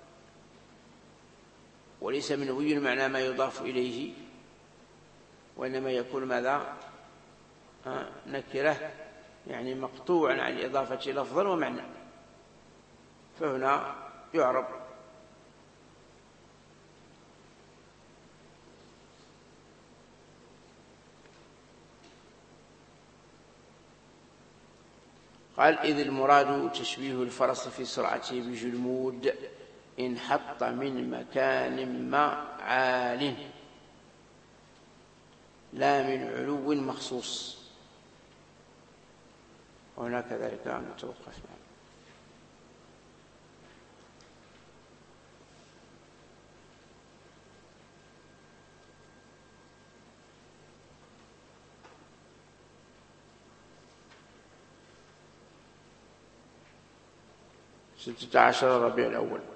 وليس منوي معنى ما يضاف إليه، وإنما يكون ماذا؟ آه نكرة يعني مقطوعا عن الإضافة لفظا ومعنى، فهنا يعرب. قال إذ المراد تشبيه الفرس في سرعته بجلمود إن حط من مكان ما عال لا من علو مخصوص. وهنا كذلك نتوقف. ستة عشر ربيع الأول.